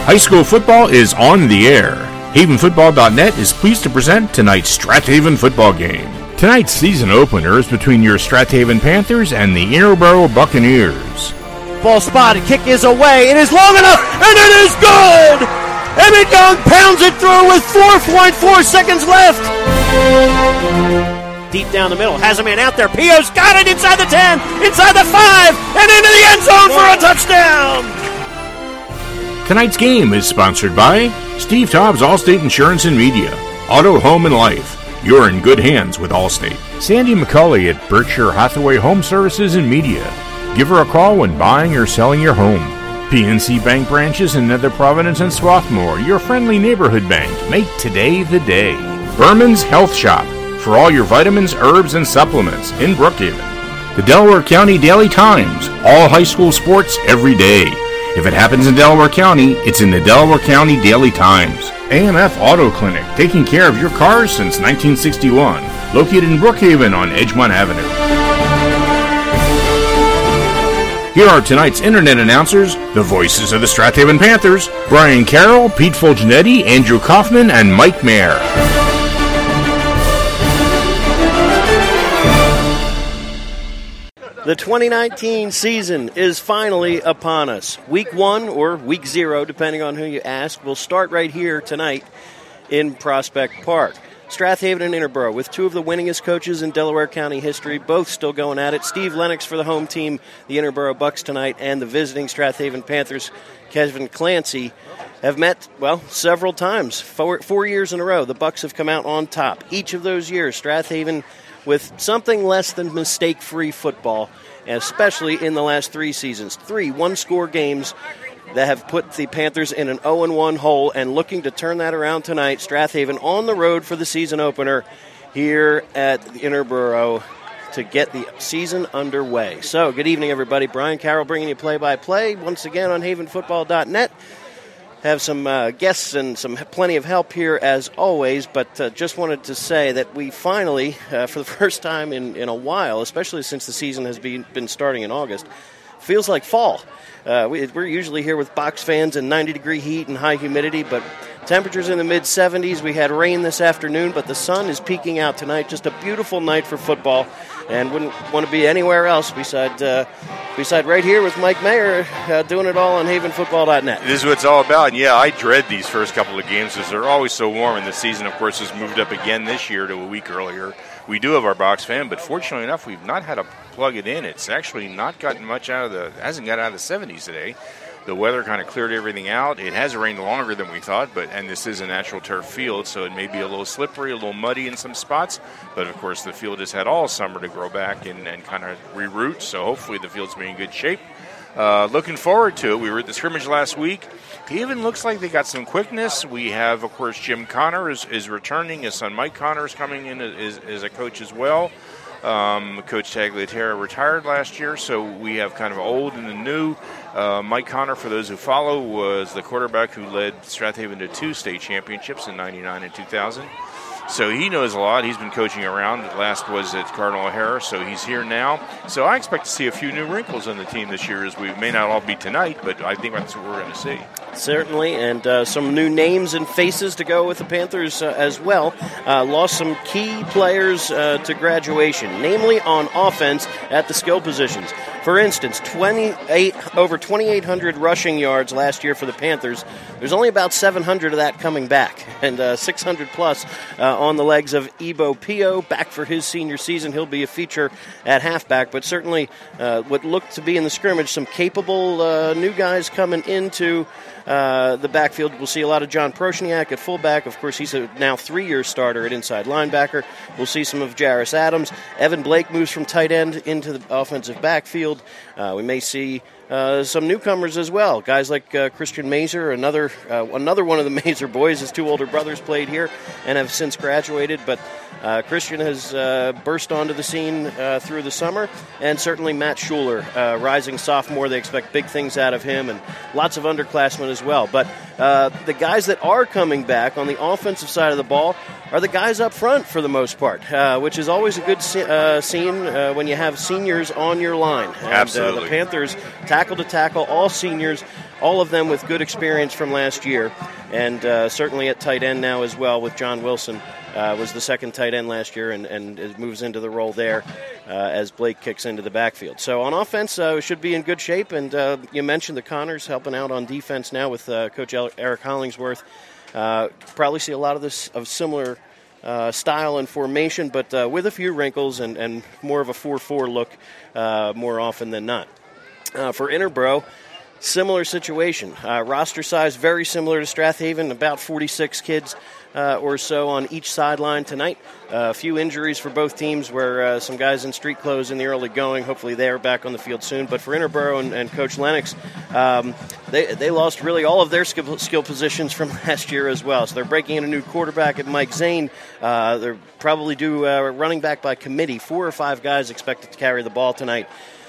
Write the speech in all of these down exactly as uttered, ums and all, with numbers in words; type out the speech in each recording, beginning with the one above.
High school football is on the air. Haven Football dot net is pleased to present tonight's Strathaven football game. Tonight's season opener is between your Strathaven Panthers and the Interboro Buccaneers. Ball spotted, kick is away, it is long enough, and it is good! Emmett Young pounds it through with four point four seconds left. Deep down the middle, has a man out there, Pio's got it inside the ten, inside the five, and into the end zone for a touchdown! Tonight's game is sponsored by Steve Tobbs Allstate Insurance and Media, Auto, Home, and Life. You're in good hands with Allstate. Sandy McCauley at Berkshire Hathaway Home Services and Media. Give her a call when buying or selling your home. P N C Bank branches in Nether Providence and Swarthmore, your friendly neighborhood bank. Make today the day. Berman's Health Shop, for all your vitamins, herbs, and supplements in Brookhaven. The Delaware County Daily Times, all high school sports every day. If it happens in Delaware County, it's in the Delaware County Daily Times. A M F Auto Clinic, taking care of your cars since nineteen sixty-one. Located in Brookhaven on Edgemont Avenue. Here are tonight's internet announcers, the voices of the Strathaven Panthers, Brian Carroll, Pete Fulgenetti, Andrew Kaufman, and Mike Mayer. The twenty nineteen season is finally upon us. Week one, or week zero, depending on who you ask, will start right here tonight in Prospect Park. Strathaven and Interboro, with two of the winningest coaches in Delaware County history, both still going at it. Steve Lennox for the home team, the Interboro Bucks tonight, and the visiting Strathaven Panthers, Kevin Clancy, have met, well, several times. Four, four years in a row, the Bucks have come out on top. Each of those years, Strathaven with something less than mistake-free football, especially in the last three seasons. Three one-score games that have put the Panthers in an oh and one hole, and looking to turn that around tonight. Strathaven on the road for the season opener here at the Interboro to get the season underway. So, good evening, everybody. Brian Carroll bringing you play-by-play once again on Haven Football dot net. Have some uh, guests and some plenty of help here as always, but uh, just wanted to say that we finally, uh, for the first time in, in a while, especially since the season has been, been starting in August, feels like fall. Uh, we, we're usually here with Box fans and ninety degree heat and high humidity, but temperatures in the mid seventies. We had rain this afternoon, but the sun is peeking out tonight. Just a beautiful night for football, and wouldn't want to be anywhere else beside uh, beside right here with Mike Mayer uh, doing it all on Haven Football dot net. This is what it's all about. And yeah, I dread these first couple of games because they're always so warm, and the season, of course, has moved up again this year to a week earlier. We do have our Box fan, but fortunately enough, we've not had to plug it in. It's actually not gotten much out of the, hasn't got out of the seventies today. The weather kind of cleared everything out. It has rained longer than we thought, but and this is a natural turf field, so it may be a little slippery, a little muddy in some spots. But, of course, the field has had all summer to grow back and, and kind of reroot, so hopefully the field's be in good shape. Uh, looking forward to it. We were at the scrimmage last week. It even looks like they got some quickness. We have, of course, Jim Connor is, is returning. His son Mike Connor is coming in as, as a coach as well. Um, Coach Tagliatella retired last year, so we have kind of old and the new. Uh, Mike Connor, for those who follow, was the quarterback who led Strathaven to two state championships in ninety-nine and two thousand. So he knows a lot. He's been coaching around. The last was at Cardinal O'Hara, so he's here now. So I expect to see a few new wrinkles on the team this year, as we may not all be tonight, but I think that's what we're going to see. Certainly, and uh, some new names and faces to go with the Panthers uh, as well. Uh, lost some key players uh, to graduation, namely on offense at the skill positions. For instance, twenty-eight over twenty-eight hundred rushing yards last year for the Panthers. There's only about seven hundred of that coming back, and uh, six hundred plus uh, on the legs of Ebo Pio, back for his senior season. He'll be a feature at halfback, but certainly uh, what looked to be in the scrimmage, some capable uh, new guys coming into Uh, the backfield. We'll see a lot of John Proshniak at fullback. Of course, he's a now three-year starter at inside linebacker. We'll see some of Jairus Adams. Evan Blake moves from tight end into the offensive backfield. Uh, we may see uh, some newcomers as well. Guys like uh, Christian Mazer, another uh, another one of the Mazer boys. His two older brothers played here and have since graduated, but Uh, Christian has uh, burst onto the scene uh, through the summer, and certainly Matt Schuler, uh, rising sophomore. They expect big things out of him, and lots of underclassmen as well. But Uh, the guys that are coming back on the offensive side of the ball are the guys up front for the most part, uh, which is always a good se- uh, scene uh, when you have seniors on your line. And, Absolutely. Uh, the Panthers, tackle to tackle, all seniors, all of them with good experience from last year, and uh, certainly at tight end now as well with John Wilson. Uh, was the second tight end last year and, and it moves into the role there uh, as Blake kicks into the backfield. So on offense, uh, we should be in good shape. And uh, you mentioned the Connors helping out on defense now with uh, Coach Eric Hollingsworth. Uh, probably see a lot of this of similar uh, style and formation, but uh, with a few wrinkles and, and more of a four four look uh, more often than not. Uh, for Interboro, similar situation. Uh, roster size very similar to Strathaven, about forty-six kids uh, or so on each sideline tonight. Uh, a few injuries for both teams where uh, some guys in street clothes in the early going. Hopefully they are back on the field soon. But for Interboro and, and Coach Lennox, um, they they lost really all of their skill, skill positions from last year as well. So they're breaking in a new quarterback at Mike Zane. Uh, they're probably due uh, running back by committee. Four or five guys expected to carry the ball tonight.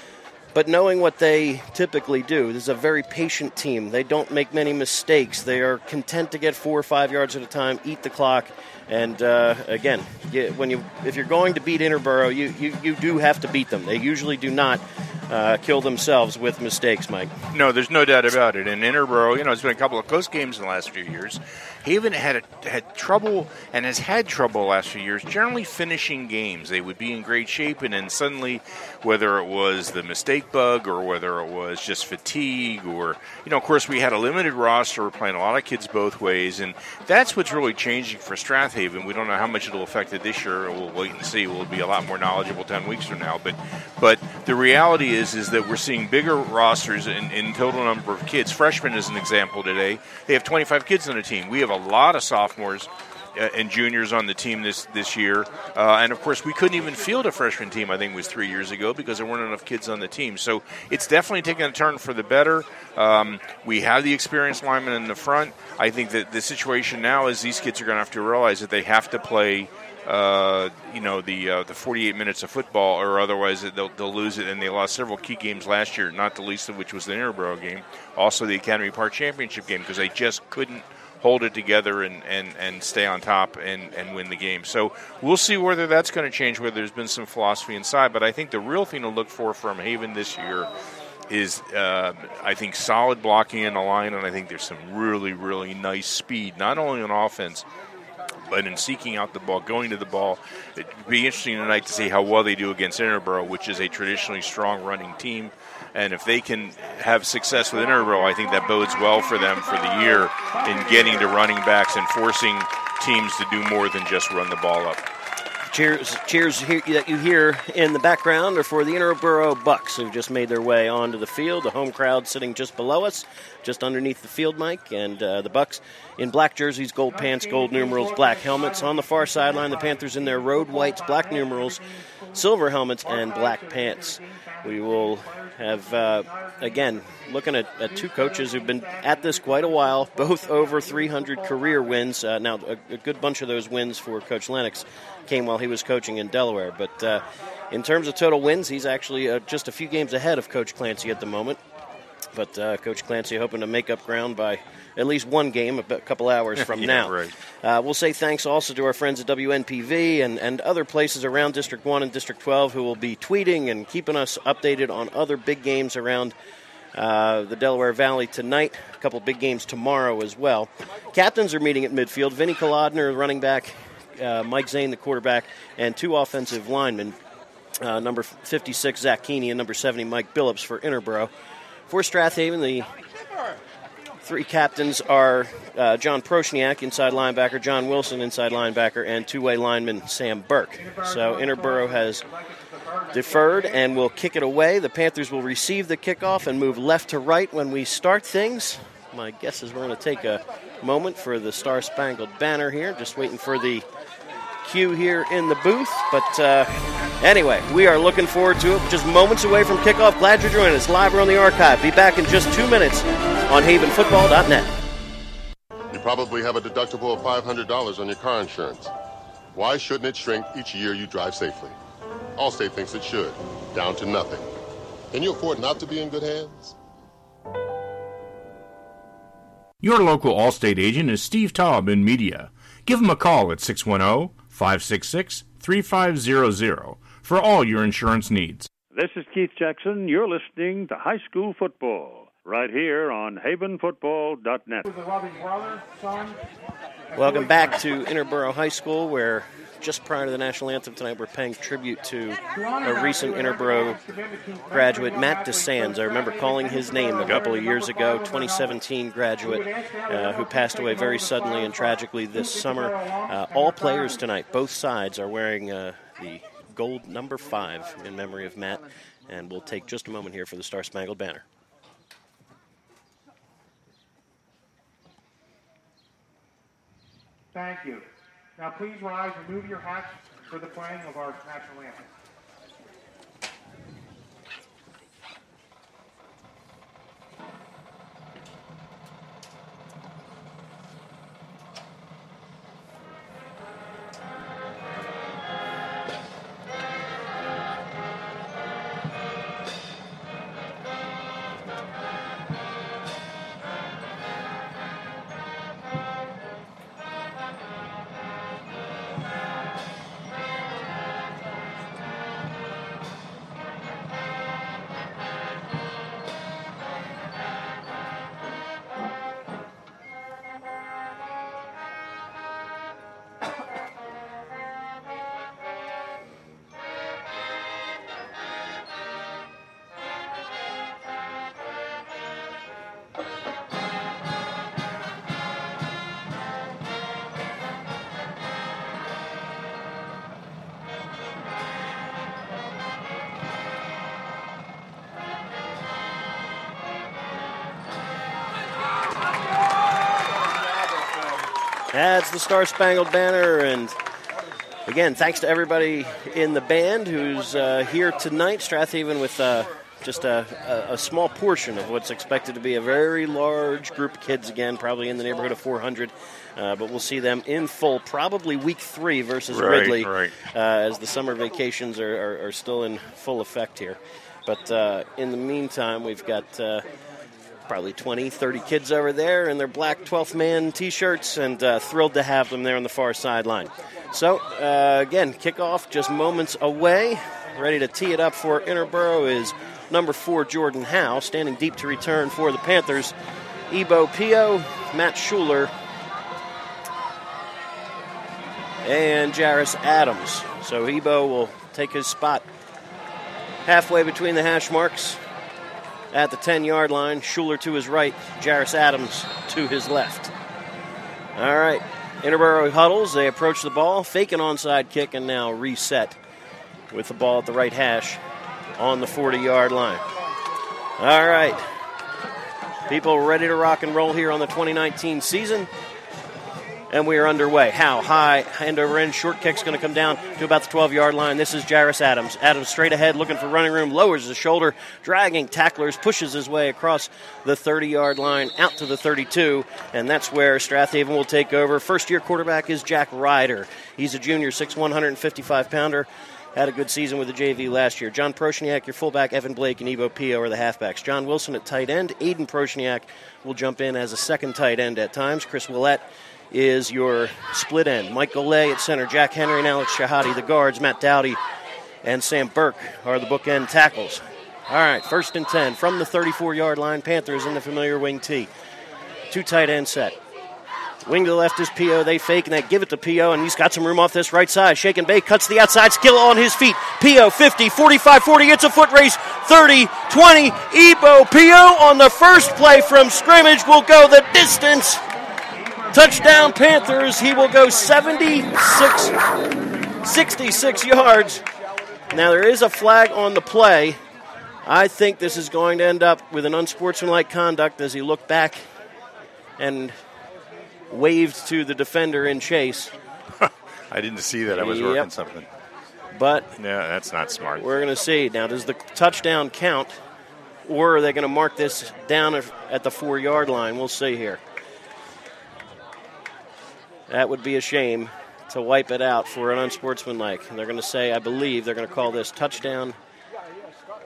But knowing what they typically do, this is a very patient team. They don't make many mistakes. They are content to get four or five yards at a time, eat the clock. And, uh, again, when you if you're going to beat Interboro, you, you, you do have to beat them. They usually do not uh, kill themselves with mistakes, Mike. No, there's no doubt about it. And Interboro, you know, it's been a couple of close games in the last few years. Haven had a, had trouble and has had trouble the last few years generally finishing games. They would be in great shape, and then suddenly, whether it was the mistake bug or whether it was just fatigue or, you know, of course, we had a limited roster. We're playing a lot of kids both ways, and that's what's really changing for Strathaven. We don't know how much it'll affect it this year. We'll wait and see. We'll be a lot more knowledgeable ten weeks from now. But but the reality is is that we're seeing bigger rosters in, in total number of kids. Freshmen, as an example, today, they have twenty-five kids on the team. We have a lot of sophomores uh, and juniors on the team this, this year. Uh, and, of course, we couldn't even field a freshman team, I think it was three years ago, because there weren't enough kids on the team. So it's definitely taken a turn for the better. Um, we have the experienced linemen in the front. I think that the situation now is these kids are going to have to realize that they have to play Uh, you know, the uh, the forty-eight minutes of football, or otherwise they'll, they'll lose it. And they lost several key games last year, not the least of which was the Interboro game, also the Academy Park Championship game, because they just couldn't hold it together and, and, and stay on top and, and win the game. So we'll see whether that's going to change, whether there's been some philosophy inside. But I think the real thing to look for from Haven this year is, uh, I think, solid blocking in the line, and I think there's some really, really nice speed, not only on offense, but in seeking out the ball, going to the ball. It would be interesting tonight to see how well they do against Interboro, which is a traditionally strong running team. And if they can have success with Interboro, I think that bodes well for them for the year in getting to running backs and forcing teams to do more than just run the ball up. Cheers, cheers that you hear in the background are for the Interboro Bucks, who've just made their way onto the field. The home crowd sitting just below us, just underneath the field mic, and uh, the Bucks in black jerseys, gold pants, gold numerals, black helmets. On the far sideline, the Panthers in their road whites, black numerals, silver helmets, and black pants. We will have, uh, again, looking at, at two coaches who've been at this quite a while, both over three hundred career wins. Uh, now, a, a good bunch of those wins for Coach Lennox came while he was coaching in Delaware. But uh, in terms of total wins, he's actually uh, just a few games ahead of Coach Clancy at the moment. But uh, Coach Clancy hoping to make up ground by at least one game a couple hours from yeah, now. Right. Uh, we'll say thanks also to our friends at W N P V and, and other places around District one and District twelve who will be tweeting and keeping us updated on other big games around uh, the Delaware Valley tonight. A couple big games tomorrow as well. Captains are meeting at midfield. Vinny Kolodner, running back, uh, Mike Zane, the quarterback, and two offensive linemen, uh, number fifty-six, Zach Keeney, and number seventy, Mike Billups for Interboro. For Strathaven, the three captains are uh, John Proshniak, inside linebacker, John Wilson, inside linebacker, and two-way lineman Sam Burke. So Interboro has deferred and will kick it away. The Panthers will receive the kickoff and move left to right when we start things. My guess is we're going to take a moment for the Star-Spangled Banner here, just waiting for the cue here in the booth. But uh, anyway, we are looking forward to it. Just moments away from kickoff. Glad you're joining us live or on the archive. Be back in just two minutes on haven football dot net. You probably have a deductible of five hundred dollars on your car insurance. Why shouldn't it shrink each year you drive safely? Allstate thinks it should, down to nothing. Can you afford not to be in good hands? Your local Allstate agent is Steve Taub in media. Give him a call at six one zero, five six six, three five zero zero for all your insurance needs. This is Keith Jackson. You're listening to High School Football right here on haven football dot net. Welcome back to Interboro High School, where just prior to the national anthem tonight, we're paying tribute to a recent Interboro graduate, Matt DeSands. I remember calling his name a couple of years ago, twenty seventeen graduate, uh, who passed away very suddenly and tragically this summer. Uh, all players tonight, both sides, are wearing uh, the gold number five in memory of Matt, and we'll take just a moment here for the Star Spangled Banner. Thank you. Now please rise and move your hats for the playing of our national anthem. That's the Star Spangled Banner, and again, thanks to everybody in the band who's uh, here tonight. Strathaven with uh, just a, a, a small portion of what's expected to be a very large group of kids again, probably in the neighborhood of four hundred. Uh, but we'll see them in full probably week three versus right, Ridley right. Uh, as the summer vacations are, are, are still in full effect here. But uh, in the meantime, we've got uh, probably twenty, thirty kids over there in their black twelfth man T-shirts, and uh, thrilled to have them there on the far sideline. So, uh, again, kickoff just moments away. Ready to tee it up for Interboro is number four, Jordan Howe, standing deep to return for the Panthers. Ebo Pio, Matt Schuler, and Jairus Adams. So Ebo will take his spot halfway between the hash marks at the ten-yard line. Schuler to his right, Jairus Adams to his left. All right, Interboro huddles. They approach the ball, fake an onside kick, and now reset with the ball at the right hash on the forty-yard line. All right, people ready to rock and roll here on the twenty nineteen season. And we are underway. How high, hand over end, short kick's going to come down to about the twelve-yard line. This is Jairus Adams. Adams straight ahead, looking for running room, lowers his shoulder, dragging tacklers, pushes his way across the thirty-yard line, out to the thirty-two, and that's where Strathaven will take over. First-year quarterback is Jack Ryder. He's a junior, six one, one fifty-five pounder. Had a good season with the J V last year. John Proshniak, your fullback, Evan Blake, and Ebo Pio are the halfbacks. John Wilson at tight end. Aiden Proshniak will jump in as a second tight end at times. Chris Willett is your split end. Mike Golay at center. Jack Henry and Alex Shahadi, the guards. Matt Dowdy and Sam Burke are the bookend tackles. All right, first and ten from the thirty-four-yard line. Panthers in the familiar wing tee. Two tight end set. Wing to the left is Pio. They fake and they give it to Pio, and he's got some room off this right side. Shake and bake, cuts the outside, skill on his feet. Pio, fifty, forty-five, forty, it's a foot race, thirty, twenty. Ebo Pio on the first play from scrimmage will go the distance. Touchdown Panthers. He will go seventy-six, sixty-six yards. Now there is a flag on the play. I think this is going to end up with an unsportsmanlike conduct as he looked back and waved to the defender in chase. I didn't see that. I was Yep. working something. But Yeah, that's not smart. we're going to see. Now, does the touchdown count, or are they going to mark this down at the four-yard line? We'll see here. That would be a shame to wipe it out for an unsportsmanlike. And they're going to say, I believe, they're going to call this touchdown.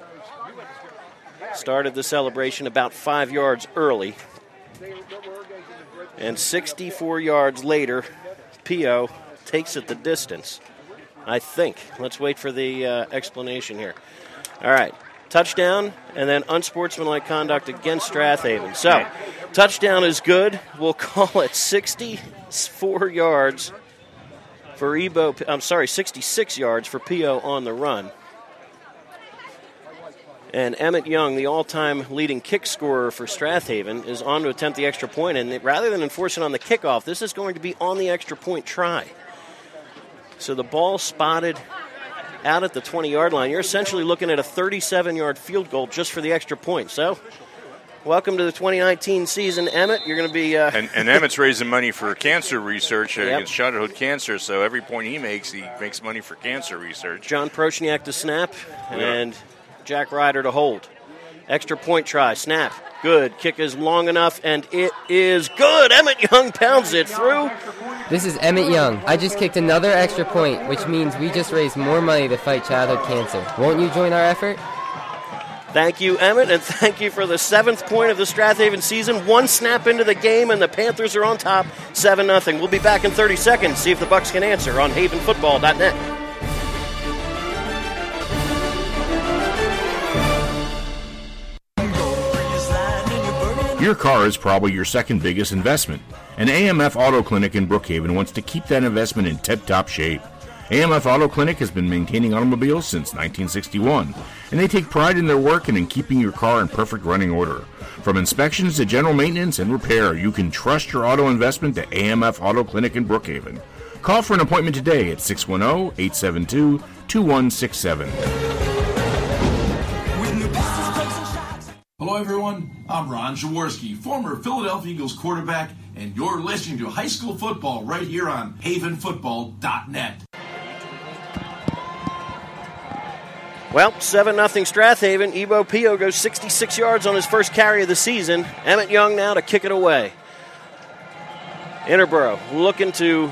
Started the celebration about five yards early. And sixty-four yards later, Pio takes it the distance, I think. Let's wait for the uh, explanation here. All right. Touchdown, and then unsportsmanlike conduct against Strathaven. So, touchdown is good. We'll call it sixty-four yards for Ebo. I'm sorry, sixty-six yards for Pio on the run. And Emmett Young, the all-time leading kick scorer for Strathaven, is on to attempt the extra point. And rather than enforcing on the kickoff, this is going to be on the extra point try. So the ball spotted out at the twenty-yard line. You're essentially looking at a thirty-seven-yard field goal just for the extra point. So, welcome to the twenty nineteen season, Emmett. You're going to be... Uh, and, and Emmett's raising money for cancer research yep. against childhood cancer, so every point he makes, he makes money for cancer research. John Prochniak to snap, and yep. Jack Ryder to hold. Extra point try, snap, good. Kick is long enough, and it is good. Emmett Young pounds it through. This is Emmett Young. I just kicked another extra point, which means we just raised more money to fight childhood cancer. Won't you join our effort? Thank you, Emmett, and thank you for the seventh point of the Strathaven season. One snap into the game, and the Panthers are on top, seven nothing. We'll be back in thirty seconds, see if the Bucks can answer on haven football dot net. Your car is probably your second biggest investment, and A M F Auto Clinic in Brookhaven wants to keep that investment in tip-top shape. A M F Auto Clinic has been maintaining automobiles since nineteen sixty-one, and they take pride in their work and in keeping your car in perfect running order. From inspections to general maintenance and repair, you can trust your auto investment to A M F Auto Clinic in Brookhaven. Call for an appointment today at six one zero, eight seven two, two one six seven. Hello, everyone. I'm Ron Jaworski, former Philadelphia Eagles quarterback, and you're listening to high school football right here on haven football dot net. Well, seven nothing Strathaven. Ebo Pio goes sixty-six yards on his first carry of the season. Emmett Young now to kick it away. Interboro looking to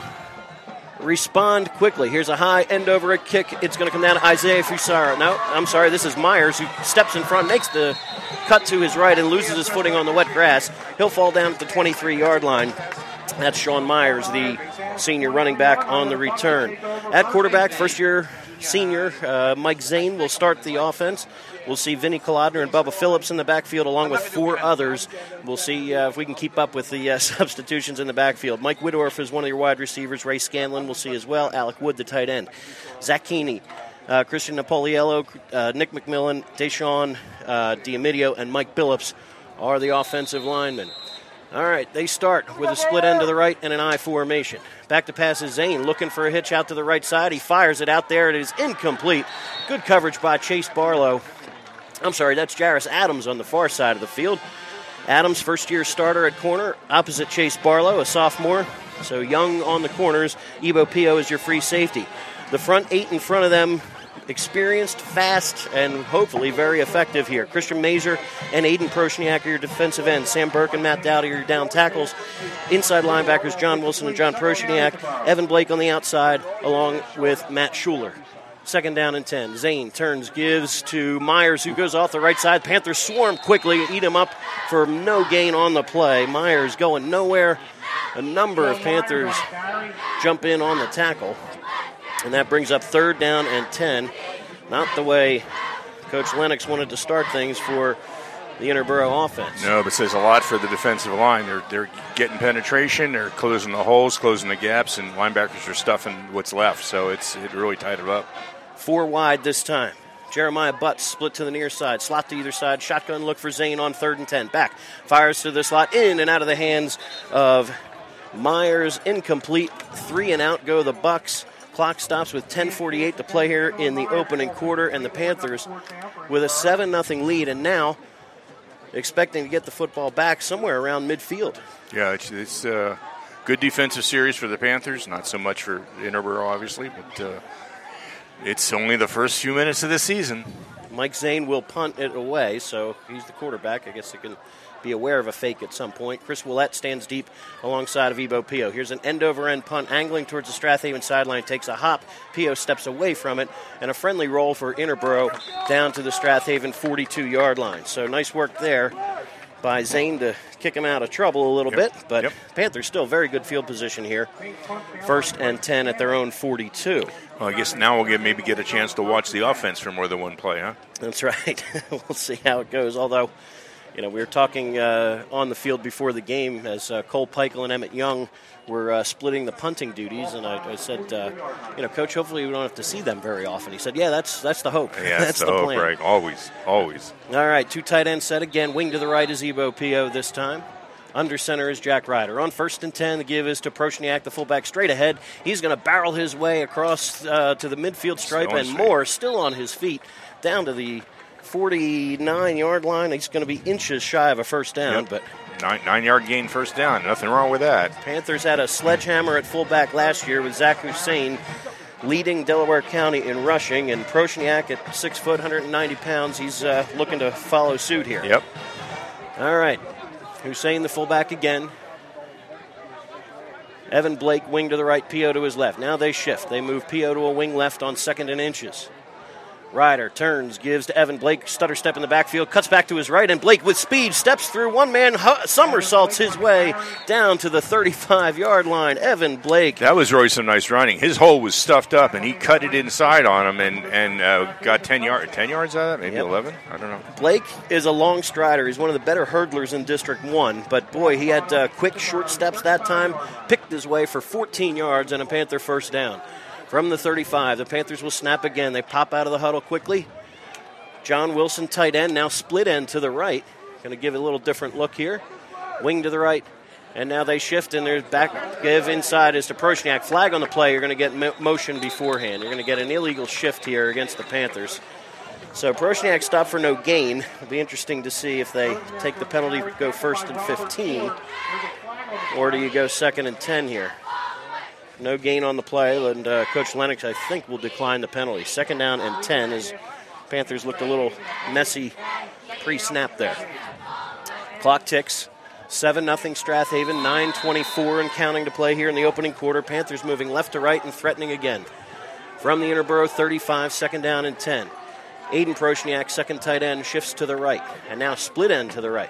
respond quickly. Here's a high end over a kick. It's going to come down to Isaiah Fusaro. No, I'm sorry, this is Myers who steps in front, makes the cut to his right and loses his footing on the wet grass. He'll fall down at the twenty-three-yard line. That's Sean Myers, the senior running back on the return. At quarterback, first-year senior uh, Mike Zane will start the offense. We'll see Vinny Kolodner and Bubba Phillips in the backfield along with four others. We'll see uh, if we can keep up with the uh, substitutions in the backfield. Mike Whittorf is one of your wide receivers. Ray Scanlon we'll see as well. Alec Wood, the tight end. Zach Keeney, uh, Christian Napoliello, uh, Nick McMillan, Deshaun uh, Diamidio, and Mike Billups are the offensive linemen. All right, they start with a split end to the right and an I formation. Back to pass is Zane, looking for a hitch out to the right side. He fires it out there. It is incomplete. Good coverage by Chase Barlow. I'm sorry, that's Jarris Adams on the far side of the field. Adams, first-year starter at corner, opposite Chase Barlow, a sophomore. So Young on the corners. Ebo Pio is your free safety. The front eight in front of them, experienced, fast, and hopefully very effective here. Christian Mazur and Aiden Prochniak are your defensive ends. Sam Burke and Matt Dowdy are your down tackles. Inside linebackers John Wilson and John Prochniak. Evan Blake on the outside, along with Matt Schuler. Second down and ten. Zane turns, gives to Myers, who goes off the right side. Panthers swarm quickly, eat him up for no gain on the play. Myers going nowhere. A number of Panthers jump in on the tackle. And that brings up third down and ten. Not the way Coach Lennox wanted to start things for the Interboro offense. No, but it says a lot for the defensive line. They're they're getting penetration, they're closing the holes, closing the gaps, and linebackers are stuffing what's left. So it's it really tied it up. Four wide this time. Jeremiah Butts split to the near side, slot to either side, shotgun look for Zane on third and ten. Back, fires to the slot, in and out of the hands of Myers, incomplete. Three and out go the Bucks. Clock stops with ten forty-eight to play here in the opening quarter, and the Panthers with a seven nothing lead, and now expecting to get the football back somewhere around midfield. Yeah, it's, it's a good defensive series for the Panthers, not so much for Interboro, obviously, but uh, it's only the first few minutes of the season. Mike Zane will punt it away, so he's the quarterback. I guess he can be aware of a fake at some point. Chris Willett stands deep alongside of Ebo Pio. Here's an end-over-end punt, angling towards the Strathaven sideline, takes a hop. Pio steps away from it, and a friendly roll for Interboro down to the Strathaven forty-two-yard line. So nice work there by Zane to kick him out of trouble a little Yep. bit, but Yep. Panthers still very good field position here. First and ten at their own forty-two. Well, I guess now we'll get maybe get a chance to watch the offense for more than one play, huh? That's right. We'll see how it goes. Although, you know, we were talking uh, on the field before the game as uh, Cole Peichel and Emmett Young were uh, splitting the punting duties, and I, I said, uh, you know, Coach, hopefully we don't have to see them very often. He said, yeah, that's that's the hope. Yeah, that's the, the hope, plan. right? Always, always. All right, two tight ends set again. Wing to the right is Ebo Pio this time. Under center is Jack Ryder. On first and ten, the give is to Prochniak, the fullback, straight ahead. He's going to barrel his way across uh, to the midfield stripe, Still and straight. more, still on his feet, down to the forty-nine-yard line. He's going to be inches shy of a first down, Yep. but Nine, nine-yard gain, first down. Nothing wrong with that. Panthers had a sledgehammer at fullback last year with Zach Hussein leading Delaware County in rushing, and Prochniak at six foot, one hundred ninety pounds. He's uh, looking to follow suit here. Yep. All right. Hussein, the fullback again. Evan Blake, wing to the right, Pio to his left. Now they shift. They move Pio to a wing left on second and inches. Ryder turns, gives to Evan Blake, stutter step in the backfield, cuts back to his right, and Blake with speed steps through one man, hu- somersaults his way down to the thirty-five-yard line. Evan Blake. That was really some nice running. His hole was stuffed up, and he cut it inside on him and, and uh, got ten, yard, ten yards out of that, maybe Yep. eleven? I don't know. Blake is a long strider. He's one of the better hurdlers in District one, but boy, he had uh, quick, short steps that time, picked his way for fourteen yards and a Panther first down. From the thirty-five, the Panthers will snap again. They pop out of the huddle quickly. John Wilson, tight end, now split end to the right. Going to give it a little different look here. Wing to the right. And now they shift, and there's back give inside is to Prochniak. Flag on the play. You're going to get mo- motion beforehand. You're going to get an illegal shift here against the Panthers. So Prochniak stopped for no gain. It'll be interesting to see if they take the penalty, go first and fifteen, or do you go second and ten here? No gain on the play, and uh, Coach Lennox, I think, will decline the penalty. Second down and ten as Panthers looked a little messy pre-snap there. Clock ticks. seven nothing Strathaven, nine twenty-four and counting to play here in the opening quarter. Panthers moving left to right and threatening again. From the Interborough thirty-five, second down and ten. Aiden Prochniak, second tight end, shifts to the right, and now split end to the right.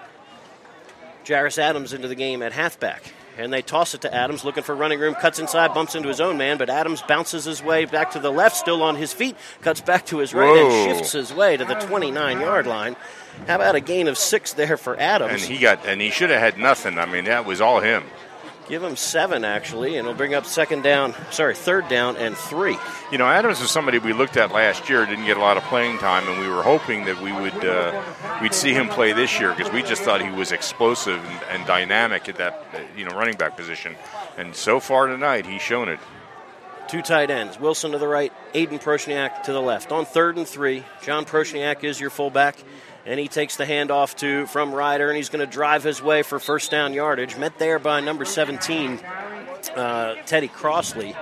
Jairus Adams into the game at halfback. And they toss it to Adams, looking for running room, cuts inside, bumps into his own man, but Adams bounces his way back to the left, still on his feet, cuts back to his right, Whoa. and shifts his way to the twenty-nine-yard line. How about a gain of six there for Adams? And he got, and he should have had nothing. I mean, that was all him. Give him seven, actually, and it'll bring up second down, sorry, third down and three. You know, Adams was somebody we looked at last year, didn't get a lot of playing time, and we were hoping that we would uh, we'd see him play this year because we just thought he was explosive and, and dynamic at that uh, you know running back position. And so far tonight, he's shown it. Two tight ends, Wilson to the right, Aiden Prochniak to the left. On third and three, John Prochniak is your fullback, and he takes the handoff to from Ryder, and he's going to drive his way for first down yardage. Met there by number seventeen, uh, Teddy Crossley,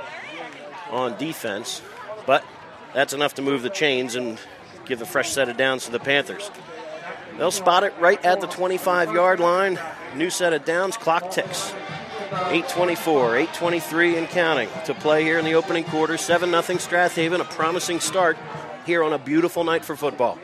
on defense. But that's enough to move the chains and give a fresh set of downs to the Panthers. They'll spot it right at the twenty-five-yard line. New set of downs, clock ticks. eight twenty-four, eight twenty-three and counting to play here in the opening quarter. seven nothing Strathaven, a promising start here on a beautiful night for football.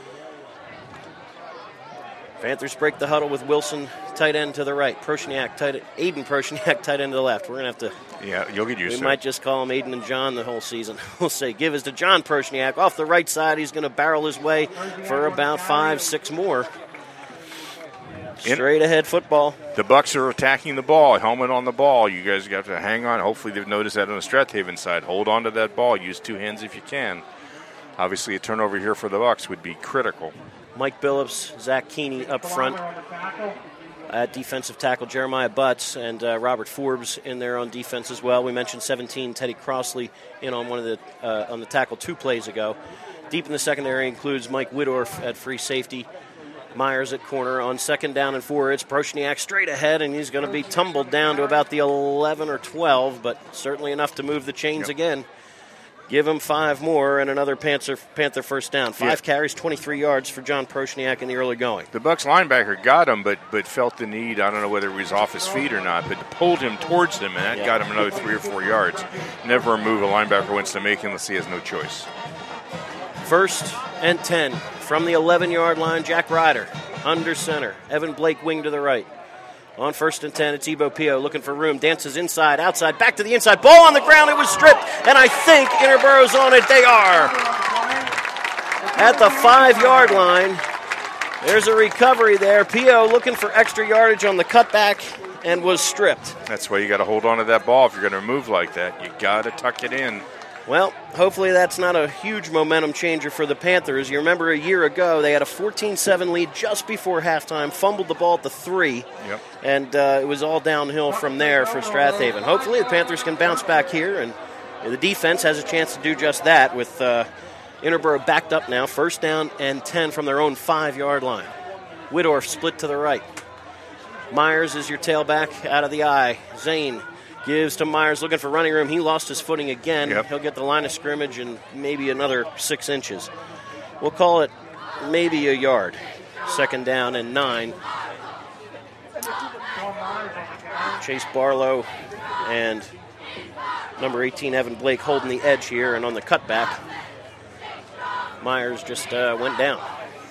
Panthers break the huddle with Wilson, tight end to the right. Prochniak, tight Aiden Prochniak, tight end to the left. We're going to have to... Yeah, you'll get used we to it. We might just call him Aiden and John the whole season. We'll say give is to John Prochniak. Off the right side, he's going to barrel his way for about five, six more. Straight ahead football. The Bucks are attacking the ball, helmet on the ball. You guys have to hang on. Hopefully they've noticed that on the Strathaven side. Hold on to that ball. Use two hands if you can. Obviously, a turnover here for the Bucks would be critical. Mike Billups, Zach Keeney up front. At defensive tackle, Jeremiah Butts and uh, Robert Forbes in there on defense as well. We mentioned seventeen, Teddy Crossley in on one of the uh, on the tackle two plays ago. Deep in the secondary includes Mike Widorf at free safety. Myers at corner. On second down and four, it's Prochniak straight ahead, and he's going to be tumbled down to about the eleven or twelve, but certainly enough to move the chains yep. again. Give him five more and another Panther, Panther first down. Five yeah. carries, twenty-three yards for John Prochniak in the early going. The Bucks linebacker got him, but but felt the need, I don't know whether he was off his feet or not, but pulled him towards him, and that yeah. got him another three or four yards. Never a move a linebacker wants to make unless he has no choice. First and ten from the eleven-yard line, Jack Ryder. under center. Evan Blake, wing to the right. On first and ten, it's Ebo Pio looking for room. Dances inside, outside, back to the inside. Ball on the ground. It was stripped, and I think Interboro's on it. They are. At the five-yard line, there's a recovery there. Pio looking for extra yardage on the cutback and was stripped. That's why you got to hold on to that ball if you're going to move like that. You got to tuck it in. Well, hopefully that's not a huge momentum changer for the Panthers. You remember a year ago they had a fourteen seven lead just before halftime, fumbled the ball at the three, yep. and uh, it was all downhill from there for Strathaven. Hopefully the Panthers can bounce back here, and the defense has a chance to do just that with uh, Interboro backed up now, first down and ten from their own five-yard line. Whittorf split to the right. Myers is your tailback out of the eye. Zane gives to Myers, looking for running room. He lost his footing again. Yep. He'll get the line of scrimmage and maybe another six inches. We'll call it maybe a yard. Second down and nine. Chase Barlow and number eighteen, Evan Blake, holding the edge here. And on the cutback, Myers just uh, went down.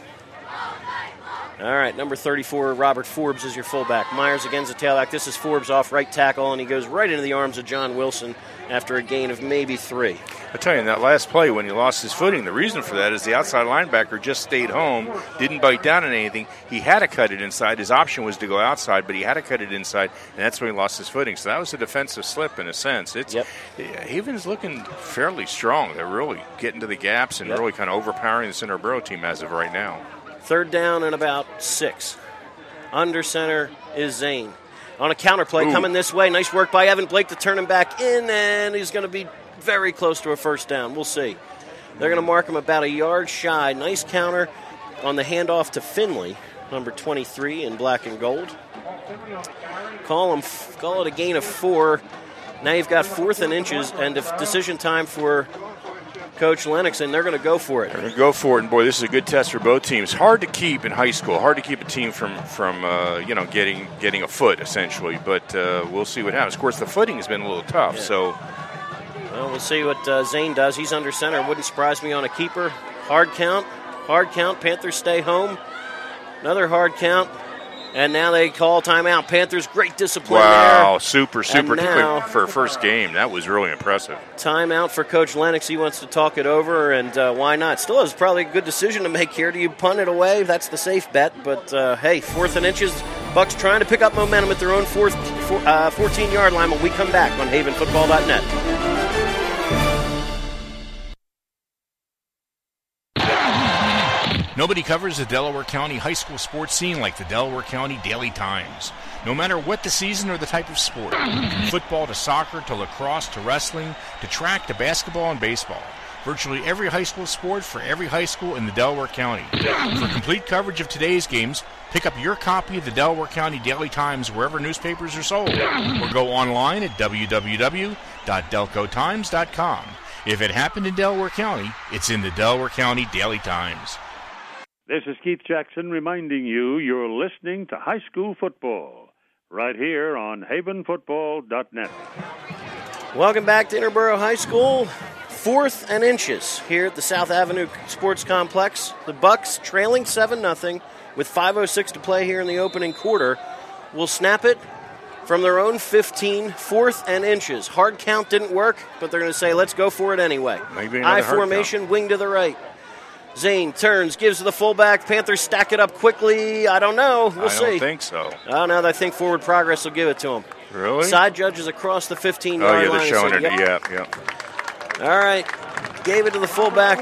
All right, number thirty-four, Robert Forbes is your fullback. Myers against the tailback. This is Forbes off right tackle, and he goes right into the arms of John Wilson after a gain of maybe three. I tell you, in that last play when he lost his footing, the reason for that is the outside linebacker just stayed home, didn't bite down on anything. He had to cut it inside. His option was to go outside, but he had to cut it inside, and that's when he lost his footing. So that was a defensive slip in a sense. It's yep. Haven's looking fairly strong. They're really getting to the gaps and yep. really kind of overpowering the Interboro team as of right now. Third down and about six. Under center is Zane. On a counter play Ooh. coming this way. Nice work by Evan Blake to turn him back in, and he's going to be very close to a first down. We'll see. They're going to mark him about a yard shy. Nice counter on the handoff to Finley, number twenty-three in black and gold. Call him, call it a gain of four. Now you've got fourth and inches, and if decision time for Coach Lennox, and they're going to go for it. They're going to go for it, and boy, this is a good test for both teams. Hard to keep in high school. Hard to keep a team from from uh, you know getting getting a foot essentially, but uh, we'll see what happens. Of course, the footing has been a little tough, yeah. so. Well, we'll see what uh, Zane does. He's under center. Wouldn't surprise me on a keeper. Hard count. Hard count. Panthers stay home. Another hard count. And now they call timeout. Panthers, great discipline wow, there. Wow, super, super now, for a first game. That was really impressive. Timeout for Coach Lennox. He wants to talk it over, and uh, why not? Still is probably a good decision to make here. Do you punt it away? That's the safe bet. But, uh, hey, fourth and inches. Bucks trying to pick up momentum at their own fourth, four, uh, fourteen-yard line when we come back on Haven Football dot net. Nobody covers the Delaware County high school sports scene like the Delaware County Daily Times. No matter what the season or the type of sport, from football to soccer to lacrosse to wrestling to track to basketball and baseball, virtually every high school sport for every high school in the Delaware County. For complete coverage of today's games, pick up your copy of the Delaware County Daily Times wherever newspapers are sold, or go online at w w w dot delco times dot com. If it happened in Delaware County, it's in the Delaware County Daily Times. This is Keith Jackson reminding you you're listening to high school football right here on haven football dot net. Welcome back to Interboro High School. Fourth and inches here at the South Avenue Sports Complex. The Bucks trailing seven nothing with five oh six to play here in the opening quarter. Will snap it from their own fifteen, fourth and inches. Hard count didn't work, but they're going to say, let's go for it anyway. I formation, wing to the right. Zane turns, gives to the fullback. Panthers stack it up quickly. I don't know. We'll I see. I don't think so. Oh, now I think forward progress will give it to him. Really? Side judges across the fifteen-yard line. Oh, yeah, they're showing it. Yep. Yeah, yeah. All right. Gave it to the fullback.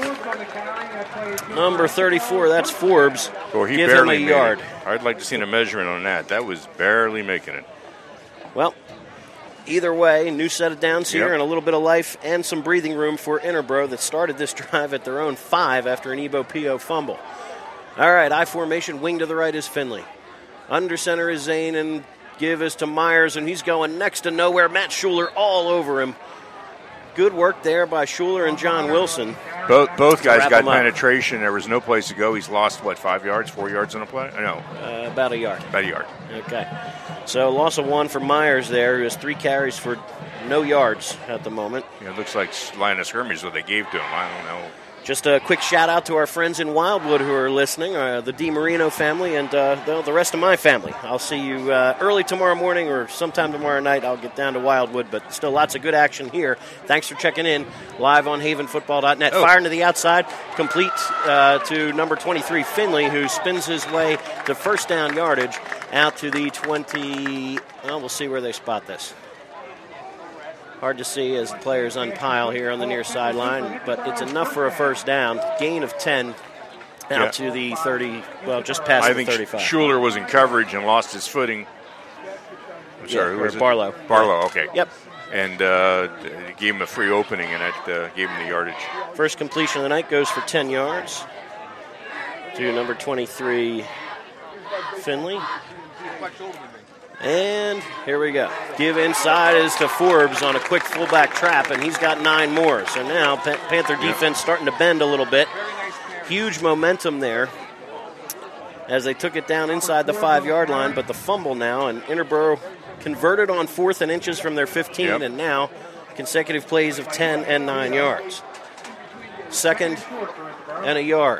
Number thirty-four, that's Forbes. Well, he Give barely him a yard. It. I'd like to see a measurement on that. That was barely making it. Well, either way, new set of downs here yep. and a little bit of life and some breathing room for Interboro that started this drive at their own five after an Ebo Pio fumble. All right, I formation, wing to the right is Finley. Under center is Zane, and give is to Myers, and he's going next to nowhere. Matt Schuler all over him. Good work there by Schuler and John Wilson. Both both guys got him up. penetration. There was no place to go. He's lost, what, five yards, four yards on a play? No. Uh, about a yard. About a yard. Okay. So loss of one for Myers there, who has three carries for no yards at the moment. Yeah, it looks like line of scrimmage is what they gave to him. I don't know. Just a quick shout out to our friends in Wildwood who are listening, uh, the DiMarino family and uh, the, the rest of my family. I'll see you uh, early tomorrow morning or sometime tomorrow night. I'll get down to Wildwood, but still lots of good action here. Thanks for checking in live on haven football dot net. Oh. Firing to the outside, complete uh, to number twenty-three, Finley, who spins his way to first down yardage out to the twenty. Well, we'll see where they spot this. Hard to see as the players unpile here on the near sideline, but it's enough for a first down. Gain of ten out yeah. to the thirty, well, just past I the think thirty-five. Schuler was in coverage and lost his footing. I'm sorry, yeah, who was it? Barlow. Barlow, okay. Yep. And uh, gave him a free opening, and that uh, gave him the yardage. First completion of the night goes for ten yards to number twenty-three, Finley. And here we go. Give inside is to Forbes on a quick fullback trap, and he's got nine more. So now Pan- Panther defense starting to bend a little bit. Huge momentum there as they took it down inside the five-yard line, but the fumble now, and Interboro converted on fourth and inches from their fifteen, yep. and now consecutive plays of ten and nine yards. Second and a yard.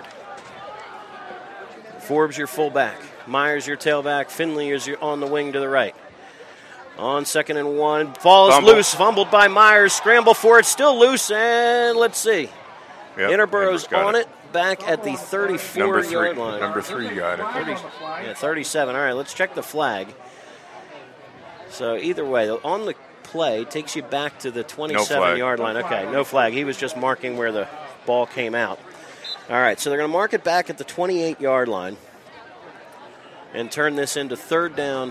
Forbes your fullback. Myers, your tailback. Finley is your on the wing to the right. On second and one. Ball is Fumble. loose. Fumbled by Myers. Scramble for it. Still loose. And let's see. Yep, Interboro's on it. it. Back at the thirty-four-yard line. Number three got it. thirty, yeah, thirty-seven. All right, let's check the flag. So either way, on the play, takes you back to the twenty-seven-yard no line. Okay, no flag. He was just marking where the ball came out. All right, so they're going to mark it back at the twenty-eight-yard line and turn this into third down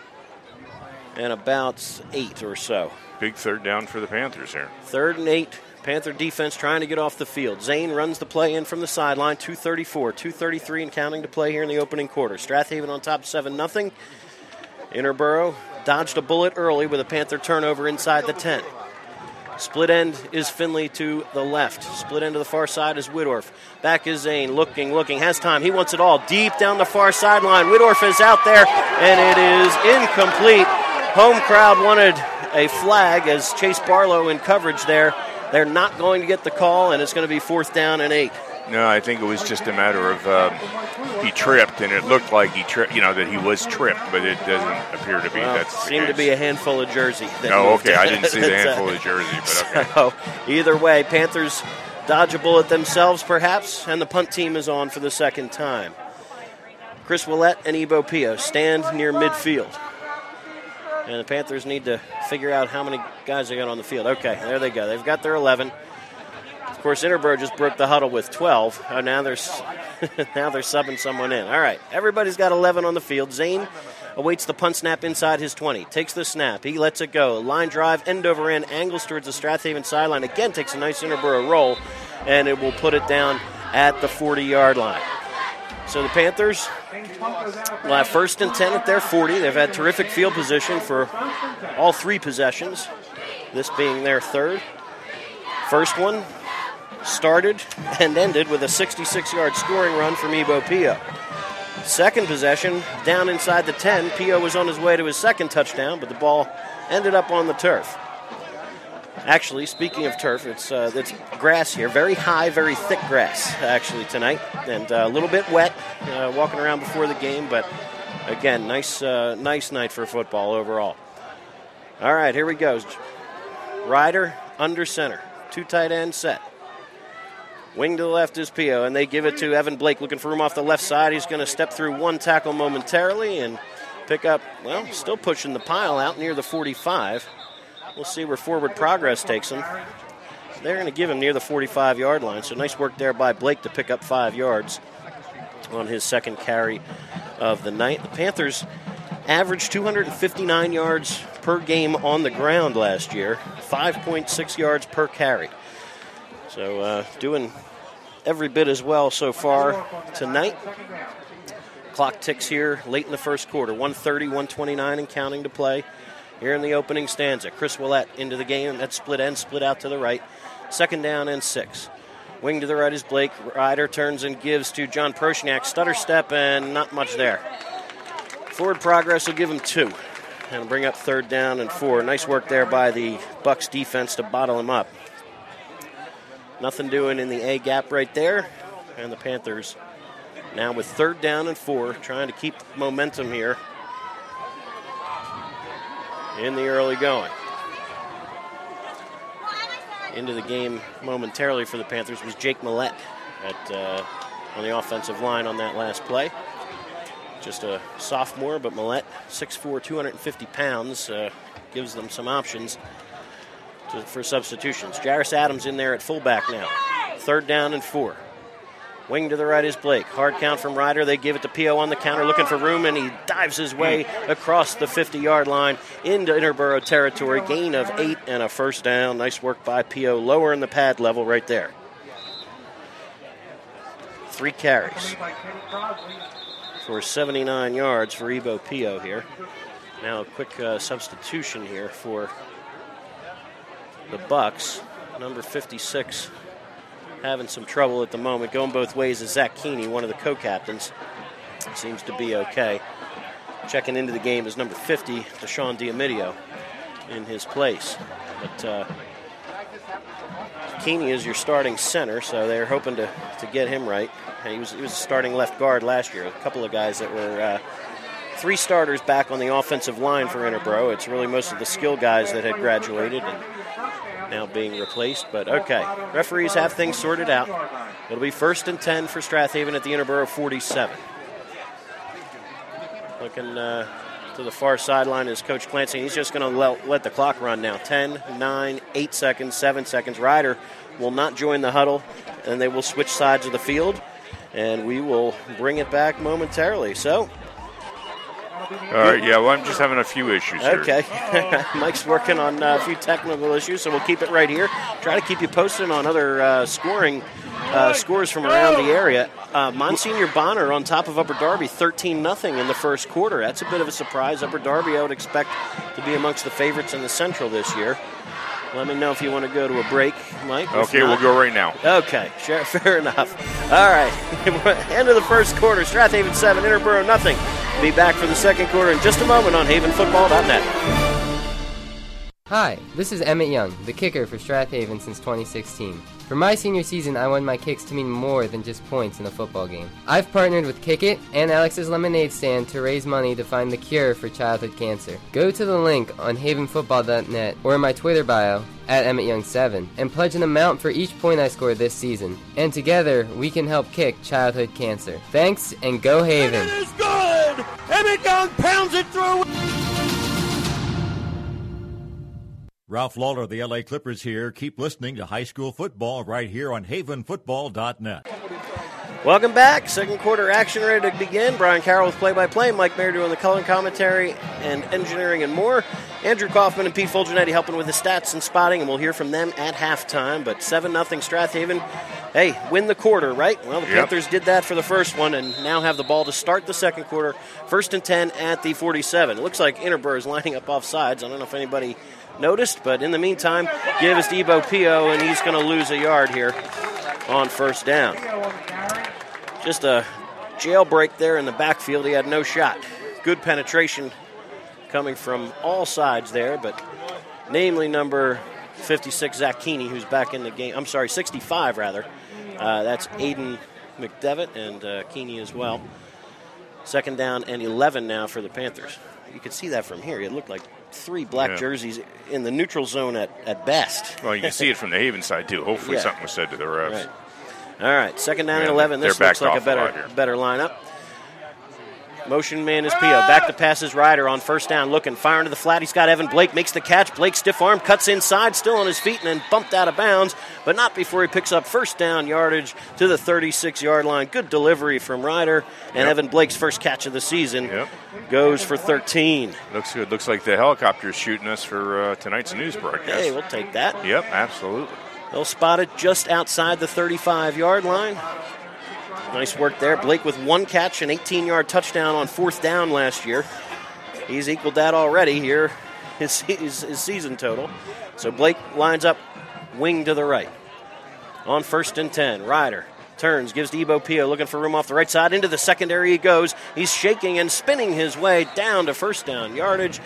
and about eight or so. Big third down for the Panthers here. Third and eight. Panther defense trying to get off the field. Zane runs the play in from the sideline. two thirty-four, two thirty-three and counting to play here in the opening quarter. Strathaven on top seven nothing. Interboro dodged a bullet early with a Panther turnover inside the ten. Split end is Finley to the left. Split end to the far side is Whittorf. Back is Zane, looking, looking, has time. He wants it all. Deep down the far sideline. Whittorf is out there, and it is incomplete. Home crowd wanted a flag as Chase Barlow in coverage there. They're not going to get the call, and it's going to be fourth down and eight. No, I think it was just a matter of um, he tripped, and it looked like he tripped, you know, that he was tripped, but it doesn't appear to be. Well, that's the seemed case. to be a handful of jersey. Oh, okay. I didn't see the handful of jersey, but okay. So, either way, Panthers dodge a bullet themselves, perhaps, and the punt team is on for the second time. Chris Willett and Ebo Pio stand near midfield. And the Panthers need to figure out how many guys they got on the field. Okay, there they go. They've got their eleven. Of course, Interboro just broke the huddle with twelve. Oh, now they're now they're subbing someone in. All right, everybody's got eleven on the field. Zane awaits the punt snap inside his twenty. Takes the snap. He lets it go. Line drive, end over end, angles towards the Strathaven sideline. Again, takes a nice Interboro roll, and it will put it down at the forty-yard line. So the Panthers will have first and ten at their forty. They've had terrific field position for all three possessions, this being their third. First one started and ended with a sixty-six-yard scoring run from Ebo Pio. Second possession, down inside the ten. Pio was on his way to his second touchdown, but the ball ended up on the turf. Actually, speaking of turf, it's uh, it's grass here. Very high, very thick grass, actually, tonight. And uh, a little bit wet uh, walking around before the game. But, again, nice uh, nice night for football overall. All right, here we go. Ryder under center. Two tight end set. Wing to the left is Pio, and they give it to Evan Blake looking for room off the left side. He's going to step through one tackle momentarily and pick up, well, still pushing the pile out near the forty-five. We'll see where forward progress takes him. They're going to give him near the forty-five-yard line, so nice work there by Blake to pick up five yards on his second carry of the night. The Panthers averaged two hundred fifty-nine yards per game on the ground last year, five point six yards per carry. So uh, doing every bit as well so far tonight. Clock ticks here late in the first quarter, one thirty, one twenty-nine and counting to play. Here in the opening stanza, Chris Willett into the game. That split end, split out to the right. Second down and six. Wing to the right is Blake. Ryder turns and gives to John Proshniak. Stutter step and not much there. Forward progress will give him two. And bring up third down and four. Nice work there by the Bucs defense to bottle him up. Nothing doing in the A gap right there. And the Panthers now with third down and four, trying to keep momentum here in the early going. Into the game momentarily for the Panthers was Jake Millette at uh, on the offensive line on that last play. Just a sophomore, but Millette, six foot four, two hundred fifty pounds, uh, gives them some options to, for substitutions. Jairus Adams in there at fullback now. Third down and four. Wing to the right is Blake. Hard count from Ryder. They give it to P O on the counter, looking for room, and he dives his way across the fifty-yard line into Interboro territory. Gain of eight and a first down. Nice work by P O, lowering the pad level right there. Three carries for seventy-nine yards for Ebo P O here. Now a quick uh, substitution here for the Bucks. Number fifty-six having some trouble at the moment. Going both ways is Zach Keeney, one of the co-captains. Seems to be okay. Checking into the game is number fifty, Deshaun Diamidio, in his place. But uh, Keeney is your starting center, so they're hoping to, to get him right. And he was he was a starting left guard last year. A couple of guys that were uh, three starters back on the offensive line for Interboro. It's really most of the skill guys that had graduated and now being replaced. But okay, referees have things sorted out. It'll be first and ten for Strathaven at the Interboro forty-seven. Looking uh, to the far sideline is Coach Clancy. He's just going to let, let the clock run now. ten, nine, eight seconds, seven seconds. Ryder will not join the huddle, and they will switch sides of the field, and we will bring it back momentarily. So, all right, yeah, well, I'm just having a few issues here. Okay. Mike's working on uh, a few technical issues, so we'll keep it right here. Try to keep you posted on other uh, scoring uh, scores from around the area. Uh, Monsignor Bonner on top of Upper Darby, thirteen nothing in the first quarter. That's a bit of a surprise. Upper Darby, I would expect to be amongst the favorites in the Central this year. Let me know if you want to go to a break, Mike. Okay, we'll go right now. Okay, sure, fair enough. All right, end of the first quarter. Strathaven seven, Interboro nothing. Be back for the second quarter in just a moment on Haven Football dot net. Hi, this is Emmett Young, the kicker for Strathaven since twenty sixteen. For my senior season, I want my kicks to mean more than just points in a football game. I've partnered with Kick It and Alex's Lemonade Stand to raise money to find the cure for childhood cancer. Go to the link on Haven Football dot net or in my Twitter bio at Emmett Young seven and pledge an amount for each point I score this season. And together, we can help kick childhood cancer. Thanks, and go Haven! It is good! Emmett Young pounds it through! Ralph Lawler of the L A Clippers here. Keep listening to high school football right here on Haven Football dot net. Welcome back. Second quarter action ready to begin. Brian Carroll with play-by-play. Mike Mayer doing the color commentary and engineering and more. Andrew Kaufman and Pete Fulgenetti helping with the stats and spotting, and we'll hear from them at halftime. But seven nothing Strathaven. Hey, win the quarter, right? Well, the yep. Panthers did that for the first one and now have the ball to start the second quarter. First and ten at the forty-seven. It looks like Interboro is lining up off sides. I don't know if anybody noticed, but in the meantime, give us to Ebo P O, and he's going to lose a yard here on first down. Just a jailbreak there in the backfield. He had no shot. Good penetration coming from all sides there, but namely number fifty-six, Zach Keeney, who's back in the game. I'm sorry, sixty-five, rather. Uh, that's Aiden McDevitt and uh, Keeney as well. Second down and eleven now for the Panthers. You could see that from here. It looked like three black yeah. jerseys in the neutral zone at, at best. Well, you can see it from the Haven side, too. Hopefully yeah. something was said to the refs. Right. All right, second down yeah, and eleven. This looks like a better, a better lineup. Motion man is P O. Back to passes Ryder on first down, looking, firing to the flat. He's got Evan Blake, makes the catch. Blake stiff arm, cuts inside, still on his feet, and then bumped out of bounds, but not before he picks up first down yardage to the thirty-six-yard line. Good delivery from Ryder, and yep. Evan Blake's first catch of the season yep. goes for thirteen. Looks good. Looks like the helicopter's shooting us for uh, tonight's news broadcast. Hey, we'll take that. Yep, absolutely. They'll spot it just outside the thirty-five-yard line. Nice work there. Blake with one catch, an eighteen-yard touchdown on fourth down last year. He's equaled that already here, his, his, his season total. So Blake lines up wing to the right. On first and ten, Ryder turns, gives to Ebo P O, looking for room off the right side. Into the secondary he goes. He's shaking and spinning his way down to first down yardage.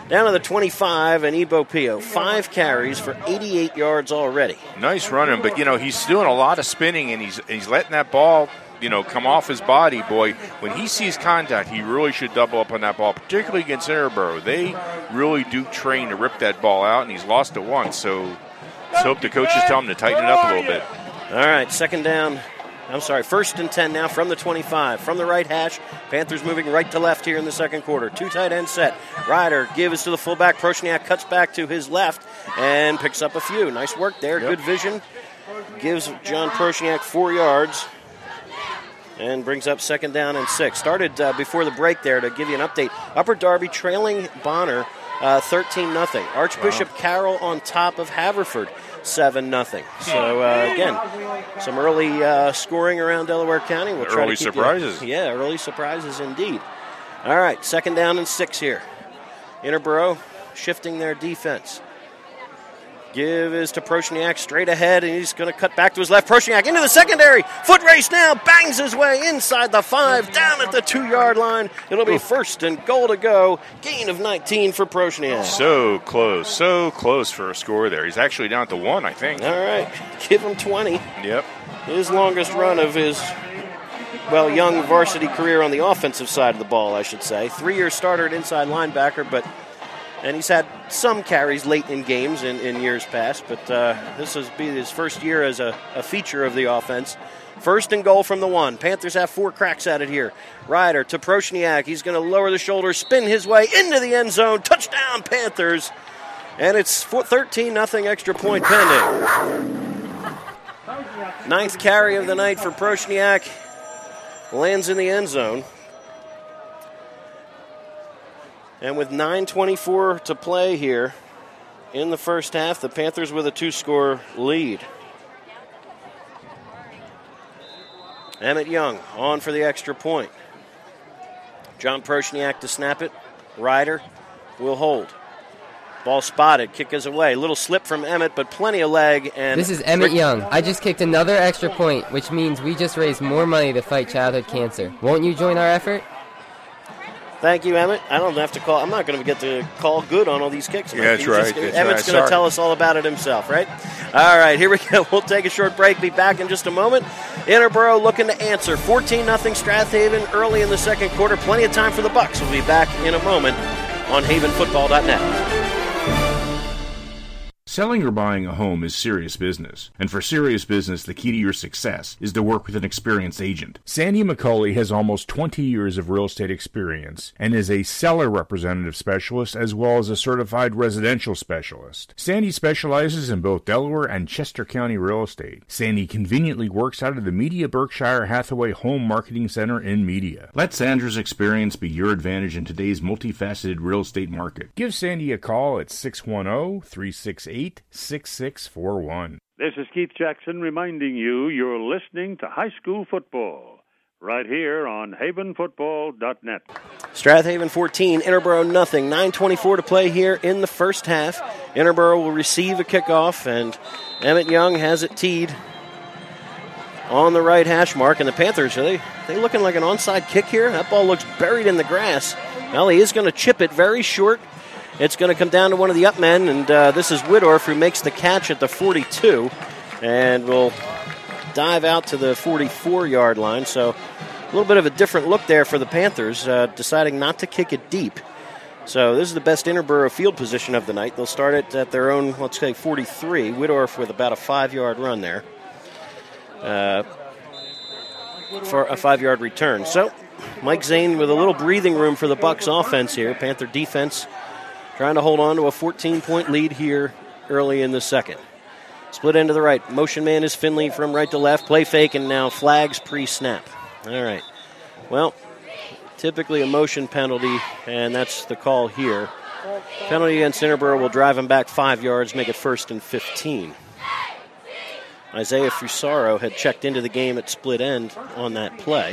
Down to the twenty-five, and Ebo Pio, five carries for eighty-eight yards already. Nice running, but, you know, he's doing a lot of spinning, and he's he's letting that ball, you know, come off his body, boy. When he sees contact, he really should double up on that ball, particularly against Interboro. They really do train to rip that ball out, and he's lost it once, so let's hope the coaches tell him to tighten it up a little bit. All right, second down. I'm sorry, first and ten now from the twenty-five. From the right hash, Panthers moving right to left here in the second quarter. Two tight end set. Ryder gives to the fullback. Proshniak cuts back to his left and picks up a few. Nice work there, yep. Good vision. Gives John Proshniak four yards and brings up second down and six. Started uh, before the break there to give you an update. Upper Darby trailing Bonner uh, thirteen nothing. Archbishop wow. Carroll on top of Haverford. seven nothing. So, uh, again, some early uh, scoring around Delaware County. We'll try early to keep surprises. You, yeah, early surprises indeed. All right, second down and six here. Interboro shifting their defense. Give is to Proshniak straight ahead, and he's going to cut back to his left. Proshniak into the secondary. Foot race now. Bangs his way inside the five, down at the two-yard line. It'll be first and goal to go. Gain of nineteen for Proshniak. So close, so close for a score there. He's actually down at the one, I think. All right. Give him twenty. Yep. His longest run of his, well, young varsity career on the offensive side of the ball, I should say. Three-year starter at inside linebacker, but... And he's had some carries late in games in, in years past, but uh, this will be his first year as a, a feature of the offense. First and goal from the one. Panthers have four cracks at it here. Ryder to Proshniak. He's going to lower the shoulder, spin his way into the end zone. Touchdown, Panthers. And it's thirteen nothing extra point pending. Ninth carry of the night for Proshniak. Lands in the end zone. And with nine twenty-four to play here in the first half, the Panthers with a two-score lead. Emmett Young on for the extra point. John Proshniak to snap it. Ryder will hold. Ball spotted. Kick is away. Little slip from Emmett, but plenty of leg. And this is Emmett Young. I just kicked another extra point, which means we just raised more money to fight childhood cancer. Won't you join our effort? Thank you, Emmett. I don't have to call. I'm not going to get to call good on all these kicks. Yeah, that's right. Just, that's Emmett's right. going to tell us all about it himself, right? All right, here we go. We'll take a short break. Be back in just a moment. Interboro looking to answer. fourteen nothing Strathaven early in the second quarter. Plenty of time for the Bucks. We'll be back in a moment on haven football dot net. Selling or buying a home is serious business, and for serious business, the key to your success is to work with an experienced agent. Sandy McCauley has almost twenty years of real estate experience and is a seller representative specialist as well as a certified residential specialist. Sandy specializes in both Delaware and Chester County real estate. Sandy conveniently works out of the Media Berkshire Hathaway Home Marketing Center in Media. Let Sandra's experience be your advantage in today's multifaceted real estate market. Give Sandy a call at six one zero, three six eight, six six four one. This is Keith Jackson reminding you you're listening to High School Football right here on haven football dot net. Strathaven fourteen, Interboro nothing. nine twenty-four to play here in the first half. Interboro will receive a kickoff, and Emmett Young has it teed on the right hash mark. And the Panthers, are they, they looking like an onside kick here? That ball looks buried in the grass. Well, he is going to chip it very short. It's going to come down to one of the up men, and uh, this is Whittorf who makes the catch at the forty-two and will dive out to the forty-four-yard line. So a little bit of a different look there for the Panthers, uh, deciding not to kick it deep. So this is the best Interboro field position of the night. They'll start it at their own, let's say, forty-three. Whittorf with about a five-yard run there uh, for a five-yard return. So Mike Zane with a little breathing room for the Bucks offense here. Panther defense trying to hold on to a fourteen-point lead here early in the second. Split end to the right. Motion man is Finley from right to left. Play fake, and now flags pre-snap. All right. Well, typically a motion penalty, and that's the call here. Penalty against Interboro will drive him back five yards, make it first and fifteen. Isaiah Fusaro had checked into the game at split end on that play.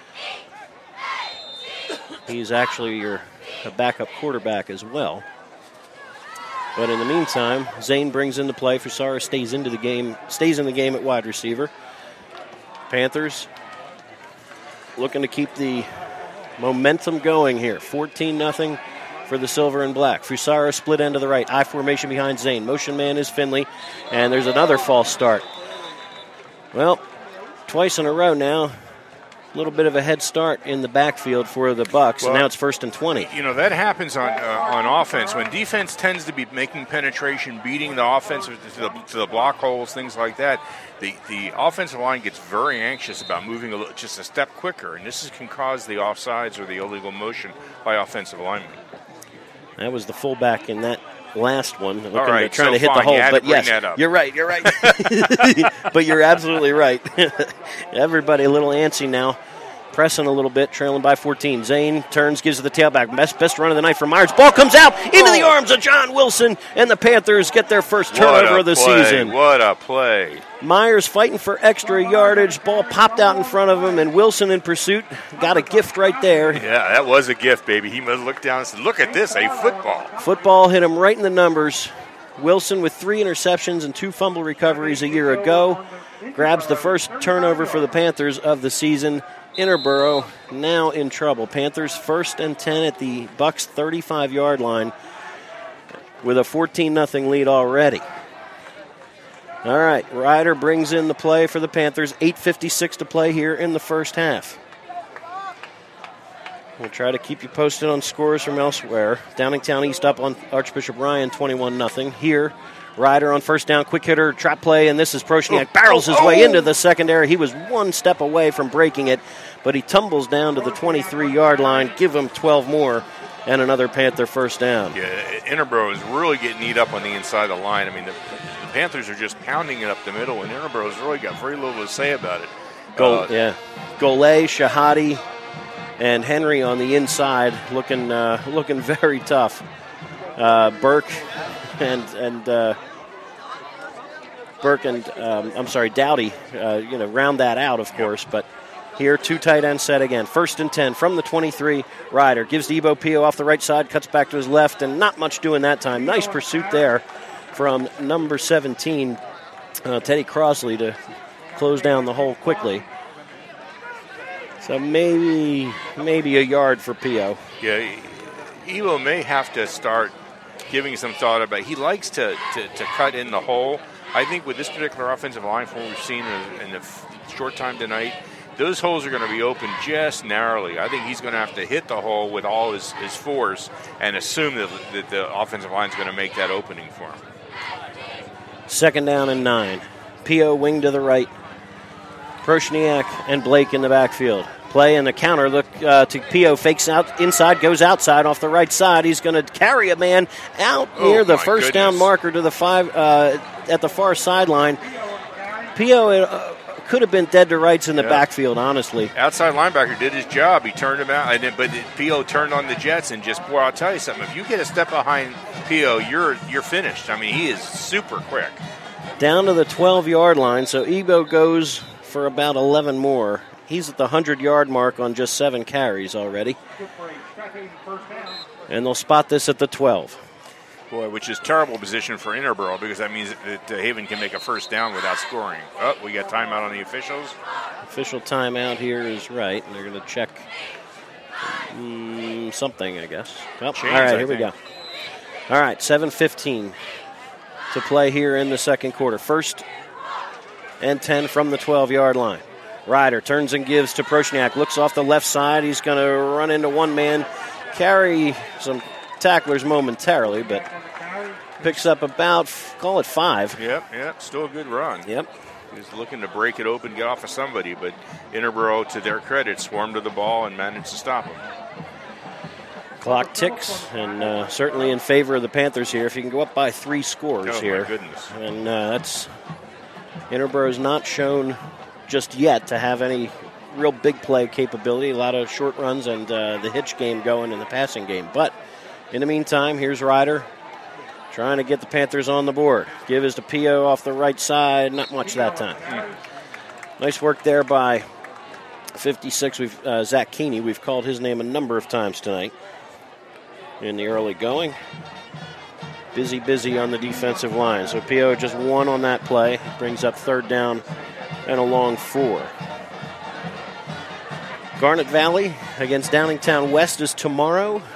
He's actually your a backup quarterback as well. But in the meantime, Zane brings in the play. Fusaro stays into the game, stays in the game at wide receiver. Panthers looking to keep the momentum going here. fourteen nothing, for the silver and black. Fusaro split end to the right. I formation behind Zane. Motion man is Finley. And there's another false start. Well, twice in a row now. A little bit of a head start in the backfield for the Bucks. Well, and now it's first and twenty. You know, that happens on uh, on offense. When defense tends to be making penetration, beating the offense to the, to the block holes, things like that, the, the offensive line gets very anxious about moving a little, just a step quicker. And this is, can cause the offsides or the illegal motion by offensive linemen. That was the fullback in that last one, looking All right, to, trying so to hit fine. the hole. You had but to bring yes, that up. you're right. You're right. But you're absolutely right. Everybody a little antsy now, pressing a little bit, trailing by fourteen. Zane turns, gives it the tailback. Best best run of the night for Myers. Ball comes out into oh. the arms of John Wilson, and the Panthers get their first turnover of the play. season. What a play. Myers fighting for extra yardage. Ball popped out in front of him, and Wilson in pursuit. Got a gift right there. Yeah, that was a gift, baby. He must look down and said, look at this, a football. Football hit him right in the numbers. Wilson with three interceptions and two fumble recoveries a year ago grabs the first turnover for the Panthers of the season. Interboro now in trouble. Panthers first and ten at the Bucks thirty-five-yard line with a fourteen nothing lead already. All right, Ryder brings in the play for the Panthers. eight fifty-six to play here in the first half. We'll try to keep you posted on scores from elsewhere. Downingtown East up on Archbishop Ryan, twenty-one nothing. Here, Ryder on first down, quick hitter, trap play, and this is Proshniak. Oh, barrels his oh, way oh. into the secondary. He was one step away from breaking it, but he tumbles down to the twenty-three-yard line. Give him twelve more, and another Panther first down. Yeah, Interboro is really getting eat up on the inside of the line. I mean, the, the Panthers are just pounding it up the middle, and Interboro's really got very little to say about it. Go, uh, yeah. Golay, Shahadi, and Henry on the inside, looking uh, looking very tough. Uh, Burke and and uh, Burke and um, I'm sorry, Dowdy. Uh, you know, round that out, of course. But here, two tight ends set again. First and ten from the twenty-three. Ryder gives to Ebo Pio off the right side, cuts back to his left, and not much doing that time. Nice pursuit there from number seventeen, uh, Teddy Crossley, to close down the hole quickly. So maybe maybe a yard for Pio. Yeah, Elo may have to start giving some thought about it. He likes to, to, to cut in the hole. I think with this particular offensive line, from what we've seen in, in the short time tonight, those holes are going to be open just narrowly. I think he's going to have to hit the hole with all his, his force and assume that, that the offensive line is going to make that opening for him. Second down and nine. Pio wing to the right. Proshniak and Blake in the backfield. Play and the counter. Look uh, to Pio. Fakes out inside, goes outside off the right side. He's going to carry a man out oh near the first goodness. down marker to the five uh, at the far sideline. Pio uh, could have been dead to rights in the yeah. backfield, honestly. Outside linebacker did his job. He turned him out, and then, but Pio turned on the Jets and just, boy, I'll tell you something. If you get a step behind Pio, you're you're finished. I mean, he is super quick. Down to the twelve-yard line, so Ebo goes for about eleven more. He's at the hundred-yard mark on just seven carries already. And they'll spot this at the twelve. Boy, which is terrible position for Interboro because that means that Haven can make a first down without scoring. Oh, we got timeout on the officials. Official timeout here is right. They're going to check um, something, I guess. Oh, Change, all right, I here think. we go. All right, seven fifteen to play here in the second quarter. First and ten from the twelve-yard line. Ryder turns and gives to Proshniak. Looks off the left side. He's going to run into one man, carry some tacklers momentarily, but picks up about, call it five. Yep, yep, still a good run. Yep. He's looking to break it open, get off of somebody, but Interboro, to their credit, swarmed to the ball and managed to stop him. Clock ticks, and uh, certainly in favor of the Panthers here. If you can go up by three scores oh, here. My goodness. And uh, that's, Interboro's not shown just yet to have any real big play capability. A lot of short runs and uh, the hitch game going in the passing game. But in the meantime, here's Ryder trying to get the Panthers on the board. Give is to Pio off the right side. Not much that time. Mm-hmm. Nice work there by fifty-six. We've uh, Zach Keeney. We've called his name a number of times tonight in the early going. Busy, busy on the defensive line. So Pio just one on that play. Brings up third down and a long four. Garnet Valley against Downingtown West is tomorrow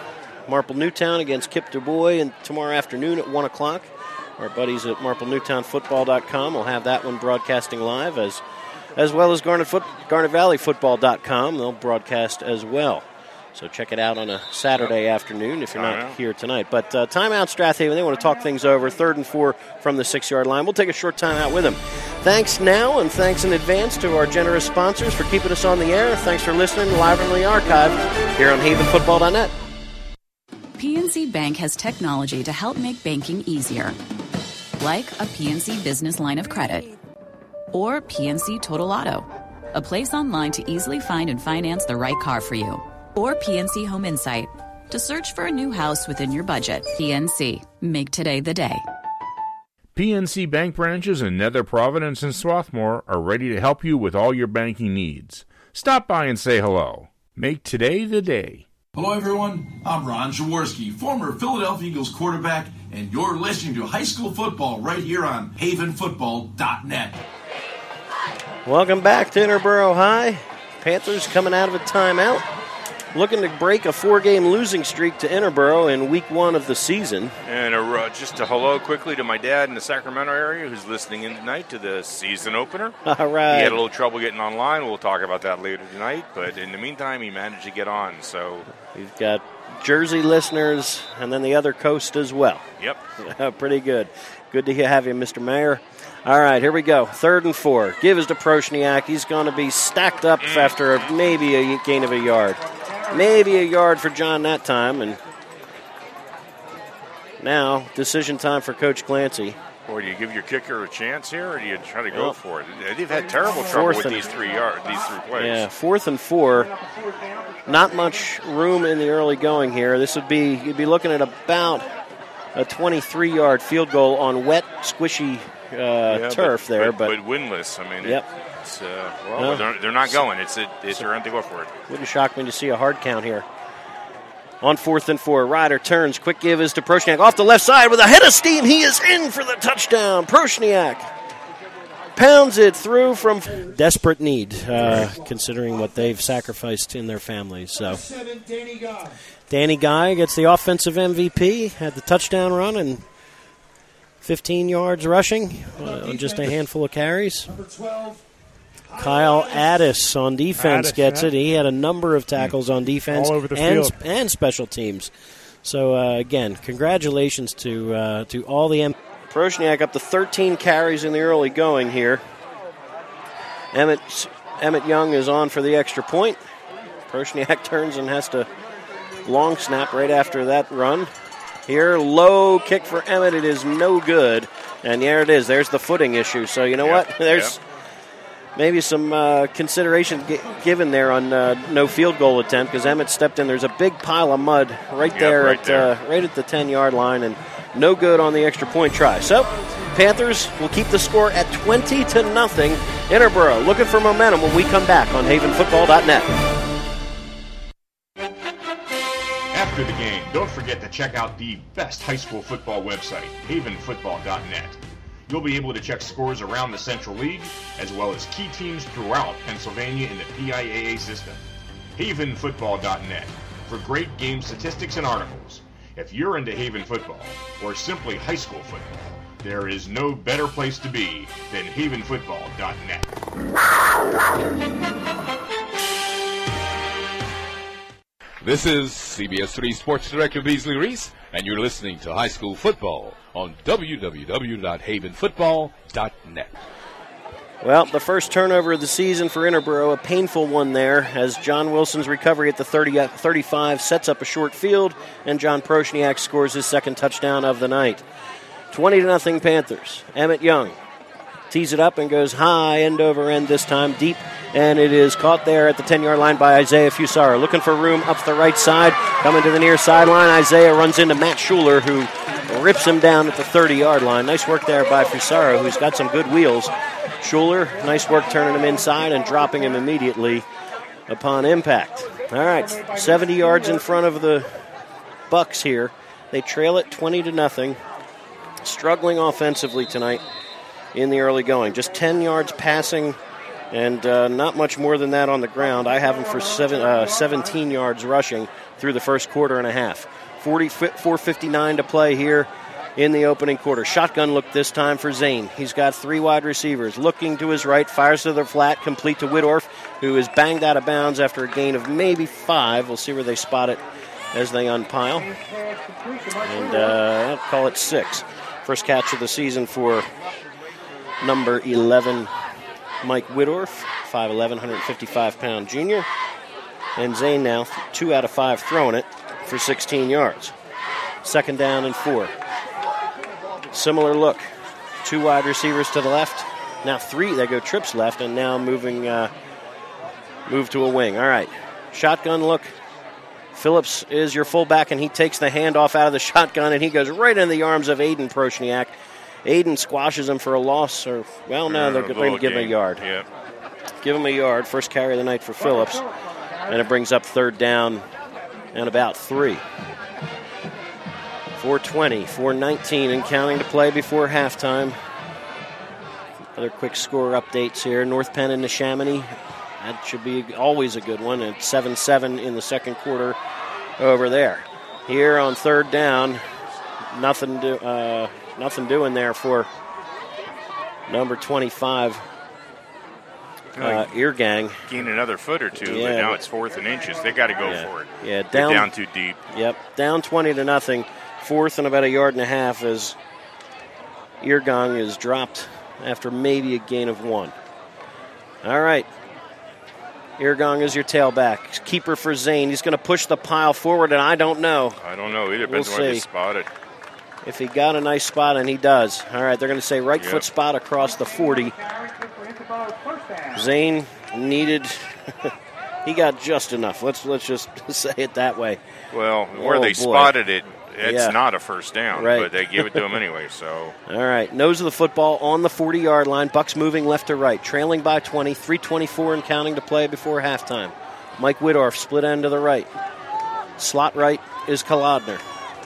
Marple Newtown against Kip Du Bois and tomorrow afternoon at one o'clock. Our buddies at marple newtown football dot com will have that one broadcasting live, as as well as Garnet, Foot, garnet valley football dot com. They'll broadcast as well. So check it out on a Saturday afternoon if you're not here tonight. But uh, timeout Strathaven, they want to talk things over. Third and four from the six-yard line. We'll take a short timeout with them. Thanks now, and thanks in advance to our generous sponsors for keeping us on the air. Thanks for listening live in the archive here on haven football dot net. P N C Bank has technology to help make banking easier. Like a P N C business line of credit. Or P N C Total Auto. A place online to easily find and finance the right car for you. Or P N C Home Insight, to search for a new house within your budget. P N C, make today the day. P N C Bank branches in Nether Providence and Swarthmore are ready to help you with all your banking needs. Stop by and say hello. Make today the day. Hello, everyone. I'm Ron Jaworski, former Philadelphia Eagles quarterback, and you're listening to high school football right here on haven football dot net. Welcome back to Interboro High. Panthers coming out of a timeout, looking to break a four-game losing streak to Interboro in week one of the season. And a, uh, just a hello quickly to my dad in the Sacramento area who's listening in tonight to the season opener. All right. He had a little trouble getting online. We'll talk about that later tonight. But in the meantime, he managed to get on. So we've got Jersey listeners and then the other coast as well. Yep. Pretty good. Good to have you, Mister Mayor. All right, here we go. Third and four. Give is to Proshniak. He's going to be stacked up mm. after maybe a gain of a yard. Maybe a yard for John that time. And now, decision time for Coach Clancy. Boy, do you give your kicker a chance here, or do you try to go well, for it? They've had terrible trouble with these three yard, these three plays. Yeah, fourth and four. Not much room in the early going here. This would be, you'd be looking at about a twenty-three-yard field goal on wet, squishy uh, yeah, turf but, there. But, but, but winless. I mean, yep. it, it's, uh, well, no. they're, they're not going. It's a, it's a run to go for it. Wouldn't shock me to see a hard count here. On fourth and four, Ryder turns. Quick give is to Proshniak. Off the left side with a head of steam. He is in for the touchdown. Proshniak pounds it through from desperate need, uh, considering what they've sacrificed in their families. So, Danny Guy gets the offensive M V P, had the touchdown run and fifteen yards rushing uh, on just a handful of carries. Kyle Addis on defense Addis, gets yeah. it. He had a number of tackles on defense all over the and, field. and special teams. So, uh, again, congratulations to uh, to all the M. Proshniak up to thirteen carries in the early going here. Emmett, Emmett Young is on for the extra point. Proshniak turns and has to long snap right after that run. Here, low kick for Emmett. It is no good. And there it is. There's the footing issue. So, you know yep, what? There's... Yep. Maybe some uh, consideration g- given there on uh, no field goal attempt because Emmett stepped in. There's a big pile of mud right yep, there, right, at, there. Uh, right at the ten-yard line, and no good on the extra point try. So, Panthers will keep the score at twenty to nothing. Interboro looking for momentum when we come back on haven football dot net. After the game, don't forget to check out the best high school football website, haven football dot net. You'll be able to check scores around the Central League, as well as key teams throughout Pennsylvania in the P I A A system. haven football dot net for great game statistics and articles. If you're into Haven football, or simply high school football, there is no better place to be than haven football dot net. This is C B S three Sports Director Beasley Reese, and you're listening to High School Football on w w w dot haven football dot net. Well, the first turnover of the season for Interboro, a painful one there, as John Wilson's recovery at the thirty, thirty-five sets up a short field, and John Proshniak scores his second touchdown of the night. twenty to nothing Panthers. Emmett Young tees it up and goes high, end over end this time, deep, and it is caught there at the ten-yard line by Isaiah Fusaro. Looking for room up the right side, coming to the near sideline. Isaiah runs into Matt Schuler, who rips him down at the thirty-yard line. Nice work there by Fusaro, who's got some good wheels. Schuler, nice work turning him inside and dropping him immediately upon impact. All right, seventy yards in front of the Bucks here. They trail it twenty to nothing. Struggling offensively tonight in the early going. Just ten yards passing and uh, not much more than that on the ground. I have them for seven, uh, seventeen yards rushing through the first quarter and a half. four fifty-nine to play here in the opening quarter. Shotgun look this time for Zane. He's got three wide receivers. Looking to his right, fires to the flat, complete to Whittorf, who is banged out of bounds after a gain of maybe five. We'll see where they spot it as they unpile. And uh, I'll call it six. First catch of the season for number eleven, Mike Whittorf, five eleven, one fifty-five pound junior. And Zane now, two out of five throwing it for sixteen yards. Second down and four. Similar look. Two wide receivers to the left. Now three, they go trips left, and now moving, uh, move to a wing. All right, shotgun look. Phillips is your fullback, and he takes the handoff out of the shotgun, and he goes right into the arms of Aiden Prochniak. Aiden squashes him for a loss, or, well, no, they're going to give him a yard. Yeah. Give him a yard. First carry of the night for Phillips, and it brings up third down and about three. four twenty, four nineteen, and counting to play before halftime. Other quick score updates here. North Penn and Neshaminy. That should be always a good one. And seven seven in the second quarter over there. Here on third down, nothing do, uh, nothing doing there for number twenty-five, uh, Eargang. Gain another foot or two, Yeah, but now but- it's fourth and inches. They got to go Yeah. for it. Yeah, They're down, down too deep. Yep, down twenty to nothing. Fourth and about a yard and a half as Eargang is dropped after maybe a gain of one. All right. Eargang is your tailback. Keeper for Zane. He's going to push the pile forward, and I don't know I don't know either. We'll Depends on where they see. spot it. if he got a nice spot, and he does. All right, they're going to say right Yep. foot spot across the forty. Zane needed... he got just enough. Let's let's just say it that way. Well, where Oh, they boy. spotted it, it's Yeah. not a first down, Right. but they gave it to him anyway. So All right, nose of the football on the forty-yard line. Bucks moving left to right, trailing by twenty, three twenty-four and counting to play before halftime. Mike Whittorf, split end to the right. Slot right is Kolodner.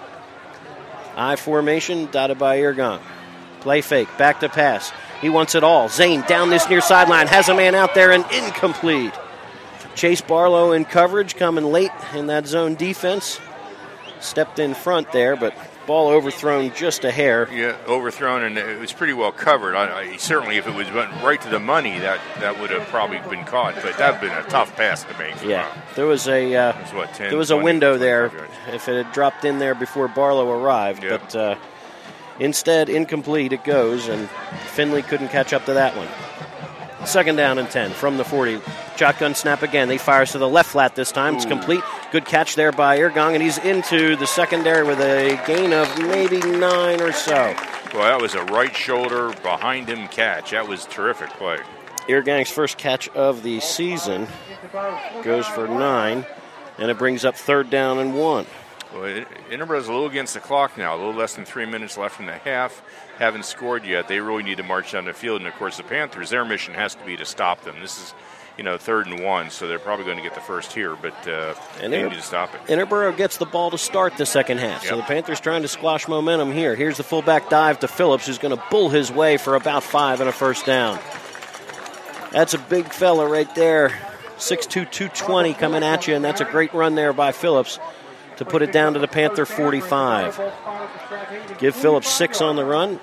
I formation, dotted by Eargang. Play fake, back to pass. He wants it all. Zane down this near sideline, has a man out there and incomplete. Chase Barlow in coverage, coming late in that zone defense. Stepped in front there, but ball overthrown just a hair. yeah, overthrown, and it was pretty well covered. I, I, certainly, if it was went right to the money, that, that would have probably been caught. But that would have been a tough pass to make. Yeah, there was a uh, It was, what, ten, there was a twenty, window there twenty-five yards. if it had dropped in there before Barlow arrived, Yeah. but uh, instead incomplete it goes, and Finley couldn't catch up to that one. Second down and ten from the forty. Shotgun snap again. They fires to the left flat this time. It's Ooh. complete. Good catch there by Eargang, and he's into the secondary with a gain of maybe nine or so. Well, that was a right shoulder behind him catch. That was terrific play. Eargang's first catch of the season goes for nine, and it brings up third down and one. Well, it- Edinburgh's a little against the clock now. A little less than three minutes left in the half. Haven't scored yet. They really need to march down the field. And, of course, the Panthers, their mission has to be to stop them. This is, you know, third and one, so they're probably going to get the first here, but uh, And they they're- need to stop it. Interboro gets the ball to start the second half. So Yep. the Panthers trying to squash momentum here. Here's the fullback dive to Phillips, who's going to bull his way for about five and a first down. That's a big fella right there. six two, two twenty coming at you, and that's a great run there by Phillips to put it down to the Panther forty-five. Give Phillips six on the run.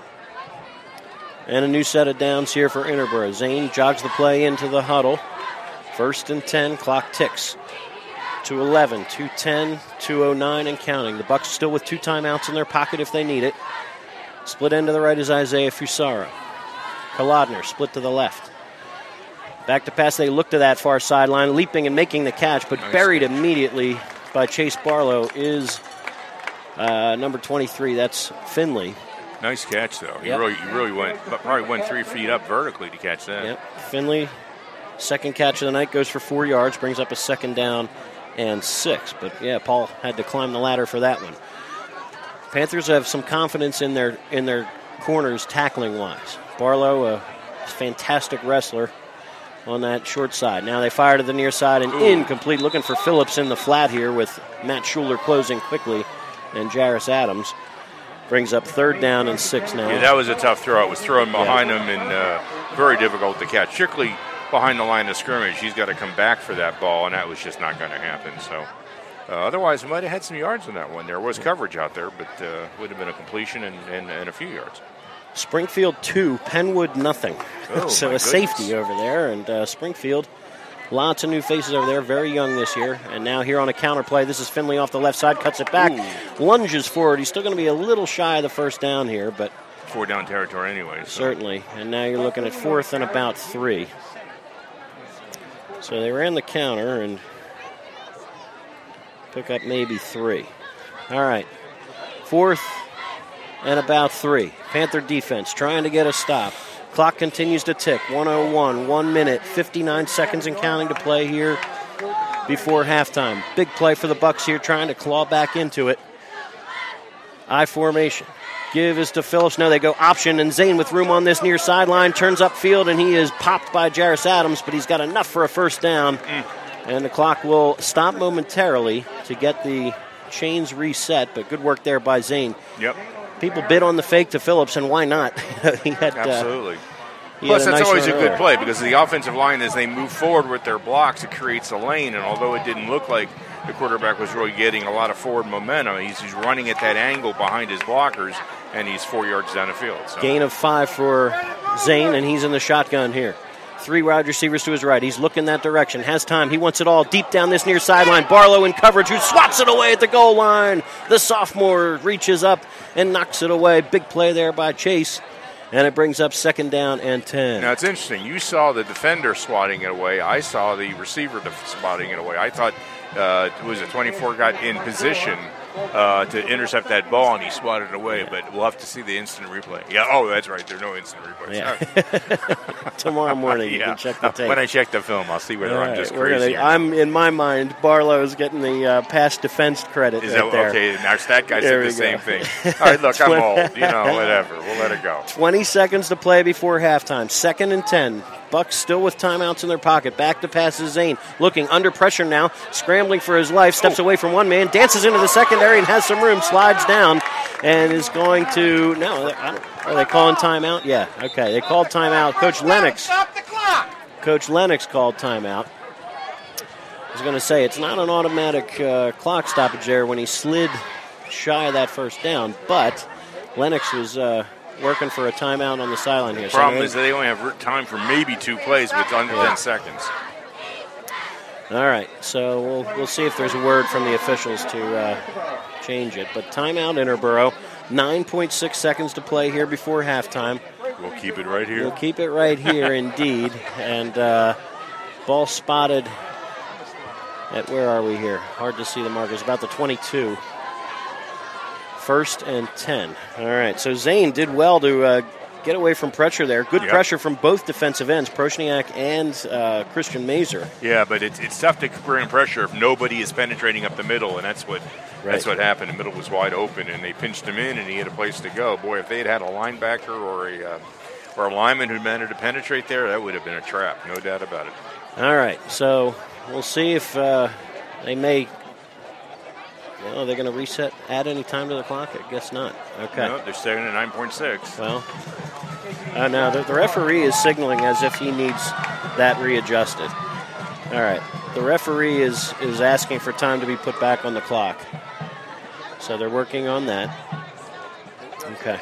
And a new set of downs here for Interboro. Zane jogs the play into the huddle. First and ten, clock ticks. two eleven, two ten, two oh nine and counting. The Bucks still with two timeouts in their pocket if they need it. Split end to the right is Isaiah Fusaro. Kolodner split to the left. Back to pass, they look to that far sideline, leaping and making the catch, but Nice buried catch. immediately by Chase Barlow is uh, number twenty-three. That's Finley. Nice catch, though. He Yep. really, he really went, probably went three feet up vertically to catch that. Yep. Finley, second catch of the night, goes for four yards, brings up a second down and six. But, yeah, Paul had to climb the ladder for that one. Panthers have some confidence in their in their corners tackling-wise. Barlow, a fantastic wrestler on that short side. Now they fire to the near side and incomplete. Looking for Phillips in the flat here with Matt Schuler closing quickly and Jarris Adams. Brings up third down and six now. Yeah, that was a tough throw. It was thrown Yeah. behind him and uh, very difficult to catch, particularly behind the line of scrimmage. He's got to come back for that ball, and that was just not going to happen. So Uh, otherwise, we might have had some yards on that one. There was coverage out there, but uh, would have been a completion and, and, and a few yards. Springfield two, Penwood nothing. Oh, so a goodness. safety over there, and uh, Springfield, lots of new faces over there, very young this year. And now here on a counter play, this is Finley off the left side, cuts it back, Ooh. lunges forward. He's still going to be a little shy of the first down here, but four down territory anyway. So. Certainly. And now you're looking at fourth and about three. So they ran the counter and pick up maybe three. All right. Fourth and about three. Panther defense trying to get a stop. Clock continues to tick. one oh one, one minute, fifty-nine seconds and counting to play here before halftime. Big play for the Bucks here, trying to claw back into it. I formation. Give is to Phillips. No, they go option, and Zane with room on this near sideline turns upfield, and he is popped by Jarris Adams, but he's got enough for a first down. Mm. And the clock will stop momentarily to get the chains reset, but good work there by Zane. Yep. People bid on the fake to Phillips, and why not? he had, Absolutely. Uh, he Plus, had a that's nice always a good earlier. play because the offensive line, as they move forward with their blocks, it creates a lane. And although it didn't look like the quarterback was really getting a lot of forward momentum, he's, he's running at that angle behind his blockers, and he's four yards down the field. So. Gain of five for Zane, and he's in the shotgun here. Three wide receivers to his right. He's looking that direction. Has time. He wants it all deep down this near sideline. Barlow in coverage, who swats it away at the goal line. The sophomore reaches up and knocks it away. Big play there by Chase. And it brings up second down and ten. Now, it's interesting. You saw the defender swatting it away. I saw the receiver def- swatting it away. I thought uh, it was a twenty-four got in position uh, to intercept that ball, and he swatted it away. Yeah. But we'll have to see the instant replay. Yeah, oh, that's right. There are no instant replays. Yeah. Tomorrow morning you yeah. can check the tape. When I check the film, I'll see whether All I'm right, just we're crazy. Gonna, I'm, in my mind, Barlow's getting the uh, pass defense credit Is right that there. okay? Now, that guy There said we the same go. thing. All right, look, I'm old. You know, whatever. We'll let it go. twenty seconds to play before halftime. Second and ten. Bucks still with timeouts in their pocket. Back to pass is Zane. Looking under pressure now. Scrambling for his life. Steps away from one man. Dances into the secondary and has some room. Slides down and is going to... No, I don't, are they calling timeout? Yeah, okay. They called timeout. Coach Lennox. Stop the clock. Coach Lennox called timeout. I was going to say, it's not an automatic uh, clock stoppage there when he slid shy of that first down, but Lennox was... Uh, working for a timeout on the sideline here. The problem so is that they only have time for maybe two plays with under yeah. ten seconds. All right, so we'll we'll see if there's a word from the officials to uh, change it. But timeout, Interboro. nine point six seconds to play here before halftime. We'll keep it right here. We'll keep it right here, indeed. And uh, ball spotted at, where are we here? Hard to see the markers. About the twenty-two. First and ten. All right, so Zane did well to uh, get away from pressure there. Good yep. pressure from both defensive ends, Proshniak and uh, Christian Mazer. Yeah, but it's it's tough to bring pressure if nobody is penetrating up the middle, and that's what right. that's what happened. The middle was wide open, and they pinched him in, and he had a place to go. Boy, if they had had a linebacker or a uh, or a lineman who managed to penetrate there, that would have been a trap, no doubt about it. All right, so we'll see if uh, they may. Well, are they going to reset, add any time to the clock? I guess not. Okay. No, they're staying at nine point six. Well, uh, now the, the referee is signaling as if he needs that readjusted. All right. The referee is, is asking for time to be put back on the clock. So they're working on that. Okay.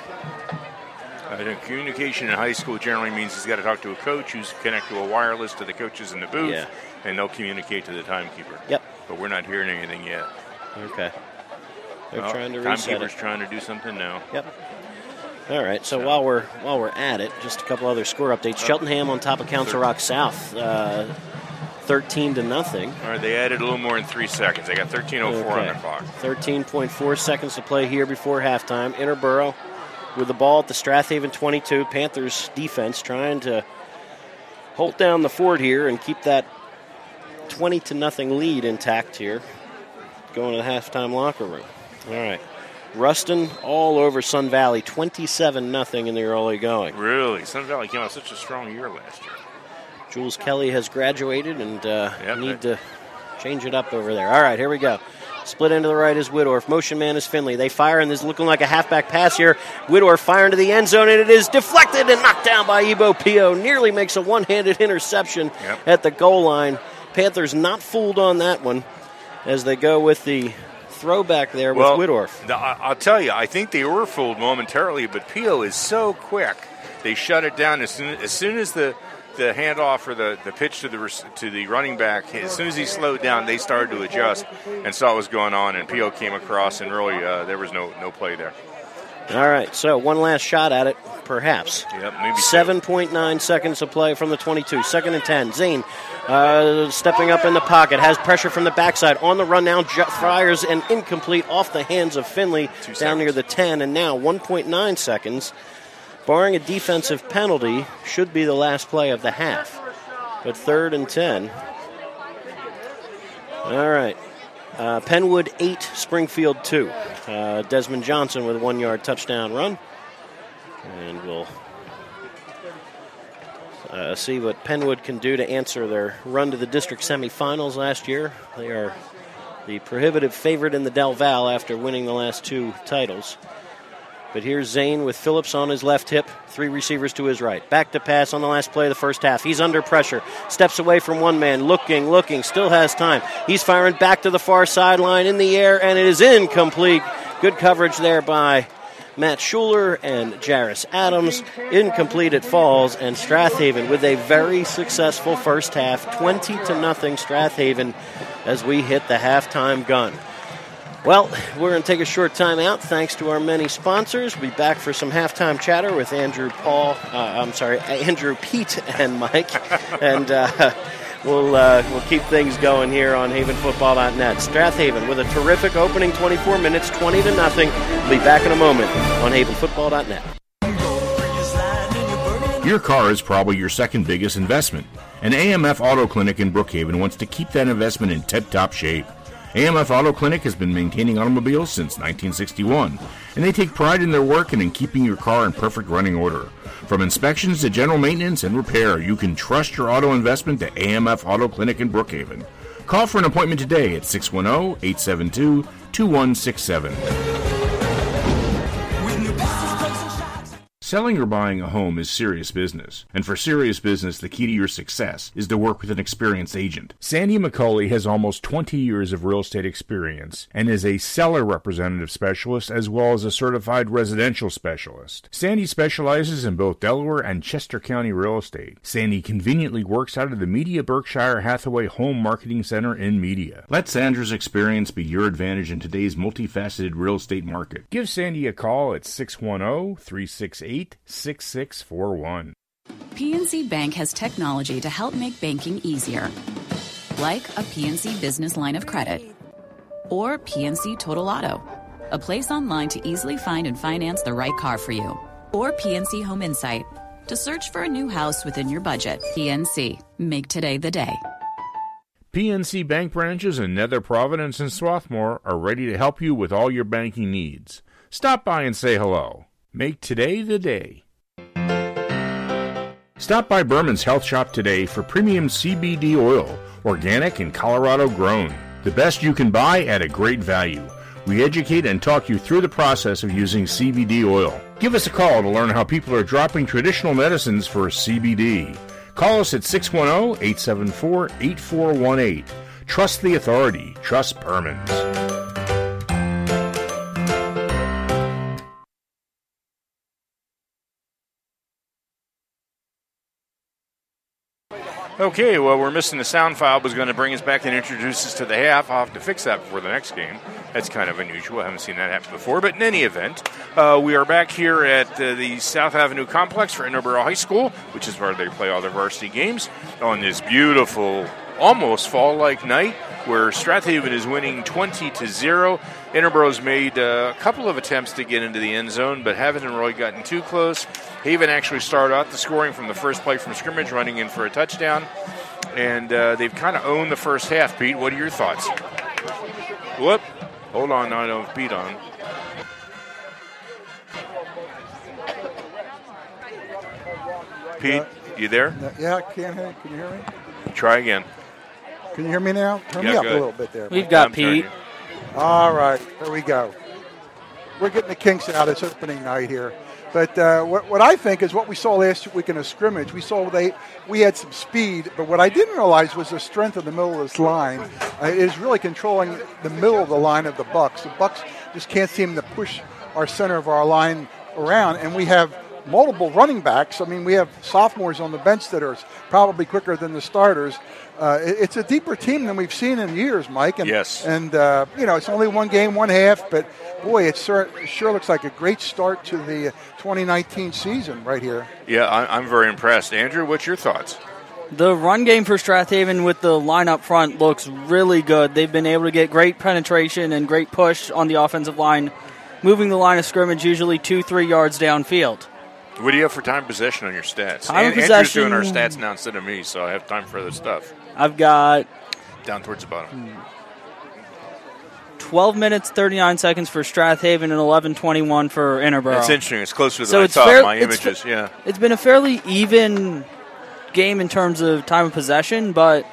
Uh, communication in high school generally means he's got to talk to a coach who's connected to a wireless to the coaches in the booth, yeah. and they'll communicate to the timekeeper. Yep. But we're not hearing anything yet. Okay. They're well, trying to reset timekeeper's it. trying to do something now. Yep. All right. So, so while we're while we're at it, just a couple other score updates. Uh, Cheltenham on top of Council Rock South, uh, thirteen to nothing. All right. They added a little more in three seconds. They got thirteen oh four okay. on the clock. Thirteen point four seconds to play here before halftime. Interboro with the ball at the Strathaven twenty-two. Panthers defense trying to hold down the fort here and keep that twenty to nothing lead intact here. Going to the halftime locker room. All right. Ruston all over Sun Valley, twenty-seven nothing in the early going. Really? Sun Valley came out such a strong year last year. Jules Kelly has graduated and uh, yep, need right. to change it up over there. All right, here we go. Split end to the right is Whittorf. Motion man is Finley. They fire, and this is looking like a halfback pass here. Whittorf firing to the end zone, and it is deflected and knocked down by Ebo Pio. Nearly makes a one-handed interception yep. at the goal line. Panthers not fooled on that one. as they go with the throwback there well, with Whittorf. The, I'll tell you, I think they were fooled momentarily, but Pio is so quick. They shut it down as soon as, soon as the, the handoff or the, the pitch to the to the running back, as soon as he slowed down, they started to adjust and saw what was going on, and Pio came across, and really uh, there was no, no play there. All right, so one last shot at it, perhaps. Yep, maybe seven point nine seconds of play from the twenty-two. Second and ten. Zane uh, stepping up in the pocket, has pressure from the backside. On the run now, J- fires an incomplete off the hands of Finley Two down seconds. near the ten, and now one point nine seconds. Barring a defensive penalty, should be the last play of the half. But third and ten. All right. Uh, Penwood eight, Springfield two. Uh, Desmond Johnson with a one-yard touchdown run. And we'll uh, see what Penwood can do to answer their run to the district semifinals last year. They are the prohibitive favorite in the Del Val after winning the last two titles. But here's Zane with Phillips on his left hip, three receivers to his right. Back to pass on the last play of the first half. He's under pressure, steps away from one man, looking, looking, still has time. He's firing back to the far sideline in the air, and it is incomplete. Good coverage there by Matt Schuler and Jarris Adams. Incomplete it falls, and Strathaven with a very successful first half, twenty to nothing Strathaven as we hit the halftime gun. Well, we're going to take a short time out thanks to our many sponsors. We'll be back for some halftime chatter with Andrew Paul, uh, I'm sorry, Andrew, Pete, and Mike. and uh, we'll uh, we'll keep things going here on Haven Football dot net. Strathaven with a terrific opening twenty-four minutes, twenty to nothing. We'll be back in a moment on Haven Football dot net. Your car is probably your second biggest investment, and A M F Auto Clinic in Brookhaven wants to keep that investment in tip-top shape. A M F Auto Clinic has been maintaining automobiles since nineteen sixty-one, and they take pride in their work and in keeping your car in perfect running order. From inspections to general maintenance and repair, you can trust your auto investment to A M F Auto Clinic in Brookhaven. Call for an appointment today at six one zero, eight seven two, two one six seven. Selling or buying a home is serious business, and for serious business, the key to your success is to work with an experienced agent. Sandy McCauley has almost twenty years of real estate experience and is a seller representative specialist as well as a certified residential specialist. Sandy specializes in both Delaware and Chester County real estate. Sandy conveniently works out of the Media Berkshire Hathaway Home Marketing Center in Media. Let Sandra's experience be your advantage in today's multifaceted real estate market. Give Sandy a call at six one zero, three six eight, six six four one. P N C Bank has technology to help make banking easier, like a P N C business line of credit or P N C Total Auto, a place online to easily find and finance the right car for you, or P N C Home Insight to search for a new house within your budget. P N C, make today the day. P N C Bank branches in Nether Providence and Swarthmore are ready to help you with all your banking needs. Stop by and say hello. Make today the day. Stop by Berman's Health Shop today for premium C B D oil, organic and Colorado grown. The best you can buy at a great value. We educate and talk you through the process of using C B D oil. Give us a call to learn how people are dropping traditional medicines for C B D. Call us at six one zero, eight seven four, eight four one eight. Trust the authority. Trust Berman's. Okay, well, we're missing the sound file, but was going to bring us back and introduce us to the half. I'll have to fix that before the next game. That's kind of unusual. I haven't seen that happen before. But in any event, uh, we are back here at uh, the South Avenue Complex for Interboro High School, which is where they play all their varsity games, on this beautiful, almost fall-like night where Strathaven is winning twenty to zero. Interboro's made uh, a couple of attempts to get into the end zone, but haven't really gotten too close. Haven actually started out the scoring from the first play from scrimmage, running in for a touchdown. And uh, they've kind of owned the first half. Pete, what are your thoughts? Whoop. Hold on, I don't have Pete on. Pete, you there? Yeah, I can hear. Can you hear me? Try again. Can you hear me now? Turn yeah, me up good. a little bit there. We've got Pete. All right, there we go. We're getting the kinks out. It's opening night here. But uh, what, what I think is what we saw last week in a scrimmage. We saw they we had some speed, but what I didn't realize was the strength of the middle of this line uh, is really controlling the middle of the line of the Bucs. The Bucs just can't seem to push our center of our line around, and we have multiple running backs. I mean, we have sophomores on the bench that are probably quicker than the starters. Uh, it, it's a deeper team than we've seen in years, Mike. And, yes. And, uh, you know, it's only one game, one half, but, boy, it sure, it sure looks like a great start to the twenty nineteen season right here. Yeah, I, I'm very impressed. Andrew, what's your thoughts? The run game for Strathaven with the line up front looks really good. They've been able to get great penetration and great push on the offensive line, moving the line of scrimmage usually two, three yards downfield. What do you have for time of possession on your stats? Time and, of possession. Andrew's doing our stats now instead of me, so I have time for other stuff. I've got down towards the bottom. twelve minutes, thirty-nine seconds for Strathaven and eleven twenty-one for Interboro. That's interesting. It's closer than so I it's thought. fair, My it's images, fa- yeah. It's been a fairly even game in terms of time of possession, but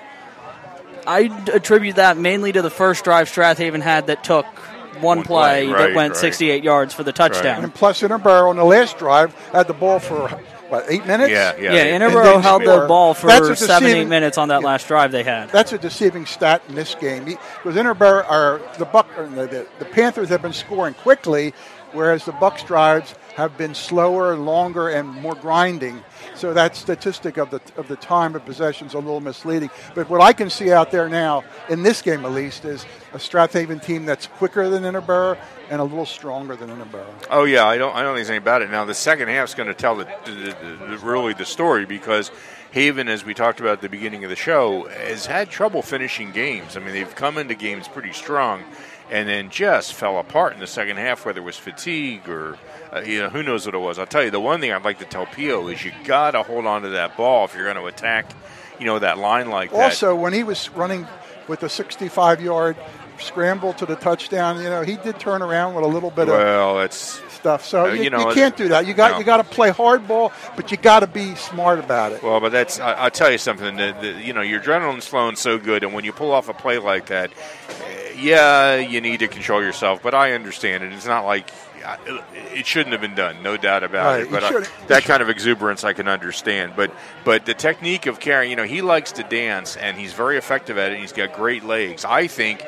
I attribute that mainly to the first drive Strathaven had that took one, one play, play right, that went right. sixty-eight yards for the touchdown. Right. And plus, Interboro on the last drive had the ball for, what, eight minutes? Yeah, yeah. Yeah, Interboro held the ball for seven, eight minutes on that yeah, last drive they had. That's a deceiving stat in this game. Because Interboro, are, the, Buck, or the, the, the Panthers have been scoring quickly, whereas the Bucs drives have been slower, longer, and more grinding. So that statistic of the of the time of possession is a little misleading. But what I can see out there now, in this game at least, is a Strathaven team that's quicker than Interboro and a little stronger than Interboro. Oh yeah, I don't I don't think anything about it. Now the second half is going to tell the, the, the, the really the story, because Haven, as we talked about at the beginning of the show, has had trouble finishing games. I mean, they've come into games pretty strong, and then just fell apart in the second half, whether it was fatigue or, uh, you know, who knows what it was. I'll tell you, the one thing I'd like to tell Pio is you got to hold on to that ball if you're going to attack, you know, that line like that. Also, when he was running with a sixty-five-yard scramble to the touchdown, you know, he did turn around with a little bit well, of it's, stuff. So uh, you, you, know, you can't do that. You got no. you got to play hardball, but you got to be smart about it. Well, but that's I, I'll tell you something. The, the, you know, your adrenaline's flowing so good, and when you pull off a play like that, yeah, you need to control yourself. But I understand it. It's not like it shouldn't have been done, no doubt about right. it. But I, that kind of exuberance I can understand. But but the technique of carrying, you know, he likes to dance, and he's very effective at it. And he's got great legs. I think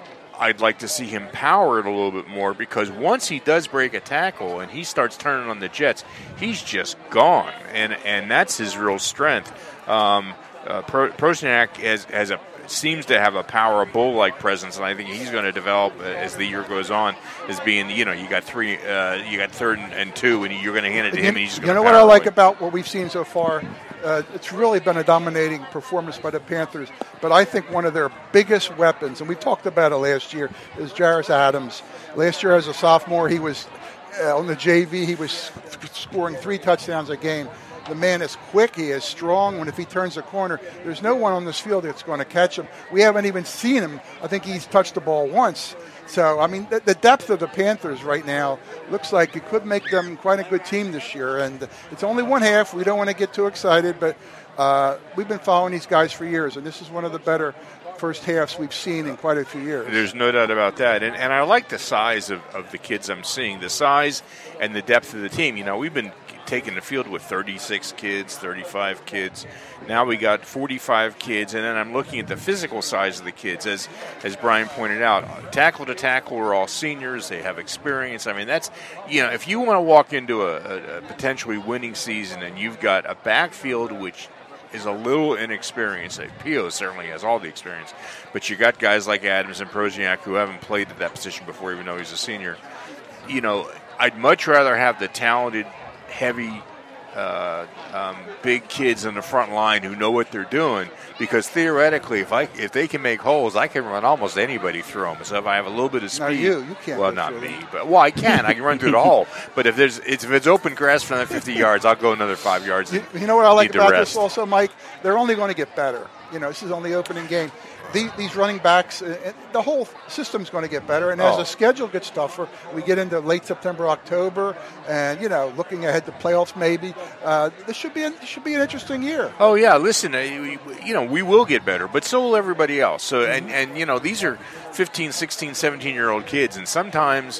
I'd like to see him power it a little bit more, because once he does break a tackle and he starts turning on the jets, he's just gone, and and that's his real strength. Um, uh, Pro, Prosniak has has a seems to have a power, a bull-like presence, and I think he's going to develop uh, as the year goes on as being, you know, you got three, uh, you got third and, and two, and you're going to hand it to him, and he's just going to. You know what I like about what we've seen so far? Uh, it's really been a dominating performance by the Panthers, but I think one of their biggest weapons, and we talked about it last year, is Jarris Adams. Last year as a sophomore, he was uh, on the J V, he was scoring three touchdowns a game. The man is quick. He is strong. When if he turns the corner, there's no one on this field that's going to catch him. We haven't even seen him. I think he's touched the ball once. So, I mean, the, the depth of the Panthers right now looks like it could make them quite a good team this year. And it's only one half. We don't want to get too excited, but uh, we've been following these guys for years, and this is one of the better first halves we've seen in quite a few years. There's no doubt about that. And, and I like the size of, of the kids I'm seeing, the size and the depth of the team. You know, we've been taking the field with thirty-six kids, thirty-five kids. Now we got forty-five kids, and then I'm looking at the physical size of the kids. As as Brian pointed out, tackle to tackle are all seniors. They have experience. I mean, that's, you know, if you want to walk into a, a, a potentially winning season and you've got a backfield which is a little inexperienced. Pio certainly has all the experience, but you got guys like Adams and Prosniak who haven't played at that position before, even though he's a senior. You know, I'd much rather have the talented, heavy, uh, um, big kids in the front line who know what they're doing, because theoretically, if I if they can make holes, I can run almost anybody through them. So if I have a little bit of speed, no, you you can't. Well, not me, them. but well, I can. I can run through the hole. But if there's it's, if it's open grass for another fifty yards, I'll go another five yards. You, you know what I like about rest. this also, Mike? They're only going to get better. You know, this is only the opening game. These, these running backs, uh, the whole system's going to get better. And as oh. the schedule gets tougher, we get into late September, October, and, you know, looking ahead to playoffs maybe, uh, this should be, a, this should be an interesting year. Oh, yeah. Listen, uh, you, you know, we will get better, but so will everybody else. So, and, and, you know, these are fifteen, sixteen, seventeen-year-old kids, and sometimes –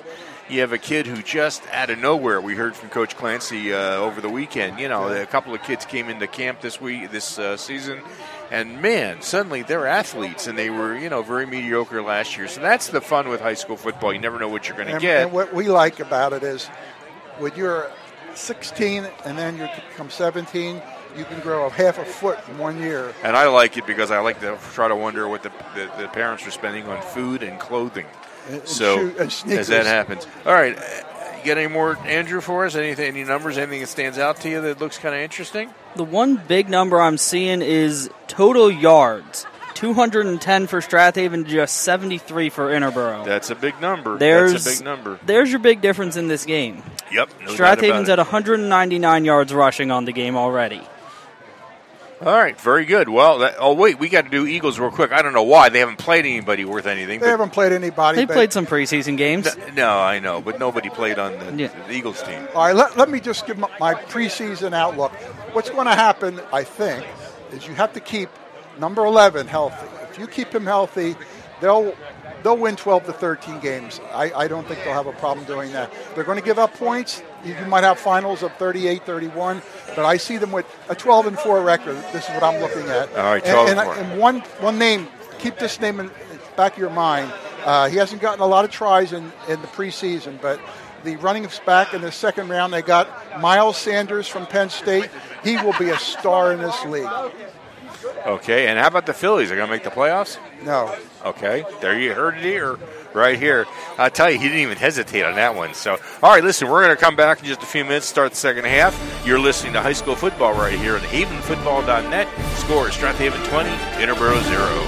you have a kid who just out of nowhere, we heard from Coach Clancy uh, over the weekend, you know, a couple of kids came into camp this week, this uh, season, and man, suddenly they're athletes, and they were, you know, very mediocre last year. So that's the fun with high school football. You never know what you're going to get. And what we like about it is when you're sixteen and then you become seventeen, you can grow a half a foot in one year. And I like it because I like to try to wonder what the, the, the parents are spending on food and clothing. And, so and shoe, and as that happens. All right. You got any more, Andrew, for us? Anything, any numbers, anything that stands out to you that looks kind of interesting? The one big number I'm seeing is total yards. two hundred ten for Strathaven, just seventy-three for Interboro. That's a big number. There's, That's a big number. There's your big difference in this game. Yep. No Strathaven's at one hundred ninety-nine yards rushing on the game already. All right, very good. Well, that, oh, wait, we got to do Eagles real quick. I don't know why. They haven't played anybody worth anything. They haven't played anybody. They played some preseason games. N- no, I know, but nobody played on the, yeah. the Eagles team. All right, let, let me just give my, my preseason outlook. What's going to happen, I think, is you have to keep number eleven healthy. If you keep him healthy, they'll they'll win twelve to thirteen games. I, I don't think they'll have a problem doing that. They're going to give up points. You might have finals of thirty-eight thirty-one, but I see them with a twelve and four record. This is what I'm looking at. All right, twelve and, and, and, and one one name, keep this name in the back of your mind. Uh, he hasn't gotten a lot of tries in, in the preseason, but the running back in the second round, they got Miles Sanders from Penn State. He will be a star in this league. Okay, and how about the Phillies? Are going to make the playoffs? No. Okay, there you heard it here, right here. I'll tell you, he didn't even hesitate on that one. So, all right, listen, we're going to come back in just a few minutes, start the second half. You're listening to high school football right here at haven football dot net. Score, Strathaven twenty, Interboro zero.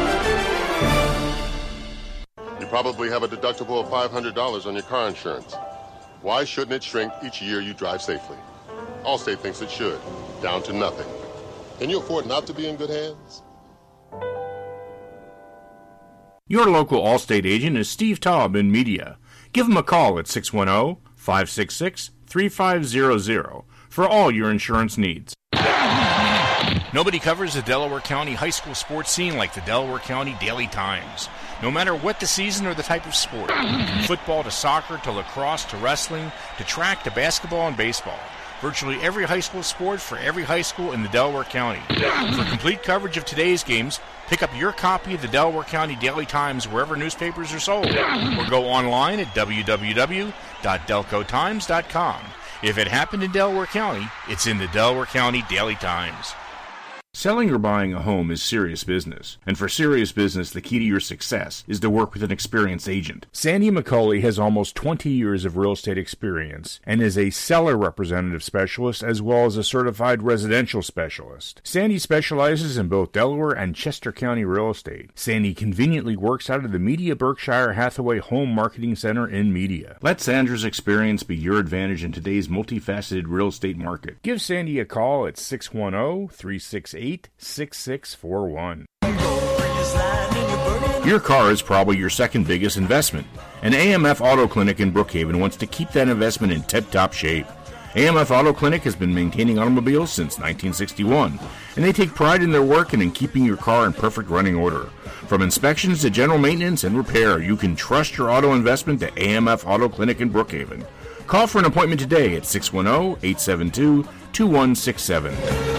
You probably have a deductible of five hundred dollars on your car insurance. Why shouldn't it shrink each year you drive safely? Allstate thinks it should, down to nothing. Can you afford not to be in good hands? Your local Allstate agent is Steve Taub in media. Give him a call at six one zero, five six six, three five zero zero for all your insurance needs. Nobody covers the Delaware County high school sports scene like the Delaware County Daily Times. No matter what the season or the type of sport, from football to soccer to lacrosse to wrestling to track to basketball and baseball. Virtually every high school sport for every high school in the Delaware County. For complete coverage of today's games, pick up your copy of the Delaware County Daily Times wherever newspapers are sold, or go online at w w w dot delco times dot com. If it happened in Delaware County, it's in the Delaware County Daily Times. Selling or buying a home is serious business, and for serious business, the key to your success is to work with an experienced agent. Sandy McCauley has almost twenty years of real estate experience and is a seller representative specialist as well as a certified residential specialist. Sandy specializes in both Delaware and Chester County real estate. Sandy conveniently works out of the Media Berkshire Hathaway Home Marketing Center in Media. Let Sandra's experience be your advantage in today's multifaceted real estate market. Give Sandy a call at six one zero, three six eight, six six four one. Your car is probably your second biggest investment, and A M F Auto Clinic in Brookhaven wants to keep that investment in tip-top shape. A M F Auto Clinic has been maintaining automobiles since nineteen sixty-one, and they take pride in their work and in keeping your car in perfect running order. From inspections to general maintenance and repair, you can trust your auto investment to A M F Auto Clinic in Brookhaven. Call for an appointment today at six one zero, eight seven two, two one six seven.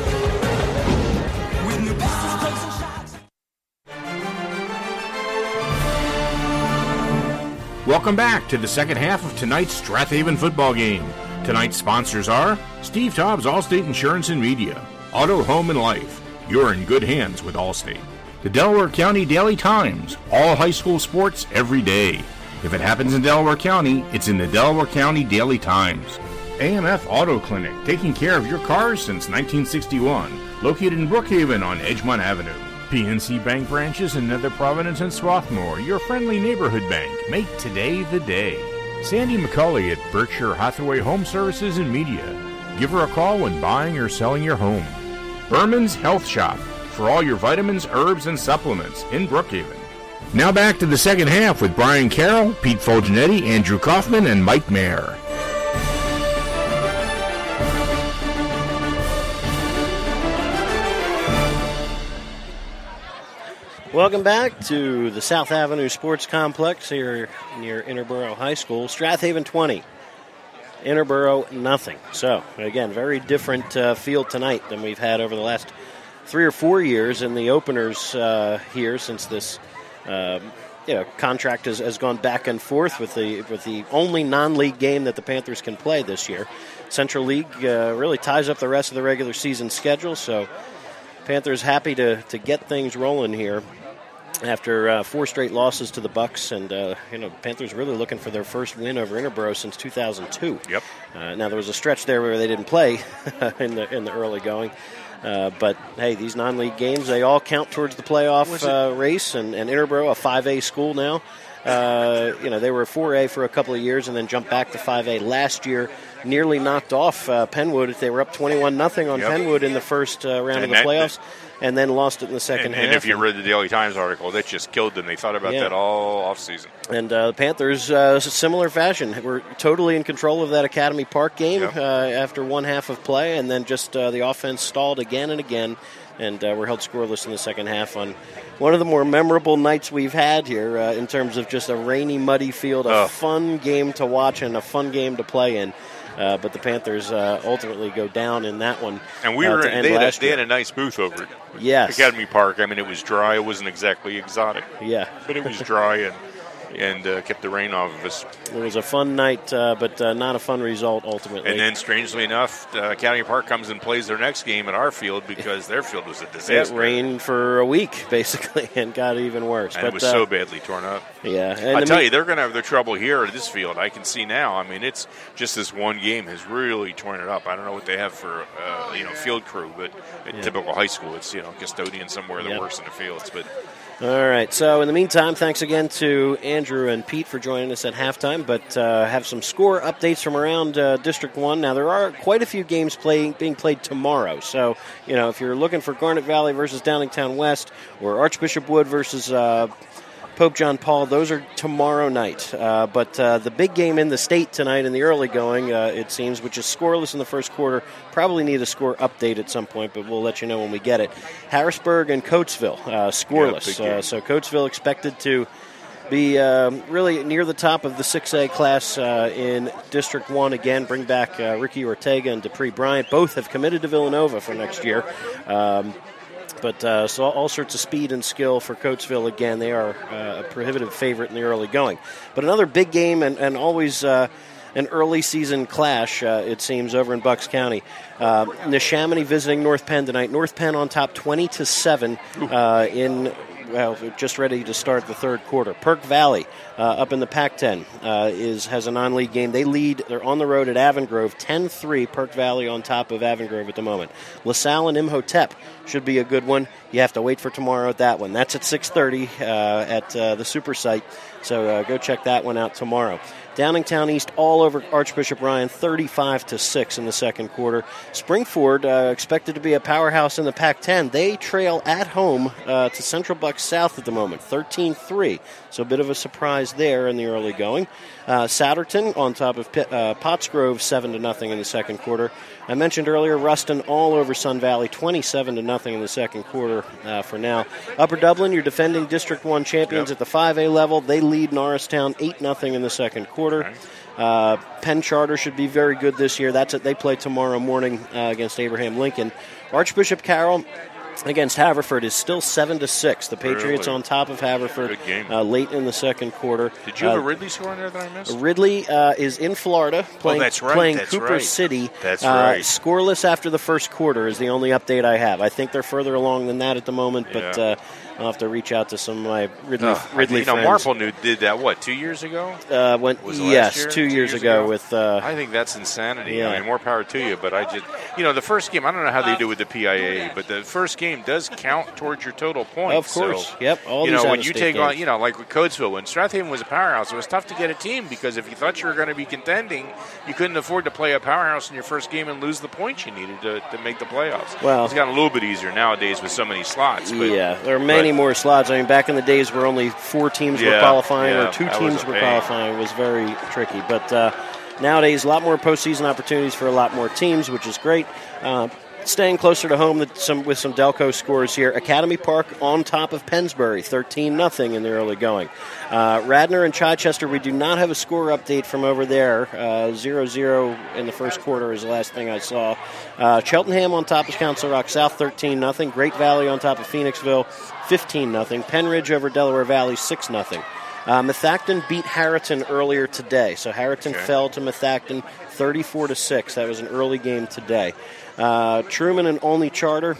Welcome back to the second half of tonight's Strathaven football game. Tonight's sponsors are Steve Taub's Allstate Insurance and Media, Auto, Home, and Life. You're in good hands with Allstate. The Delaware County Daily Times, all high school sports every day. If it happens in Delaware County, it's in the Delaware County Daily Times. A M F Auto Clinic, taking care of your cars since nineteen sixty-one, located in Brookhaven on Edgemont Avenue. P N C Bank branches in Nether Providence and Swarthmore, your friendly neighborhood bank. Make today the day. Sandy McCauley at Berkshire Hathaway Home Services and Media. Give her a call when buying or selling your home. Berman's Health Shop, for all your vitamins, herbs, and supplements in Brookhaven. Now back to the second half with Brian Carroll, Pete Fulgenetti, Andrew Kaufman, and Mike Mayer. Welcome back to the South Avenue Sports Complex here near Interboro High School. Strathaven twenty, Interboro nothing. So, again, very different uh, field tonight than we've had over the last three or four years in the openers uh, here since this uh, you know, contract has, has gone back and forth with the with the only non-league game that the Panthers can play this year. Central League uh, really ties up the rest of the regular season schedule, so Panthers happy to, to get things rolling here after uh, four straight losses to the Bucks, and uh, you know, Panthers really looking for their first win over Interboro since two thousand two. Yep. Uh, now there was a stretch there where they didn't play in the in the early going, uh, but hey, these non-league games, they all count towards the playoff uh, race. And, and Interboro, a five A school now, uh, you know, they were four A for a couple of years and then jumped back to five A last year. Nearly knocked off uh, Penwood. They were up twenty-one nothing on yep. Penwood in the first uh, round and of the that, playoffs, and then lost it in the second and, half. And if you read the Daily Times article, that just killed them. They thought about yeah. that all off season. And uh, the Panthers, uh, similar fashion, were totally in control of that Academy Park game yep. uh, after one half of play, and then just uh, the offense stalled again and again, and uh, were held scoreless in the second half on one of the more memorable nights we've had here uh, in terms of just a rainy, muddy field, a oh. fun game to watch and a fun game to play in. Uh, but the Panthers uh, ultimately go down in that one. And we uh, were to end they, had last a, they year. had a nice booth over it. Yes. Academy Park. I mean, it was dry. It wasn't exactly exotic. Yeah. But it was dry and and uh, kept the rain off of us. It was a fun night, uh, but uh, not a fun result ultimately. And then, strangely enough, uh, Academy Park comes and plays their next game at our field because their field was a disaster. It rained for a week, basically, and got even worse. And but, it was uh, so badly torn up. Yeah. And I tell me- you, they're going to have their trouble here at this field. I can see now. I mean, it's just this one game has really torn it up. I don't know what they have for, uh, you know, field crew, but in Yeah. typical high school, it's, you know, custodian somewhere that Yep. works in the fields. But All right. So in the meantime, thanks again to Andrew and Pete for joining us at halftime. But uh, have some score updates from around uh, District One. Now there are quite a few games playing being played tomorrow. So you know if you're looking for Garnet Valley versus Downingtown West or Archbishop Wood versus uh, Pope John Paul, those are tomorrow night. Uh, but uh, the big game in the state tonight in the early going, uh, it seems, which is scoreless in the first quarter. Probably need a score update at some point, but we'll let you know when we get it. Harrisburg and Coatesville, uh, scoreless. Yeah, uh, so Coatesville expected to be um, really near the top of the six A class uh, in District one again. Bring back uh, Ricky Ortega and Dupree Bryant. Both have committed to Villanova for next year. Um, But uh, so all sorts of speed and skill for Coatesville again. They are uh, a prohibitive favorite in the early going. But another big game and, and always uh, an early season clash, uh, it seems, over in Bucks County. Uh, Neshaminy visiting North Penn tonight. North Penn on top twenty to seven uh, in, well, just ready to start the third quarter. Perk Valley uh, up in the Pac ten uh, is has a non-league game. They lead. They're on the road at Avongrove, ten three. Perk Valley on top of Avongrove at the moment. LaSalle and Imhotep should be a good one. You have to wait for tomorrow at that one. That's at six thirty uh, at uh, the Super Site. So uh, go check that one out tomorrow. Downingtown East all over Archbishop Ryan, thirty-five to six in the second quarter. Springford uh, expected to be a powerhouse in the Pac ten. They trail at home uh, to Central Bucks South at the moment, thirteen three. So a bit of a surprise there in the early going. Uh, Souderton on top of Pitt, uh, Pottsgrove, seven to nothing in the second quarter. I mentioned earlier Ruston all over Sun Valley, twenty-seven to nothing in the second quarter uh, for now. Upper Dublin, your defending District one champions Yep. at the five A level. They lead Norristown eight nothing in the second quarter. Uh, Penn Charter should be very good this year. That's it. They play tomorrow morning uh, against Abraham Lincoln. Archbishop Carroll against Haverford is still seven to six. The Patriots Really? on top of Haverford Good game. uh, late in the second quarter. Did you have Uh, a Ridley score in there that I missed? Ridley uh, is in Florida playing, oh, that's right, playing that's Cooper right. City. That's uh, right. Scoreless after the first quarter is the only update I have. I think they're further along than that at the moment, but Yeah. uh, I'll have to reach out to some of my Ridley, Oh, Ridley you know, friends. Marple knew did that, what, two years ago? Uh, when, Was it last yes, year? two, years, ago, with. Uh, I think that's insanity. yeah. I mean, more power to you, but I just, you know, the first game, I don't know how they do with the P I A, but the first game does count towards your total points. Of course. So, Yep, all you these know, when you out-of-state take games. on, you know, like with Coatesville, when Strathaven was a powerhouse, it was tough to get a team because if you thought you were going to be contending, you couldn't afford to play a powerhouse in your first game and lose the points you needed to, to make the playoffs. Well- it's gotten a little bit easier nowadays with so many slots. But, yeah, there are many but- more slots. I mean, back in the days where only four teams were Yeah, qualifying yeah, or two that was teams a were pain. qualifying, it was very tricky. But uh, nowadays, a lot more postseason opportunities for a lot more teams, which is great. Uh, staying closer to home with some, with some Delco scores here. Academy Park on top of Pennsbury, thirteen nothing in the early going. Uh, Radnor and Chichester, we do not have a score update from over there. Uh, zero zero in the first quarter is the last thing I saw. Uh, Cheltenham on top of Council Rock South, thirteen nothing. Great Valley on top of Phoenixville, fifteen nothing. Penridge over Delaware Valley, six nothing. Uh, Methacton beat Harriton earlier today. So Harriton okay. fell to Methacton thirty-four to six. That was an early game today. Uh, Truman and Olney Charter.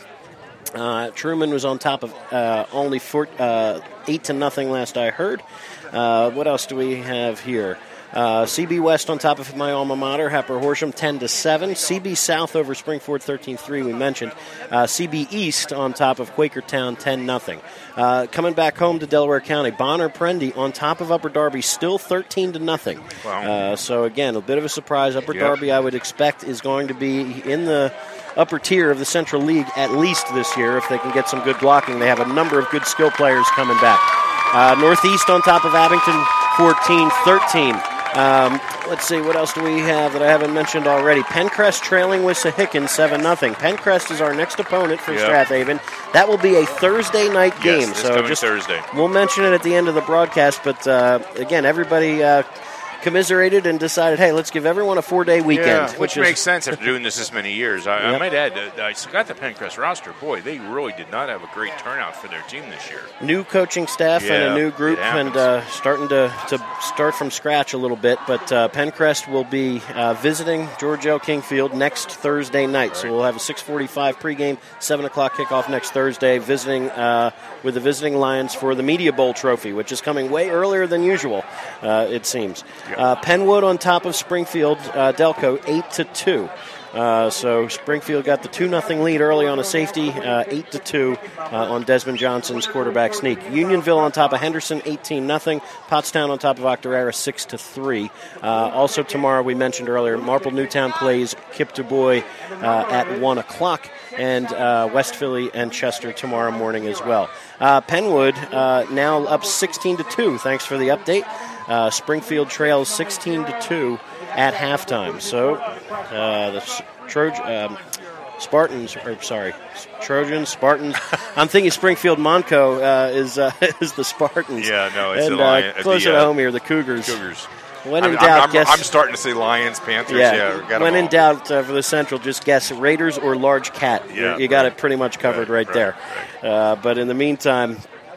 Uh, Truman was on top of uh, only four, uh, eight to nothing last I heard. Uh, what else do we have here? Uh, C B West on top of my alma mater, Happer Horsham, ten to seven. C B South over Springford, thirteen three, we mentioned. Uh, C B East on top of Quakertown, ten nothing. Uh, coming back home to Delaware County, Bonner Prendy on top of Upper Darby, still thirteen to nothing. Wow. Uh, so, again, a bit of a surprise. Upper yep. Darby, I would expect, is going to be in the upper tier of the Central League at least this year if they can get some good blocking. They have a number of good skill players coming back. Uh, Northeast on top of Abington, fourteen thirteen. Um, let's see, what else do we have that I haven't mentioned already? Pencrest trailing Wissahickon, seven nothing. Pencrest is our next opponent for yep. Strathaven. That will be a Thursday night game. Yes, this so coming just Thursday. We'll mention it at the end of the broadcast, but uh, again, everybody uh, commiserated and decided, hey, let's give everyone a four-day weekend. Yeah, which which is, makes sense after doing this this many years. I, Yep. I might add, that I got the Pencrest roster. Boy, they really did not have a great turnout for their team this year. New coaching staff Yeah, and a new group, it happens. and uh, starting to, to start from scratch a little bit. But uh, Pencrest will be uh, visiting George L. Kingfield next Thursday night. So we'll have a six forty-five pregame, seven o'clock kickoff next Thursday, visiting uh, with the visiting Lions for the Media Bowl trophy, which is coming way earlier than usual, uh, it seems. Uh, Penwood on top of Springfield, uh, Delco, eight to two. Uh, so Springfield got the two nothing lead early on a safety, uh, eight to two uh, on Desmond Johnson's quarterback sneak. Unionville on top of Henderson, eighteen nothing. Pottstown on top of Octorara, six to three. Uh, also tomorrow, we mentioned earlier, Marple Newtown plays Kip Du Bois uh, at one o'clock, and uh, West Philly and Chester tomorrow morning as well. Uh, Penwood uh, now up sixteen to two. Thanks for the update. Uh, Springfield trails sixteen to two at halftime. So uh, the Troj- um, Spartans, or sorry, Trojans, Spartans. I'm thinking Springfield Monco uh, is uh, is the Spartans. Yeah, no, it's and, the Lions. Uh, closer the, uh, to home here, the Cougars. Cougars. When in I'm, doubt, I'm, guess. I'm starting to say Lions, Panthers. Yeah, Yeah. got 'em when in all. doubt uh, for the Central, just guess Raiders or Large Cat. Yeah, you got right. it pretty much covered right, Right, there. right, Uh, but in the meantime,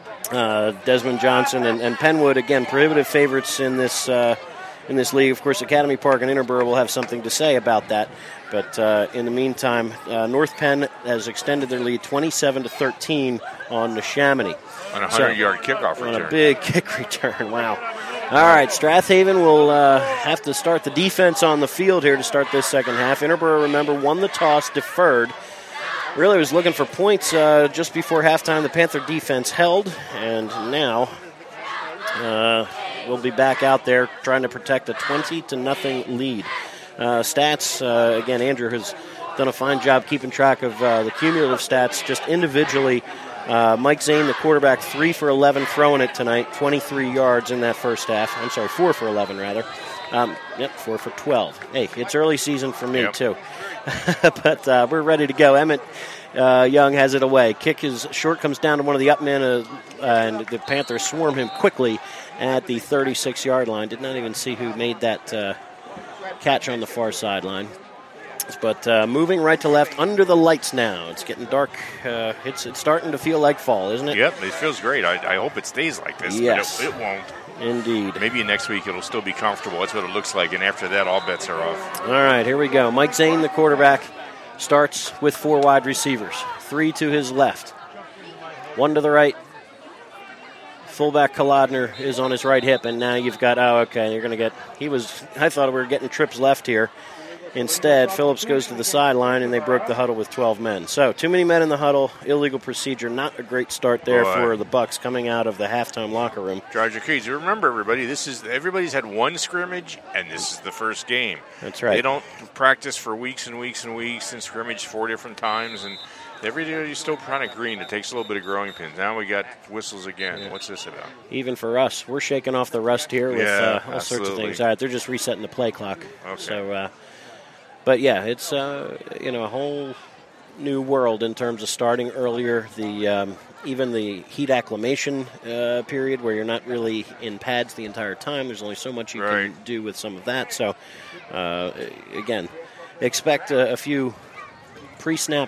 uh, Desmond Johnson and, and Penwood again prohibitive favorites in this uh, in this league. Of course, Academy Park and Interborough will have something to say about that. But uh, in the meantime, uh, North Penn has extended their lead twenty-seven to thirteen on Neshaminy. On a So, hundred-yard kickoff on return. a big kick return. Wow. All right, Strathaven will uh, have to start the defense on the field here to start this second half. Interborough, remember, won the toss, deferred. Really was looking for points uh, just before halftime. The Panther defense held, and now uh, we'll be back out there trying to protect a twenty to nothing lead. Uh, stats, uh, again, Andrew has done a fine job keeping track of uh, the cumulative stats just individually. Uh, Mike Zane, the quarterback, three for eleven throwing it tonight, twenty-three yards in that first half. I'm sorry, four for eleven, rather. Um, yep, four for twelve. Hey, it's early season for me, Yep. too. But uh, we're ready to go. Emmett uh, Young has it away. Kick is short, comes down to one of the up men, uh, and the Panthers swarm him quickly at the thirty-six-yard line. Did not even see who made that uh, catch on the far sideline. But uh, moving right to left under the lights now. It's getting dark. Uh, it's it's starting to feel like fall, isn't it? Yep, it feels great. I, I hope it stays like this. Yes. But it, it won't. Indeed. Maybe next week it'll still be comfortable. That's what it looks like. And after that, all bets are off. All right, here we go. Mike Zane, the quarterback, starts with four wide receivers. Three to his left. One to the right. Fullback Kolodner is on his right hip, and now you've got, oh, okay, you're going to get, he was, I thought we were getting trips left here. Instead, Phillips goes to the sideline, and they broke the huddle with twelve men. So, too many men in the huddle, illegal procedure, not a great start there Boy. for the Bucks coming out of the halftime locker room. Drives your keys. Remember, everybody, this is everybody's had one scrimmage, and this is the first game. That's right. They don't practice for weeks and weeks and weeks and scrimmage four different times, and everybody's still kind of green. It takes a little bit of growing pains. Now we got whistles again. Yeah. What's this about? Even for us, we're shaking off the rust here with Yeah, uh, all sorts of absolutely. things. All right, they're just resetting the play clock. Okay. So, uh, but yeah, it's uh, you know a whole new world in terms of starting earlier. The um, even the heat acclimation uh, period where you're not really in pads the entire time. There's only so much you Right. can do with some of that. So, uh, again, expect a, a few pre-snap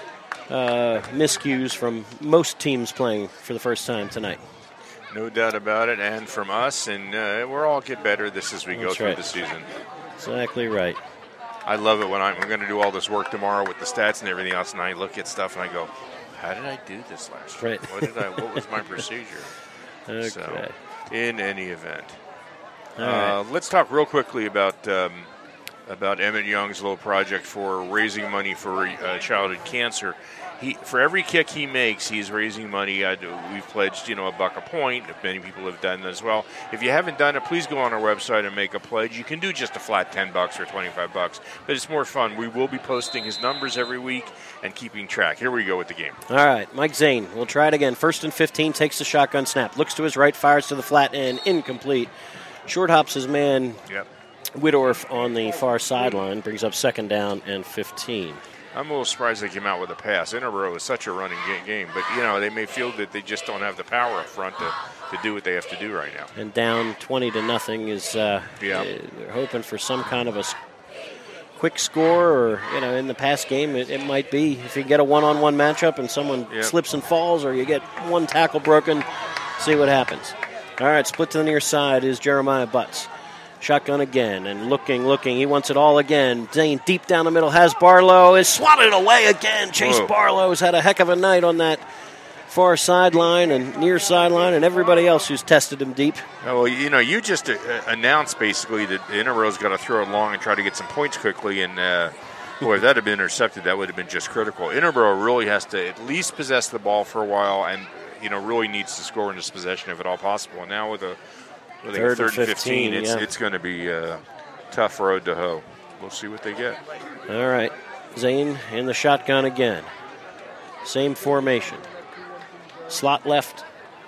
uh, miscues from most teams playing for the first time tonight. No doubt about it, and from us, and uh, we'll all get better this as we go That's through right. the season. Exactly right. I love it when I'm, I'm going to do all this work tomorrow with the stats and everything else, and I look at stuff and I go, how did I do this last year? Right. What did I? What was my procedure? Okay. So, in any event, All uh, right. let's talk real quickly about um, about Emmett Young's little project for raising money for uh, childhood cancer. He, for every kick he makes, he's raising money. I do, we've pledged, you know, a buck a point. Many people have done that as well. If you haven't done it, please go on our website and make a pledge. You can do just a flat ten bucks or twenty-five bucks, but it's more fun. We will be posting his numbers every week and keeping track. Here we go with the game. All right, Mike Zane will try it again. First and fifteen, takes the shotgun snap, looks to his right, fires to the flat end, incomplete. Short hops his man, Yep. Whittorf, on the far sideline, brings up second down and fifteen. I'm a little surprised they came out with a pass. Interboro is such a running ga- game, but, you know, they may feel that they just don't have the power up front to, to do what they have to do right now. And down twenty to nothing is uh, Yeah. uh, they're hoping for some kind of a s- quick score, or, you know, in the past game it, it might be if you get a one-on-one matchup and someone Yep. slips and falls, or you get one tackle broken, see what happens. All right, split to the near side is Jeremiah Butts. Shotgun again, and looking, looking. He wants it all again. Zane deep down the middle has Barlow. Is swatted away again. Chase Whoa. Barlow's had a heck of a night on that far sideline and near sideline, and everybody else who's tested him deep. Oh, well, you know, you just uh, announced basically that Interboro's got to throw it long and try to get some points quickly, and uh, boy, if that had been intercepted, that would have been just critical. Interboro really has to at least possess the ball for a while, and, you know, really needs to score in this possession if at all possible. And now with a with a Third third and and fifteen, fifteen, it's, yeah. it's going to be a tough road to hoe. We'll see what they get. All right, Zane in the shotgun again. Same formation. Slot left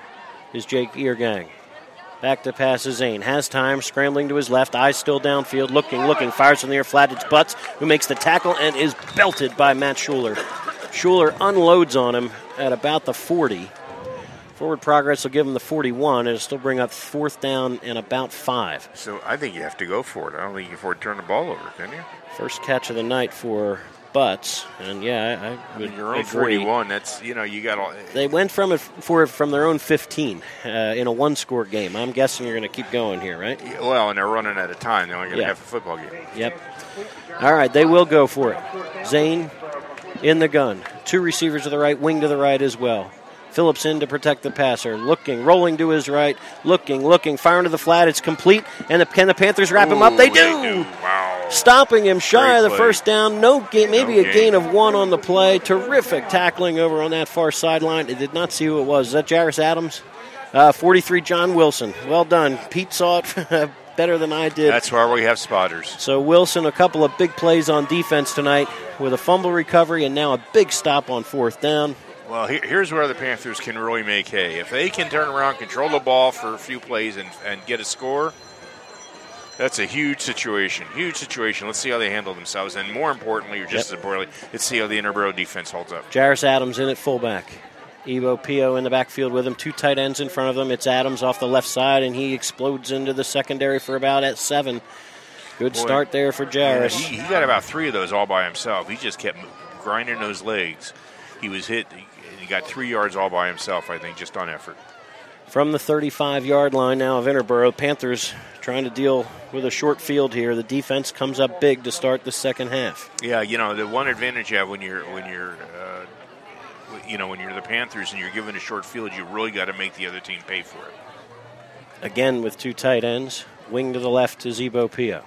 is Jake Eargang. Back to pass is Zane. Has time, scrambling to his left. Eyes still downfield, looking, looking. Fires from the near flat. It's Butts who makes the tackle and is belted by Matt Schuler. Schuler unloads on him at about the forty. Forward progress will give him the forty-one. It'll still bring up fourth down and about five. So I think you have to go for it. I don't think you can afford to turn the ball over, can you? First catch of the night for Butts. And, yeah, I, I I would mean, your own agree. forty-one, that's, you know, you got all. They went from it for from their own fifteen uh, in a one-score game. I'm guessing you're going to keep going here, right? Well, and they're running out of time. They're only going to Yeah. have a football game. Yep. All right, they will go for it. Zane in the gun. Two receivers to the right, wing to the right as well. Phillips in to protect the passer. Looking, rolling to his right. Looking, looking, firing to the flat. It's complete. And the, can the Panthers wrap him up? They do. They do. Wow. Stopping him shy Great of the play. first down. No gain, maybe No a gain. gain of one on the play. Terrific tackling over on that far sideline. I did not see who it was. Is that Jairus Adams? Uh, forty-three, John Wilson. Well done. Pete saw it better than I did. That's why we have spotters. So Wilson, a couple of big plays on defense tonight with a fumble recovery and now a big stop on fourth down. Well, here, here's where the Panthers can really make hay. If they can turn around, control the ball for a few plays, and, and get a score, that's a huge situation. Huge situation. Let's see how they handle themselves. And more importantly, or just Yep. as importantly, let's see how the Interboro defense holds up. Jairus Adams in at fullback. Evo Pio in the backfield with him. Two tight ends in front of them. It's Adams off the left side, and he explodes into the secondary for about at seven. Good Boy. start there for Jairus. Yeah, he, he got about three of those all by himself. He just kept grinding those legs. He was hit. He got three yards all by himself, I think, just on effort. From the thirty-five-yard line now of Interboro, Panthers trying to deal with a short field here. The defense comes up big to start the second half. Yeah, you know, the one advantage you have when you're when you're uh, you know when you're the Panthers and you're given a short field, you really got to make the other team pay for it. Again with two tight ends. Wing to the left to Zebo Pio.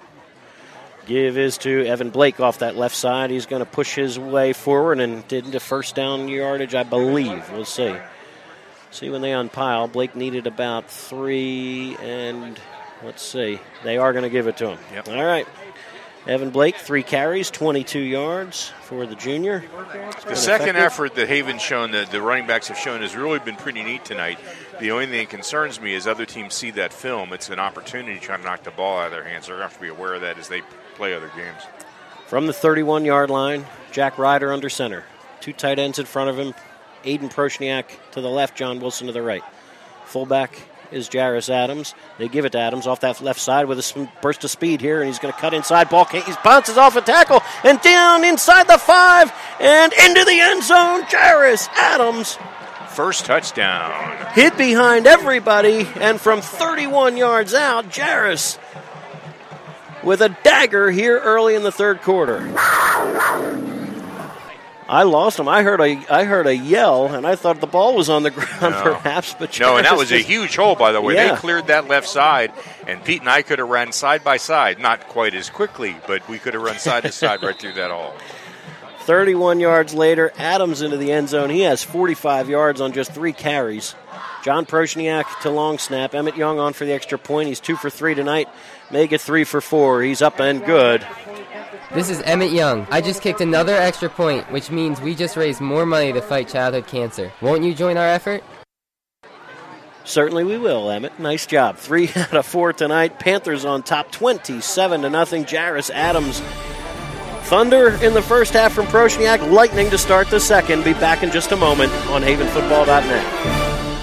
Give is to Evan Blake off that left side. He's going to push his way forward and did the first down yardage, I believe. We'll see. See when they unpile. Blake needed about three, and let's see. They are going to give it to him. Yep. All right. Evan Blake, three carries, twenty-two yards for the junior. The second effort that Haven's shown, that the running backs have shown, has really been pretty neat tonight. The only thing that concerns me is other teams see that film. It's an opportunity to try to knock the ball out of their hands. They're going to have to be aware of that as they play other games. From the thirty-one-yard line, Jack Ryder under center. Two tight ends in front of him. Aiden Prochniak to the left, John Wilson to the right. Fullback is Jairus Adams. They give it to Adams off that left side with a burst of speed here, and he's going to cut inside. Ball can't, he bounces off a tackle and down inside the five and into the end zone. Jairus Adams. First touchdown. Hid behind everybody, and from thirty-one yards out, Jairus with a dagger here early in the third quarter. I lost him. I heard a I heard a yell, and I thought the ball was on the ground, no. perhaps. But no, and that was just, a huge hole, by the way. Yeah. They cleared that left side, and Pete and I could have run side by side. Not quite as quickly, but we could have run side to side right through that hole. thirty-one yards later, Adams into the end zone. He has forty-five yards on just three carries. John Prochniak to long snap. Emmett Young on for the extra point. He's two for three tonight. Mega three for four. He's up and good. This is Emmett Young. I just kicked another extra point, which means we just raised more money to fight childhood cancer. Won't you join our effort? Certainly we will, Emmett. Nice job. Three out of four tonight. Panthers on top, twenty-seven to nothing. Jairus Adams. Thunder in the first half from Prochniak. Lightning to start the second. Be back in just a moment on Haven Football dot net.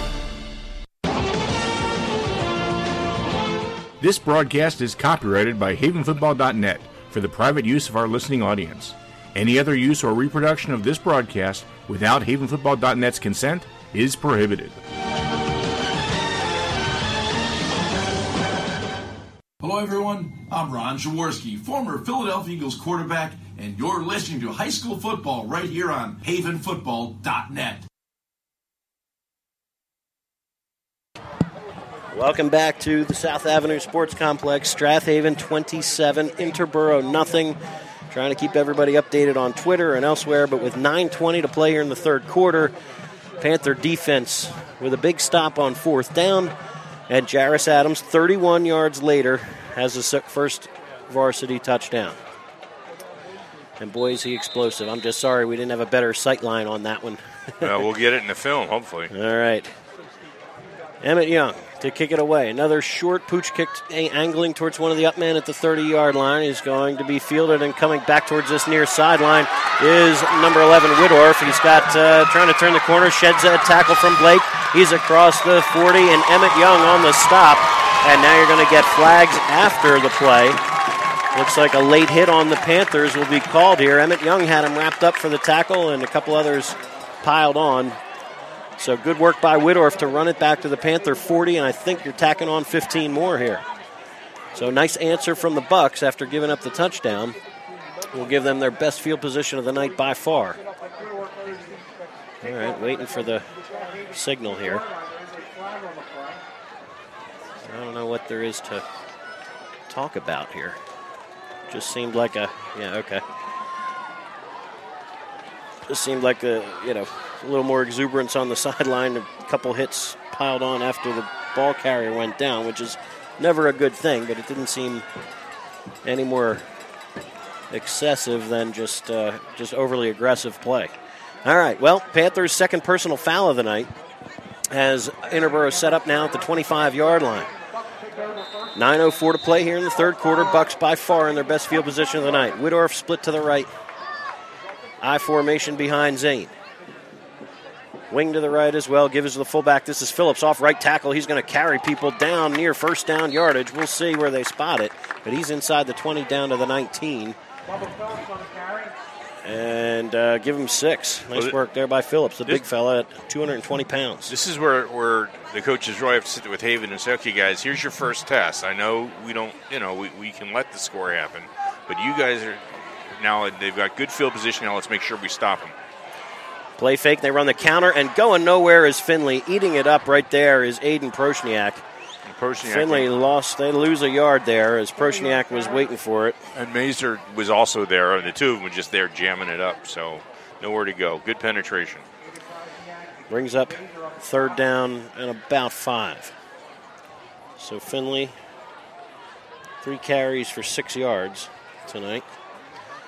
This broadcast is copyrighted by Haven Football dot net for the private use of our listening audience. Any other use or reproduction of this broadcast without Haven Football dot net's consent is prohibited. Hello, everyone. I'm Ron Jaworski, former Philadelphia Eagles quarterback, and you're listening to high school football right here on Haven Football dot net. Welcome back to the South Avenue Sports Complex. Strathaven twenty-seven, Interboro nothing. Trying to keep everybody updated on Twitter and elsewhere, but with nine twenty to play here in the third quarter, Panther defense with a big stop on fourth down, and Jairus Adams, thirty-one yards later, has his first varsity touchdown. And boy, is he explosive. I'm just sorry we didn't have a better sight line on that one. Well, we'll get it in the film, hopefully. All right. Emmett Young to kick it away. Another short pooch kick angling towards one of the up men at the thirty-yard line. He's going to be fielded, and coming back towards this near sideline is number eleven, Whittorf. He's got uh, trying to turn the corner, sheds a tackle from Blake. He's across the forty, and Emmett Young on the stop. And now you're going to get flags after the play. Looks like a late hit on the Panthers will be called here. Emmett Young had him wrapped up for the tackle, and a couple others piled on. So good work by Whittorf to run it back to the Panther forty, and I think you're tacking on fifteen more here. So nice answer from the Bucks after giving up the touchdown. We'll give them their best field position of the night by far. All right, waiting for the signal here. I don't know what there is to talk about here. Just seemed like a, yeah, okay. Just seemed like a, you know, a little more exuberance on the sideline. A couple hits piled on after the ball carrier went down, which is never a good thing, but it didn't seem any more excessive than just uh, just overly aggressive play. All right, well, Panthers' second personal foul of the night has Interboro set up now at the twenty-five-yard line. nine oh four to play here in the third quarter. Bucks by far in their best field position of the night. Whittorf split to the right. I formation behind Zane. Wing to the right as well. Gives to the fullback. This is Phillips off right tackle. He's going to carry people down near first down yardage. We'll see where they spot it. But he's inside the twenty down to the nineteen. And uh, give him six. Nice work there by Phillips, the big fella at two hundred twenty pounds. This is where, where the coaches really have to sit with Haven and say, okay, guys, here's your first test. I know we don't, you know, we, we can let the score happen. But you guys are now, they've got good field position. Now let's make sure we stop them. Play fake, they run the counter, and going nowhere is Finley. Eating it up right there is Aiden Prochniak. Prochniak Finley lost, they lose a yard there as Prochniak was waiting for it. And Mazer was also there, and the two of them were just there jamming it up, so nowhere to go. Good penetration. Brings up third down and about five. So Finley, three carries for six yards tonight.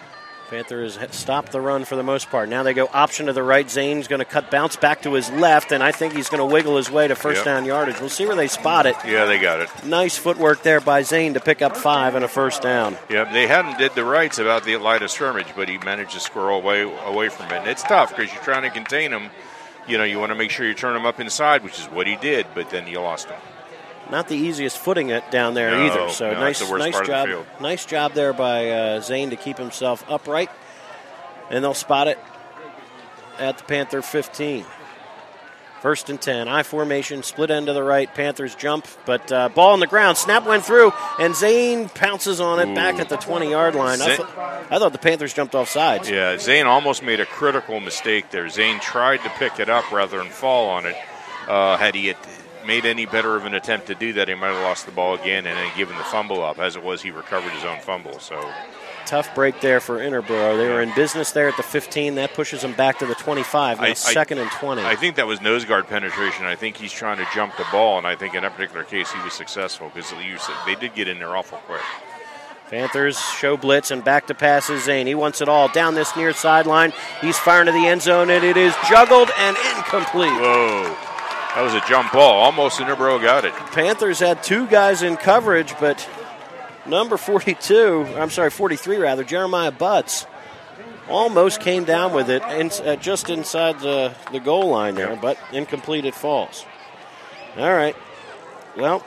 Panthers stopped the run for the most part. Now they go option to the right. Zane's going to cut bounce back to his left, and I think he's going to wiggle his way to first Yep. down yardage. We'll see where they spot it. Yeah, they got it. Nice footwork there by Zane to pick up five and a first down. Yep, they hadn't did the rights about the line of scrimmage, but he managed to squirrel away away from it. And it's tough because you're trying to contain him. You know, you want to make sure you turn him up inside, which is what he did, but then you lost him. Not the easiest footing it down there No, either. So no, nice, that's the worst nice part of the job. field. Nice job there by uh, Zane to keep himself upright, and they'll spot it at the Panther fifteen. First and ten, I formation, split end to the right. Panthers jump, but uh, ball on the ground. Snap went through, and Zane pounces on it Ooh. back at the twenty-yard line. I, Zane- th- I thought the Panthers jumped off sides. Yeah, Zane almost made a critical mistake there. Zane tried to pick it up rather than fall on it. Uh, had he had made any better of an attempt to do that, he might have lost the ball again and then given the fumble up. As it was, he recovered his own fumble. So Tough break there for Interboro. They were in business there at the fifteen. That pushes them back to the twenty-five. Now I- I- second and twenty. I think that was nose guard penetration. I think he's trying to jump the ball, and I think in that particular case he was successful because they did get in there awful quick. Panthers show blitz and back to passes. Zane, he wants it all down this near sideline. He's firing to the end zone, and it is juggled and incomplete. Whoa. That was a jump ball. Almost Interboro got it. Panthers had two guys in coverage, but number forty-two, I'm sorry, forty-three rather, Jeremiah Butts, almost came down with it in, uh, just inside the, the goal line there, but incomplete it falls. All right. Well,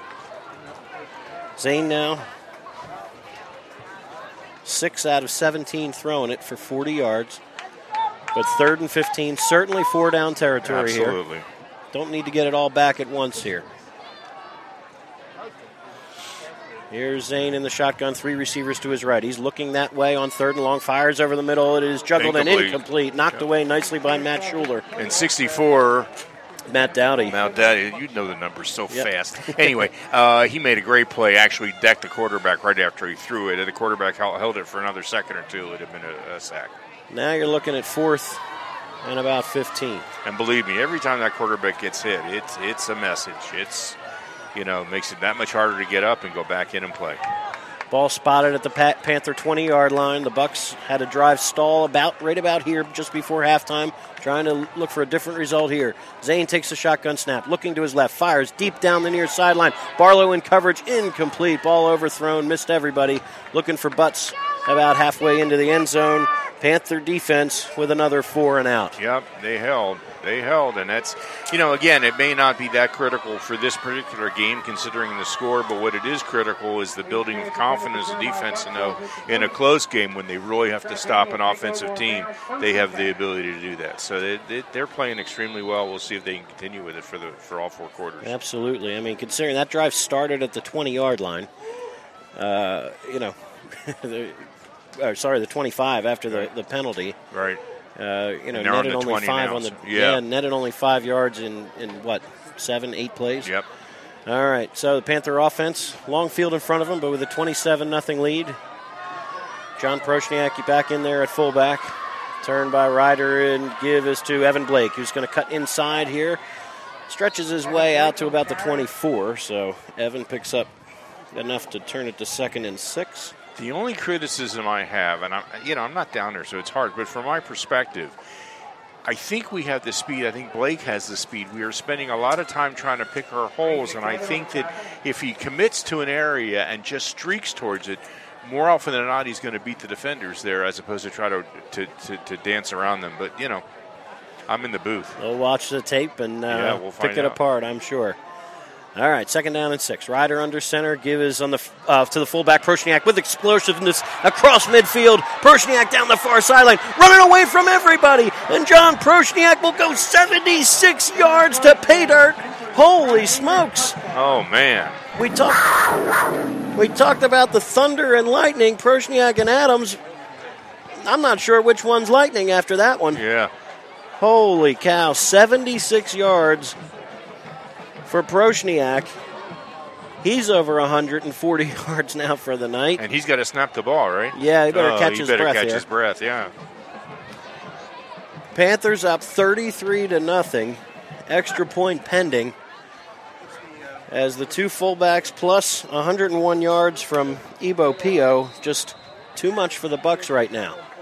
Zane now six out of seventeen throwing it for forty yards. But third and fifteen, certainly four down territory here. Absolutely. Don't need to get it all back at once here. Here's Zane in the shotgun, three receivers to his right. He's looking that way on third and long, fires over the middle. It is juggled Incomplete. and incomplete, knocked away nicely by Matt Schuler. And sixty-four, Matt Dowdy. Matt Dowdy, you know the numbers so Yep. fast. Anyway, uh, he made a great play. Actually, decked the quarterback right after he threw it. And the quarterback held held it for another second or two. It would have been a, a sack. Now you're looking at fourth and about fifteen. And believe me, every time that quarterback gets hit, it's it's a message. It's, you know, makes it that much harder to get up and go back in and play. Ball spotted at the Pat Panther twenty-yard line. The Bucks had a drive stall about right about here just before halftime, trying to look for a different result here. Zane takes the shotgun snap, looking to his left, fires deep down the near sideline. Barlow in coverage, incomplete. Ball overthrown, missed everybody. Looking for Butts about halfway into the end zone. Panther defense with another four and out. Yep, they held. They held, and that's, you know, again, it may not be that critical for this particular game considering the score, but what it is critical is the building of confidence of defense to know in a close game when they really have to stop an offensive team, they have the ability to do that. So they, they, they're playing extremely well. We'll see if they can continue with it for the for all four quarters. Absolutely. I mean, considering that drive started at the twenty-yard line, uh, you know, the, or sorry, the twenty-five after the, the penalty. Right. Uh, you know, And they're on netted the only twenty five now, on the so- yeah. yeah, netted only five yards in, in what, seven, eight plays? Yep. All right, so the Panther offense, long field in front of them, but with a twenty-seven nothing lead. John Prochniak back in there at fullback. Turn by Ryder and give is to Evan Blake, who's going to cut inside here. Stretches his way out to about the twenty-four, so Evan picks up enough to turn it to second and six. The only criticism I have, and I'm, you know, I'm not down there, so it's hard, but from my perspective, I think we have the speed. I think Blake has the speed. We are spending a lot of time trying to pick our holes, and I think that if he commits to an area and just streaks towards it, more often than not, he's going to beat the defenders there as opposed to try to, to, to, to dance around them. But, you know, I'm in the booth. We'll watch the tape and uh, Yeah, we'll pick find it out. apart, I'm sure. All right, second down and six. Ryder under center. Give is on the uh, to the fullback, Prochniak, with explosiveness across midfield. Prochniak down the far sideline, running away from everybody. And John Prochniak will go seventy-six yards to pay dirt. Holy smokes. Oh, man. We talked we talked about the thunder and lightning, Prochniak and Adams. I'm not sure which one's lightning after that one. Yeah. Holy cow, seventy-six yards for Prochniak. He's over one hundred forty yards now for the night. And he's got to snap the ball, right? Yeah, he better oh, catch he his better breath catch here. his breath, yeah. Panthers up thirty-three to nothing. Extra point pending. As the two fullbacks plus one hundred one yards from Ebo Pio, just too much for the Bucks right now.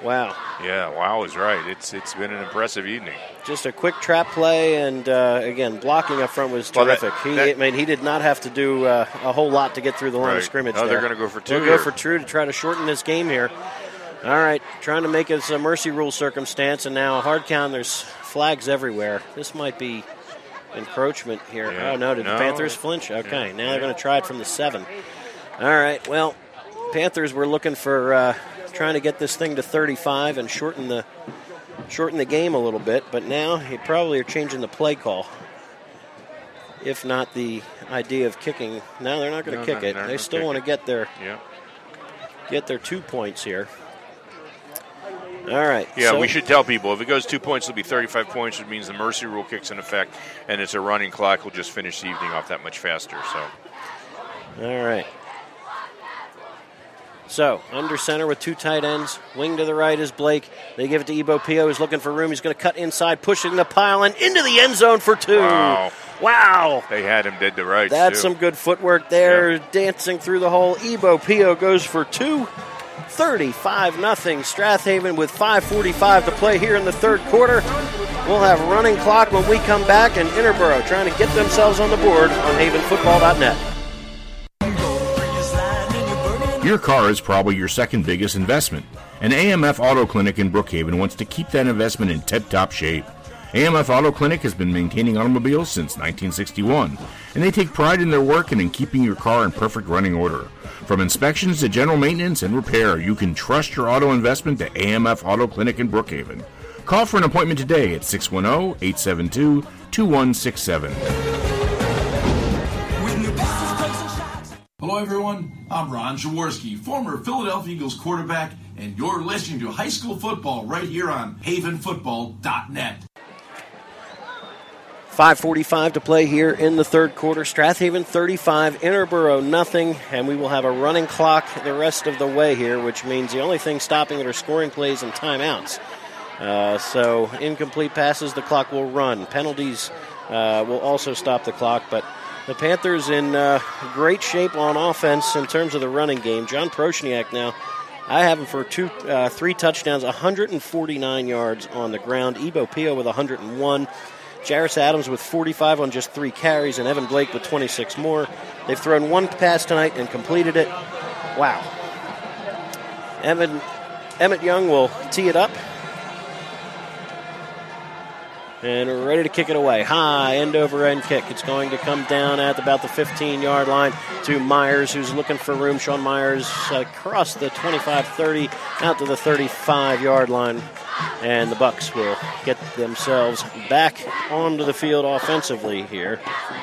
Wow. Yeah, wow is right. It's It's been an impressive evening. Just a quick trap play, and uh, again, blocking up front was Well, that- terrific. he, that- I mean, he did not have to do uh, a whole lot to get through the line Right. of scrimmage. No, they're there. gonna go for two They'll here. go for two to try to shorten this game here. All right, trying to make it a mercy rule circumstance, and now a hard count. There's flags everywhere. This might be encroachment here. Yeah. Oh, no, did No. the Panthers flinch? Okay, Yeah. now they're going to try it from the seven. All right, well, Panthers were looking for uh, trying to get this thing to thirty-five and shorten the shorten the game a little bit, but now you probably are changing the play call. If not the idea of kicking. No, they're not going to No, kick no, it. they're They gonna still kick want to it. get their Yeah. get their two points here. All right. Yeah, so- we should tell people if it goes two points, it'll be thirty-five points, which means the mercy rule kicks in effect, and it's a running clock. We'll just finish the evening off that much faster. So, All right. So, under center with two tight ends. Wing to the right is Blake. They give it to Ebo Pio, who's looking for room. He's going to cut inside, pushing the pile, and into the end zone for two. Wow. Wow. They had him dead to rights. That's too. some good footwork there, dancing through the hole. Ebo Pio goes for two. thirty-five nothing. Strathaven with five forty-five to play here in the third quarter. We'll have running clock when we come back, and Interboro trying to get themselves on the board on haven football dot net. Your car is probably your second biggest investment, and A M F Auto Clinic in Brookhaven wants to keep that investment in tip-top shape. A M F Auto Clinic has been maintaining automobiles since nineteen sixty-one, and they take pride in their work and in keeping your car in perfect running order. From inspections to general maintenance and repair, you can trust your auto investment to A M F Auto Clinic in Brookhaven. Call for an appointment today at six one zero, eight seven two, two one six seven. Hello, everyone. I'm Ron Jaworski, former Philadelphia Eagles quarterback, and you're listening to high school football right here on haven football dot net. five forty-five to play here in the third quarter. Strathaven thirty-five, Interboro nothing, and we will have a running clock the rest of the way here, which means the only thing stopping it are scoring plays and timeouts. Uh, so incomplete passes, the clock will run. Penalties uh, will also stop the clock, but the Panthers in uh, great shape on offense in terms of the running game. John Proshniak now, I have him for two, uh, three touchdowns, one hundred forty-nine yards on the ground. Ebo Pio with one hundred one. Jairus Adams with forty-five on just three carries, and Evan Blake with twenty-six more. They've thrown one pass tonight and completed it. Wow. Evan, Emmett Young will tee it up. And we're ready to kick it away. High end-over-end kick. It's going to come down at about the fifteen-yard line to Myers, who's looking for room. Sean Myers across the twenty-five thirty, out to the thirty-five-yard line. And the Bucks will get themselves back onto the field offensively here.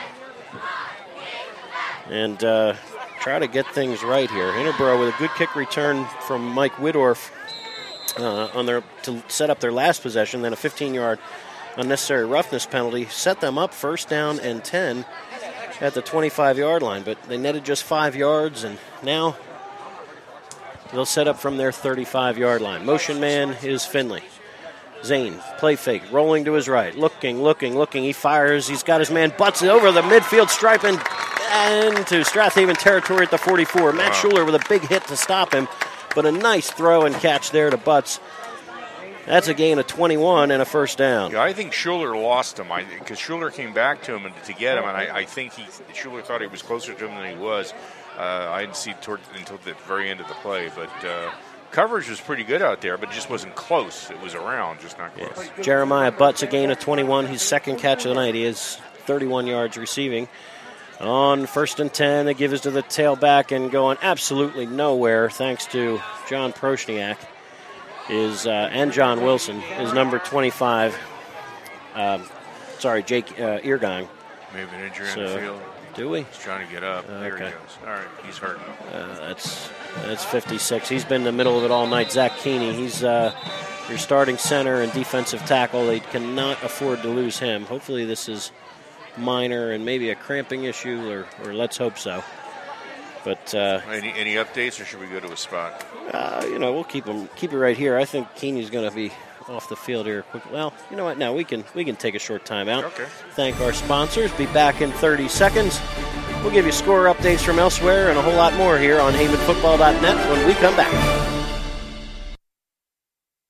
And uh, try to get things right here. Interboro with a good kick return from Mike Widorf uh, on their to set up their last possession, then a fifteen-yard unnecessary roughness penalty set them up first down and ten at the twenty-five-yard line, but they netted just five yards, and now they'll set up from their thirty-five-yard line. Motion man is Finley. Zane, play fake, rolling to his right, looking, looking, looking. He fires. He's got his man butts over the midfield stripe and into Strathaven territory at the forty-four. Matt Schuler with a big hit to stop him, but a nice throw and catch there to Butts. That's a gain of twenty-one and a first down. Yeah, I think Schuler lost him because Schuler came back to him and, to get him, and I, I think he Schuler thought he was closer to him than he was. Uh, I didn't see it toward, until the very end of the play, but uh, coverage was pretty good out there, but it just wasn't close. It was around, just not close. Yes. Jeremiah Butts, a gain of twenty-one. His second catch of the night. He has thirty-one yards receiving. On first and ten, they give it to the tailback and going absolutely nowhere thanks to John Proshniak. Is uh, and John Wilson is number twenty-five. Um, sorry, Jake uh, Eargang. Maybe an injury so, on the field. Do we? He's trying to get up. Uh, there okay. he goes. All right, he's hurt. Uh, that's that's fifty-six. He's been in the middle of it all night. Zach Keeney. He's uh, your starting center and defensive tackle. They cannot afford to lose him. Hopefully, this is minor and maybe a cramping issue, or, or let's hope so. But uh, any any updates, or should we go to a spot? Uh, you know, we'll keep him keep it right here. I think Keeney's going to be off the field here quick. Well, you know what? Now we can we can take a short time out. Okay. Thank our sponsors. Be back in thirty seconds. We'll give you score updates from elsewhere and a whole lot more here on haven football dot net when we come back.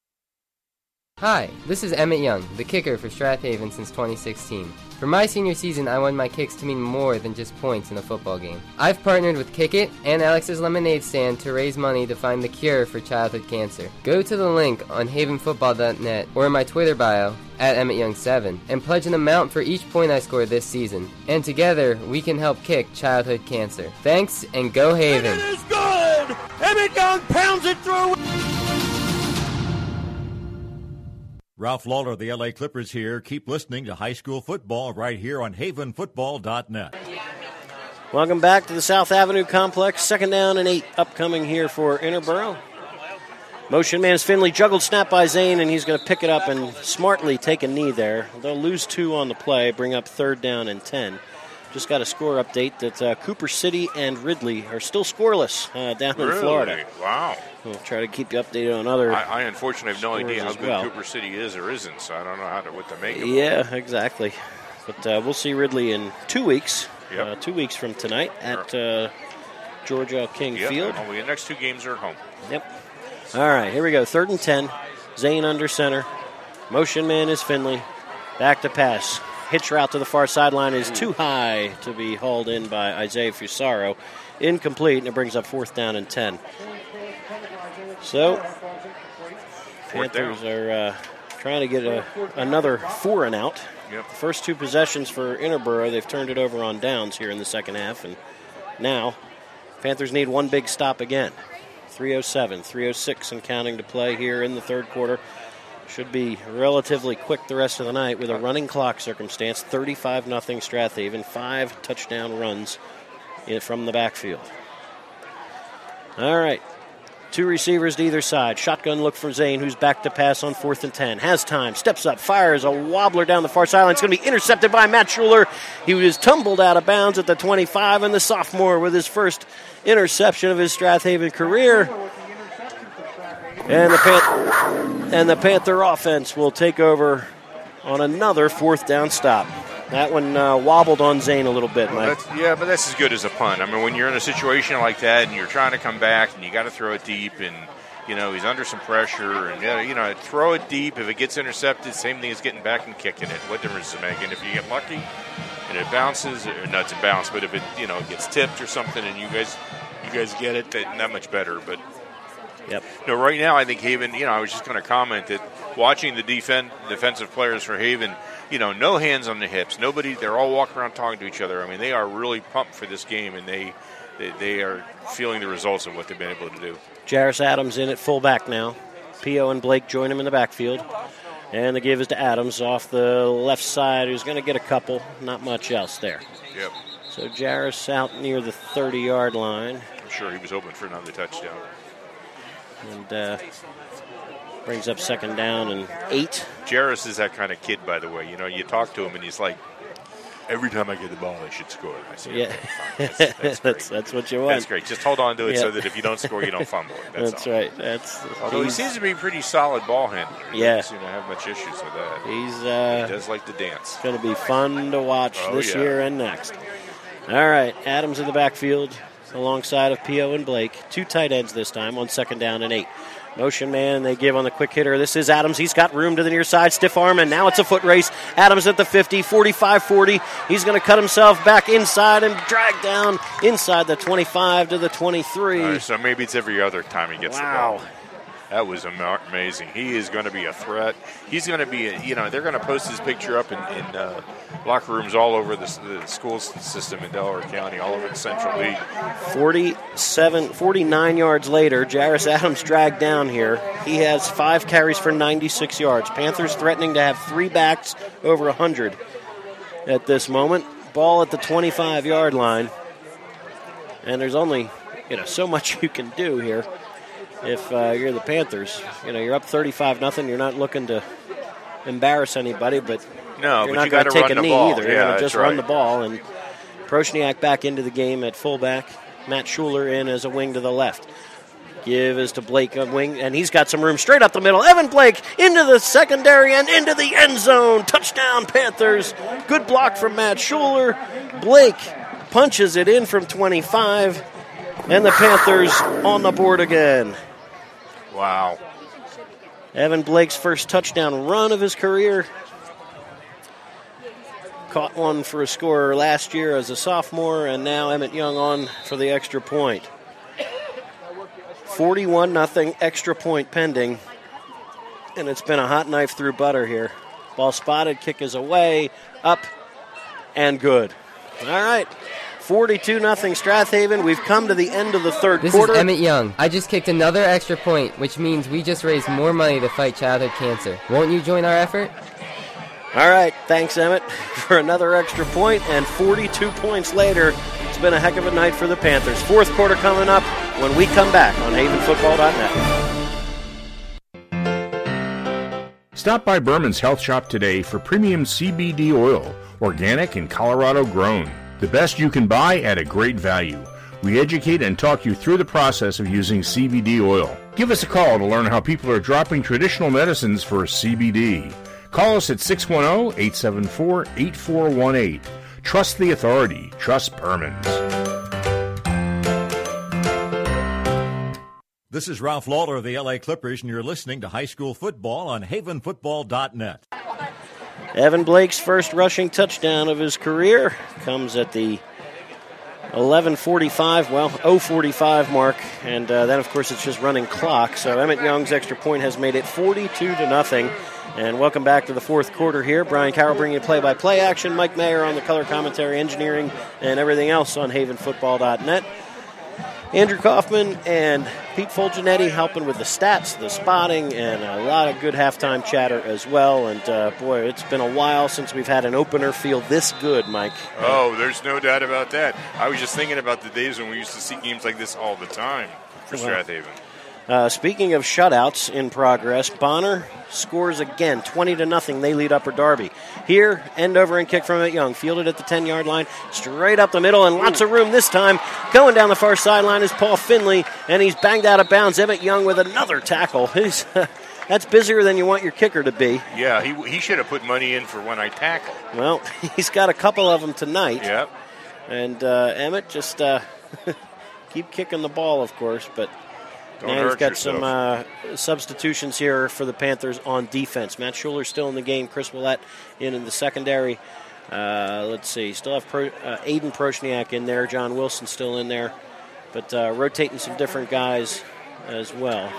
Hi, this is Emmett Young, the kicker for Strathaven since twenty sixteen. For my senior season, I want my kicks to mean more than just points in a football game. I've partnered with Kick It and Alex's Lemonade Stand to raise money to find the cure for childhood cancer. Go to the link on haven football dot net or in my Twitter bio, at Emmett Young seven, and pledge an amount for each point I score this season. And together, we can help kick childhood cancer. Thanks, and go Haven! And it is good! Emmett Young pounds it through! Ralph Lawler of the L A Clippers here. Keep listening to high school football right here on haven football dot net. Welcome back to the South Avenue Complex. Second down and eight upcoming here for Interboro. Motion man is Finley, juggled snap by Zane, and he's going to pick it up and smartly take a knee there. They'll lose two on the play, bring up third down and ten. Just got a score update that uh, Cooper City and Ridley are still scoreless uh, down really? in Florida. Wow. We'll try to keep you updated on other. I, I unfortunately have no idea how good well. Cooper City is or isn't, so I don't know how to what to make of it. Yeah, exactly. But uh, we'll see Ridley in two weeks. Yep. Uh, two weeks from tonight at uh, Georgia King Yep. Field. Only the next two games are at home. Yep. All right, here we go. Third and ten. Zane under center. Motion man is Finley. Back to pass. Hitch route to the far sideline is too high to be hauled in by Isaiah Fusaro. Incomplete, and it brings up fourth down and ten. So, Panthers are uh, trying to get a, another four and out. Yep. The first two possessions for Interboro, they've turned it over on downs here in the second half. And now, Panthers need one big stop again. three oh seven, three oh six and counting to play here in the third quarter. Should be relatively quick the rest of the night with a running clock circumstance. thirty-five nothing Strathaven. Five touchdown runs in, from the backfield. All right. Two receivers to either side. Shotgun look for Zane, who's back to pass on fourth and ten. Has time. Steps up. Fires a wobbler down the far sideline. It's going to be intercepted by Matt Schuler. He was tumbled out of bounds at the twenty-five, and the sophomore with his first interception of his Strathaven career. And the, Pan- and the Panther offense will take over on another fourth down stop. That one uh, wobbled on Zane a little bit, well, Mike. That's, yeah, but that's as good as a punt. I mean, when you're in a situation like that and you're trying to come back and you got to throw it deep and, you know, he's under some pressure and, you know, throw it deep. If it gets intercepted, same thing as getting back and kicking it. What difference does it make? And if you get lucky and it bounces, or no, it's a bounce, but if it, you know, gets tipped or something and you guys you guys get it, that, that much better. But Yep. No, right now I think Haven, you know, I was just going to comment that watching the defend, defensive players for Haven, you know, no hands on the hips. Nobody, they're all walking around talking to each other. I mean, they are really pumped for this game, and they they, they are feeling the results of what they've been able to do. Jarris Adams in at fullback now. Pio and Blake join him in the backfield. And the give is to Adams off the left side, who's going to get a couple. Not much else there. Yep. So Jarris out near the thirty-yard line. I'm sure he was hoping for another touchdown. And uh, brings up second down and eight. Jarris is that kind of kid, by the way. You know, you talk to him and he's like, every time I get the ball, I should score. I say, yeah, okay, fine. That's, that's, that's, that's what you want. That's great. Just hold on to it yep. so that if you don't score, you don't fumble it. That's, that's all. right. That's Although he seems to be a pretty solid ball handler. He yeah. doesn't seem to have much issues with that. He's uh, he does like to dance. It's going to be fun to watch oh, this yeah. year and next. All right, Adams in the backfield alongside of Pio and Blake. Two tight ends this time on second down and eight. Motion man, they give on the quick hitter. This is Adams. He's got room to the near side. Stiff arm, and now it's a foot race. Adams at the fifty, forty-five forty. He's going to cut himself back inside and drag down inside the twenty-five to the twenty-three. Right, so maybe it's every other time he gets wow. the ball. That was amazing. He is going to be a threat. He's going to be, a, you know, they're going to post his picture up in, in uh, locker rooms all over the, the school system in Delaware County, all over the Central League. forty-seven, forty-nine yards later, Jarris Adams dragged down here. He has five carries for ninety-six yards. Panthers threatening to have three backs over one hundred at this moment. Ball at the twenty-five-yard line. And there's only, you know, so much you can do here. If uh, you're the Panthers, you know, you're up thirty-five nothing. You're not looking to embarrass anybody, but no, you're but not you going to gotta take run a the knee ball. either. You're Yeah, going to just that's run right. the ball. And Proshniak back into the game at fullback. Matt Schuler in as a wing to the left. Give is to Blake a wing, and he's got some room straight up the middle. Evan Blake into the secondary and into the end zone. Touchdown, Panthers. Good block from Matt Schuler. Blake punches it in from twenty-five, and the Panthers on the board again. Wow. Evan Blake's first touchdown run of his career. Caught one for a score last year as a sophomore, and now Emmett Young on for the extra point. forty-one nothing, extra point pending, and it's been a hot knife through butter here. Ball spotted, kick is away, up, and good. All right, forty-two nothing Strathaven. We've come to the end of the third this quarter. This is Emmett Young. I just kicked another extra point, which means we just raised more money to fight childhood cancer. Won't you join our effort? All right, thanks, Emmett, for another extra point, and forty-two points later. It's been a heck of a night for the Panthers. Fourth quarter coming up when we come back on Haven Football dot net. Stop by Berman's Health Shop today for premium C B D oil, organic and Colorado grown. The best you can buy at a great value. We educate and talk you through the process of using C B D oil. Give us a call to learn how people are dropping traditional medicines for C B D. Call us at six one zero, eight seven four, eight four one eight. Trust the authority. Trust Berman's. This is Ralph Lawler of the L A Clippers, and you're listening to High School Football on Haven Football dot net. Evan Blake's first rushing touchdown of his career comes at the eleven forty-five, well, oh forty-five mark, and uh, then, of course, it's just running clock. So Emmett Young's extra point has made it forty-two to nothing. And welcome back to the fourth quarter here. Brian Carroll bringing you play-by-play action. Mike Mayer on the color commentary, engineering, and everything else on Haven Football dot net. Andrew Kaufman and Pete Fulgenetti helping with the stats, the spotting, and a lot of good halftime chatter as well. And, uh, boy, it's been a while since we've had an opener feel this good, Mike. Oh, there's no doubt about that. I was just thinking about the days when we used to see games like this all the time for Strathaven. Uh, speaking of shutouts in progress, Bonner scores again, twenty to nothing. They lead Upper Darby. Here, end over and kick from Emmett Young, fielded at the ten-yard line, straight up the middle, and lots of room this time. Going down the far sideline is Paul Finley, and he's banged out of bounds. Emmett Young with another tackle. He's, that's busier than you want your kicker to be. Yeah, he he should have put money in for when I tackle. Well, he's got a couple of them tonight. Yep. And uh, Emmett just uh, keep kicking the ball, of course, but Don't now he's got yourself. some uh, substitutions here for the Panthers on defense. Matt Schuler still in the game. Chris Willett in in the secondary. Uh, let's see. Still have Pro, uh, Aiden Prochniak in there. John Wilson still in there. But uh, rotating some different guys as well.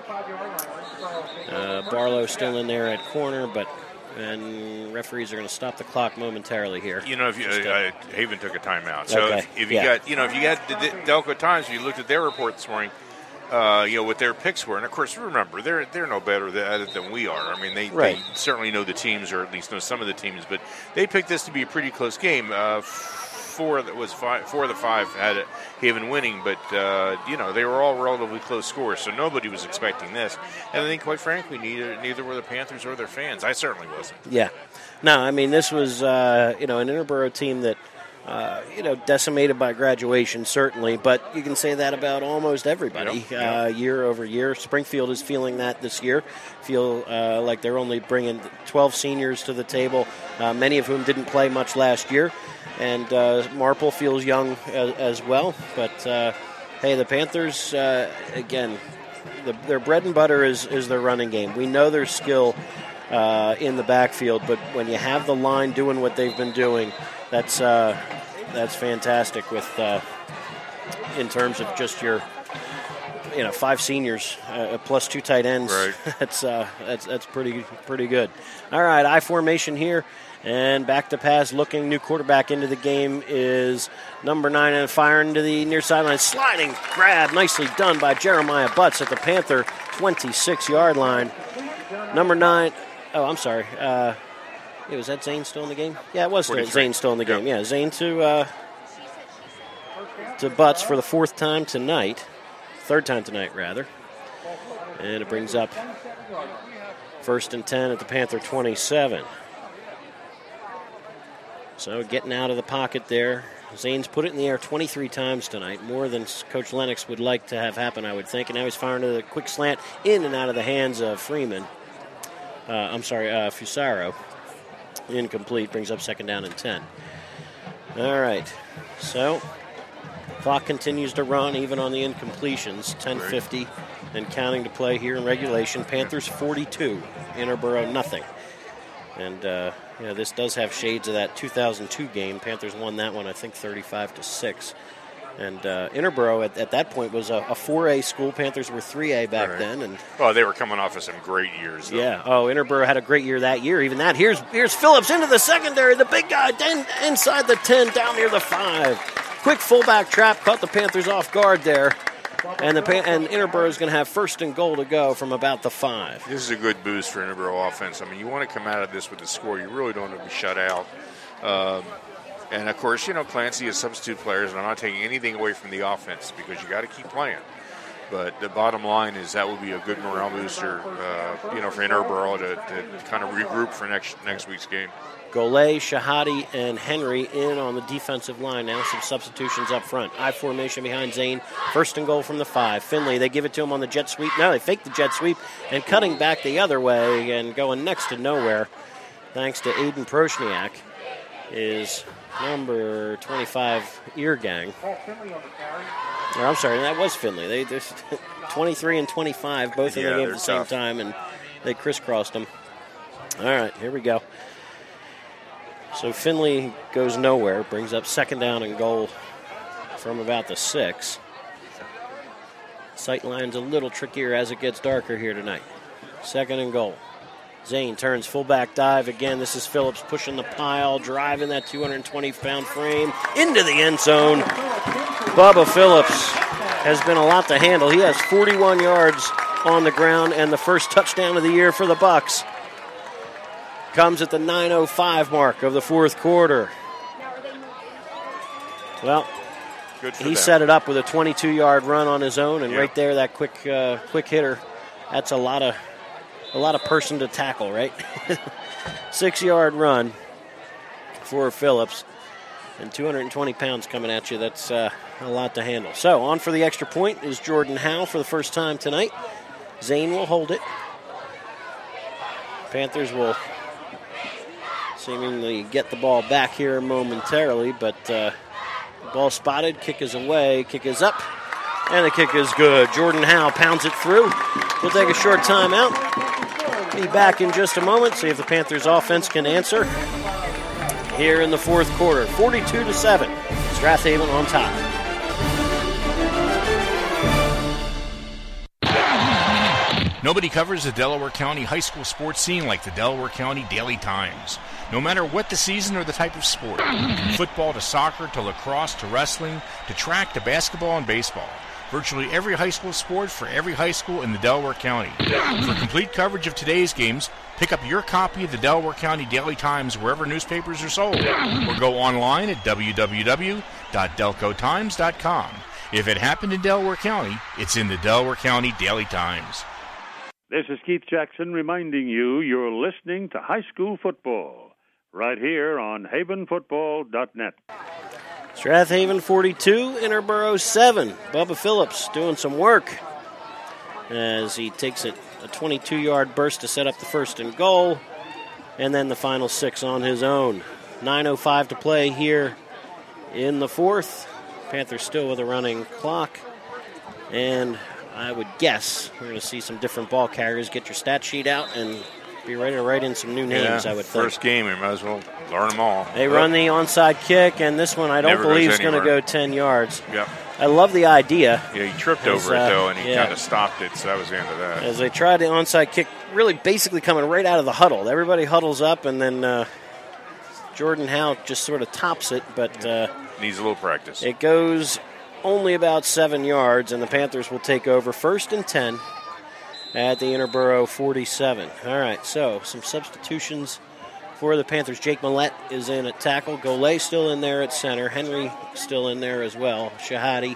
Uh, Barlow still in there at corner, but and referees are going to stop the clock momentarily here. You know, if you, uh, Haven took a timeout. So Okay. if, if you Yeah. got, you know, if you got the Delco Times, if you looked at their report this morning, uh, you know, what their picks were, and of course, remember, they're they're no better at it than we are. I mean, they, Right. they certainly know the teams, or at least know some of the teams, but they picked this to be a pretty close game. Uh, four that was five, four of the five had it, Haven winning, but uh, you know, they were all relatively close scores, so nobody was expecting this. And I think, quite frankly, neither neither were the Panthers or their fans. I certainly wasn't. Yeah. No, I mean, this was, uh, you know, an Interborough team that, uh, you know, decimated by graduation, certainly, but you can say that about almost everybody Yep, uh, yep. year over year. Springfield is feeling that this year, feel uh, like they're only bringing twelve seniors to the table, uh, many of whom didn't play much last year, and uh, Marple feels young as, as well, but, uh, hey, the Panthers, uh, again, the, their bread and butter is, is their running game. We know their skill Uh, in the backfield, but when you have the line doing what they've been doing, that's uh, that's fantastic. With uh, in terms of just your, you know, five seniors uh, plus two tight ends, Right. that's uh, that's that's pretty pretty good. All right, I formation here, and back to pass. Looking new quarterback into the game is number nine and firing to the near sideline, sliding grab, nicely done by Jeremiah Butts at the Panther twenty-six yard line. Number nine. Oh, I'm sorry. Uh, yeah, was that Zane still in the game? Yeah, it was still, Zane still in the game. Yeah, Zane to uh, to Butts for the fourth time tonight. Third time tonight, rather. And it brings up first and ten at the Panther twenty-seven. So getting out of the pocket there. Zane's put it in the air twenty-three times tonight, more than Coach Lennox would like to have happen, I would think. And now he's firing to the quick slant in and out of the hands of Freeman. Uh, I'm sorry, uh, Fusaro. Incomplete, brings up second down and ten. All right, so clock continues to run even on the incompletions. ten fifty and counting to play here in regulation. Panthers forty-two, Interboro nothing. And uh, you know, this does have shades of that two thousand two game. Panthers won that one, I think, thirty-five to six. And uh, Interboro at, at that point was a, a four A school. Panthers were three A back right. then. And well, they were coming off of some great years, though. Yeah. Oh, Interboro had a great year that year. Even that. Here's here's Phillips into the secondary. The big guy then inside the ten, down near the five. Quick fullback trap caught the Panthers off guard there. And the and Interboro is going to have first and goal to go from about the five. This is a good boost for Interboro offense. I mean, you want to come out of this with a score. You really don't want to be shut out. Um, And, of course, you know, Clancy is substitute players, and I'm not taking anything away from the offense because you got to keep playing. But the bottom line is that will be a good morale booster, uh, you know, for Interboro to, to kind of regroup for next next week's game. Golay, Shahadi, and Henry in on the defensive line. Now some substitutions up front. I formation behind Zane. First and goal from the five. Finley, they give it to him on the jet sweep. No, they fake the jet sweep and cutting back the other way and going next to nowhere, thanks to Aiden Proshniak, is number twenty-five, Eargang. Or, I'm sorry, that was Finley. They there's twenty-three and twenty-five, both in yeah, the game at the same tough. time, and they crisscrossed them. All right, here we go. So Finley goes nowhere, brings up second down and goal from about the six. Sight line's a little trickier as it gets darker here tonight. Second and goal. Zane turns fullback dive again. This is Phillips pushing the pile, driving that two hundred twenty pound frame into the end zone. Bubba Phillips has been a lot to handle. He has forty-one yards on the ground, and the first touchdown of the year for the Bucks comes at the nine oh five mark of the fourth quarter. Well, Good for he them. set it up with a twenty-two yard run on his own, and Yep. right there, that quick, uh, quick hitter. That's a lot of. A lot of person to tackle, right? Six-yard run for Phillips. And two hundred twenty pounds coming at you. That's uh, a lot to handle. So on for the extra point is Jordan Howe for the first time tonight. Zane will hold it. Panthers will seemingly get the ball back here momentarily, but uh, ball spotted, kick is away, kick is up, and the kick is good. Jordan Howe pounds it through. We'll take a short timeout. Be back in just a moment, see if the Panthers offense can answer here in the fourth quarter. forty-two to seven. Strathaven on top. Nobody covers the Delaware County high school sports scene like the Delaware County Daily Times. No matter what the season or the type of sport, from football to soccer to lacrosse to wrestling to track to basketball and baseball. Virtually every high school sport for every high school in the Delaware County. For complete coverage of today's games, pick up your copy of the Delaware County Daily Times wherever newspapers are sold, or go online at w w w dot delco times dot com. If it happened in Delaware County, it's in the Delaware County Daily Times. This is Keith Jackson reminding you you're listening to high school football right here on haven football dot net. Strathaven forty-two, Interboro seven. Bubba Phillips doing some work as he takes it a twenty-two yard burst to set up the first and goal, and then the final six on his own. nine oh five to play here in the fourth. Panthers still with a running clock, and I would guess we're going to see some different ball carriers. Get your stat sheet out and be ready to write in some new names, yeah, I would think. First game, we might as well learn them all. They run the onside kick, and this one I don't Never believe goes is going to anywhere. go ten yards. Yep. I love the idea. Yeah, he tripped As, over uh, it, though, and he yeah. kind of stopped it, so that was the end of that. As they try the onside kick, really basically coming right out of the huddle. Everybody huddles up, and then uh, Jordan Howe just sort of tops it, but uh, Needs a little practice. it goes only about seven yards, and the Panthers will take over first and ten at the Interboro forty-seven. All right, so some substitutions for the Panthers. Jake Millette is in at tackle. Golay still in there at center. Henry still in there as well. Shahadi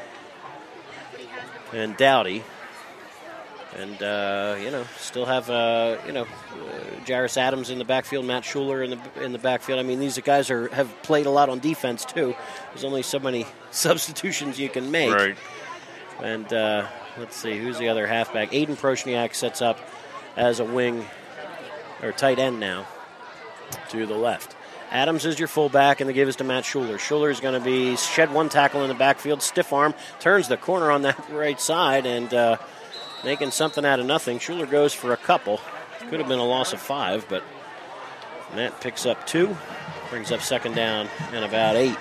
and Dowdy. And, uh, you know, still have, uh, you know, uh, Jairus Adams in the backfield, Matt Schuler in the in the backfield. I mean, these guys are have played a lot on defense, too. There's only so many substitutions you can make. Right. And uh, let's see, who's the other halfback? Aiden Proshniak sets up as a wing, or tight end now, to the left. Adams is your fullback, and they give us to Matt Schuler. Schuler is going to be shed one tackle in the backfield, stiff arm, turns the corner on that right side, and uh, making something out of nothing. Schuler goes for a couple. Could have been a loss of five, but Matt picks up two. Brings up second down and about eight.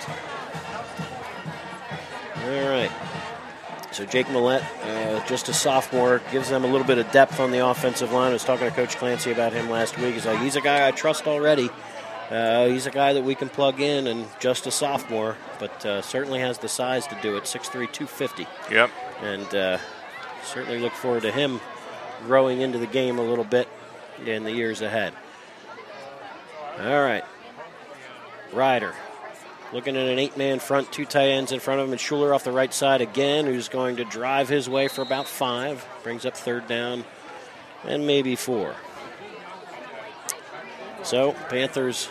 All right. So Jake Millette, uh, just a sophomore, gives them a little bit of depth on the offensive line. I was talking to Coach Clancy about him last week. He's like, he's a guy I trust already. Uh, he's a guy that we can plug in, and just a sophomore, but uh, certainly has the size to do it, six three, two fifty. Yep. And uh, certainly look forward to him growing into the game a little bit in the years ahead. All right. Ryder looking at an eight-man front, two tight ends in front of him, and Schuler off the right side again, who's going to drive his way for about five. Brings up third down and maybe four. So, Panthers,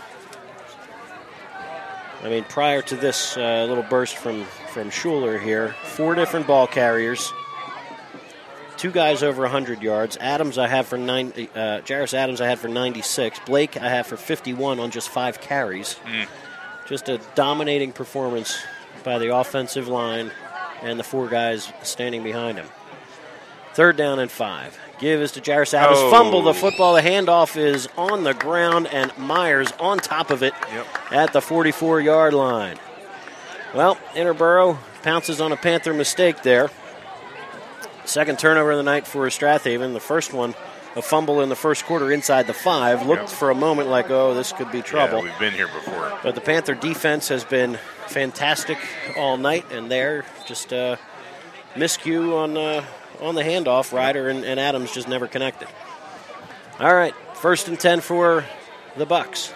I mean, prior to this uh, little burst from, from Schuler here, four different ball carriers, two guys over one hundred yards. Adams I have for nine. Uh, Jairus Adams I had for ninety-six. Blake I have for fifty-one on just five carries. Mm. Just a dominating performance by the offensive line and the four guys standing behind him. Third down and five. Give is to Jairus Adams. Oh. Fumble the football. The handoff is on the ground, and Myers on top of it yep. at the forty-four-yard line. Well, Interboro pounces on a Panther mistake there. Second turnover of the night for Strathaven. The first one, a fumble in the first quarter inside the five. Looked yep. for a moment like, oh, this could be trouble. Yeah, we've been here before. But the Panther defense has been fantastic all night, and they're just uh, miscue on uh, on the handoff. Ryder and, and Adams just never connected. All right, first and ten for the Bucks.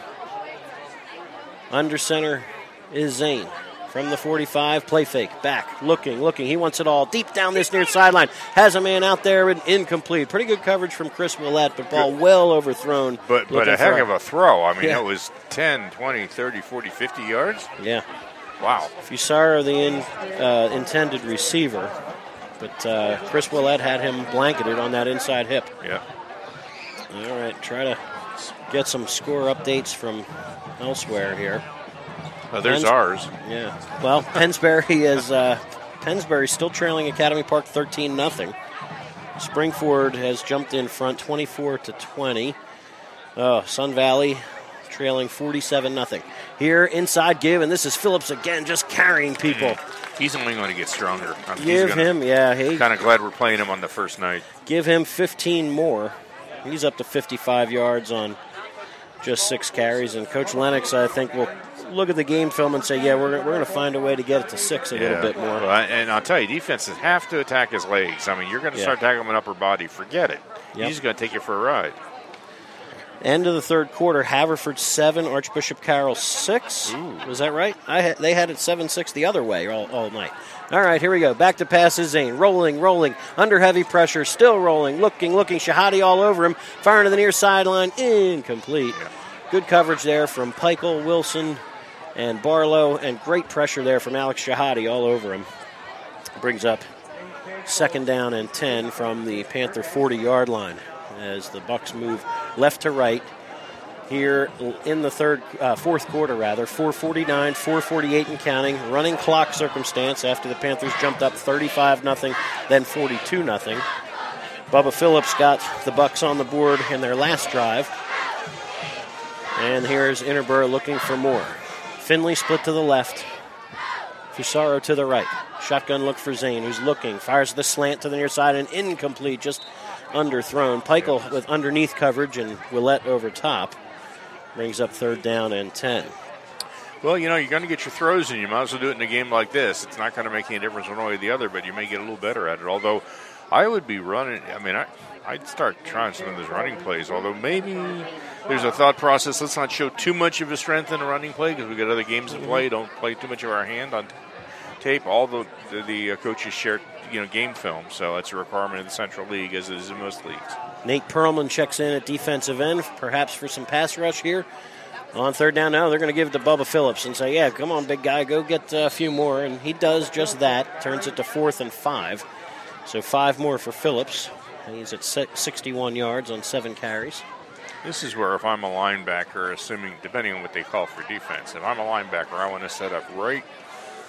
Under center is Zane. From the forty-five, play fake, back, looking, looking. He wants it all deep down this near sideline. Has a man out there and incomplete. Pretty good coverage from Chris Willett, but ball well overthrown. But but a heck for, of a throw. I mean, yeah. it was ten, twenty, thirty, forty, fifty yards. Yeah. Wow. Fusaro, the in, uh, intended receiver, but uh, Chris Willett had him blanketed on that inside hip. Yeah. All right, try to get some score updates from elsewhere here. Oh, there's Pens- ours. Yeah. Well, Pennsbury is uh, Pennsbury still trailing Academy Park thirteen nothing. Springford has jumped in front twenty-four to twenty. Oh, Sun Valley trailing forty-seven nothing. Here inside give, and this is Phillips again, just carrying people. He's only going to get stronger. I mean, Give gonna, him, yeah. He, kind of glad we're playing him on the first night. Give him fifteen more. He's up to fifty-five yards on just six carries, and Coach Lennox, I think, will look at the game film and say, yeah, we're, we're going to find a way to get it to six a yeah. little bit more. Well, I, and I'll tell you, defenses have to attack his legs. I mean, you're going to Yeah. start attacking him in upper body. Forget it. Yep. He's going to take you for a ride. End of the third quarter, Haverford seven, Archbishop Carroll six. Ooh. Was that right? I had, they had it seven six the other way all, all night. All right, here we go. Back to passes, Zane. Rolling, rolling, under heavy pressure, still rolling, looking, looking. Shahadi all over him. Firing to the near sideline, incomplete. Yeah. Good coverage there from Peichel, Wilson, and Barlow, and great pressure there from Alex Shahadi all over him. Brings up second down and ten from the Panther forty-yard line as the Bucks move left to right here in the third, uh, fourth quarter, rather. four forty-nine, four forty-eight and counting. Running clock circumstance after the Panthers jumped up thirty-five nothing, then forty-two nothing. Bubba Phillips got the Bucks on the board in their last drive. And here's Interboro looking for more. Finley split to the left. Fusaro to the right. Shotgun look for Zane, who's looking. Fires the slant to the near side and incomplete, just underthrown. Peichel with underneath coverage and Willett over top. Brings up third down and ten. Well, you know, you're going to get your throws in. You might as well do it in a game like this. It's not going to make any difference one way or the other, but you may get a little better at it. Although I would be running, I mean, I, I'd start trying some of those running plays, although maybe there's a thought process. Let's not show too much of a strength in a running play because we've got other games to play. Don't play too much of our hand on tape. All the, the, the coaches share, you know, game film, so that's a requirement of the Central League as it is in most leagues. Nate Perlman checks in at defensive end, perhaps for some pass rush here. On third down now, they're going to give it to Bubba Phillips and say, yeah, come on, big guy, go get a few more. And he does just that, turns it to fourth and five. So five more for Phillips. And he's at sixty-one yards on seven carries. This is where if I'm a linebacker, assuming, depending on what they call for defense, if I'm a linebacker, I want to set up right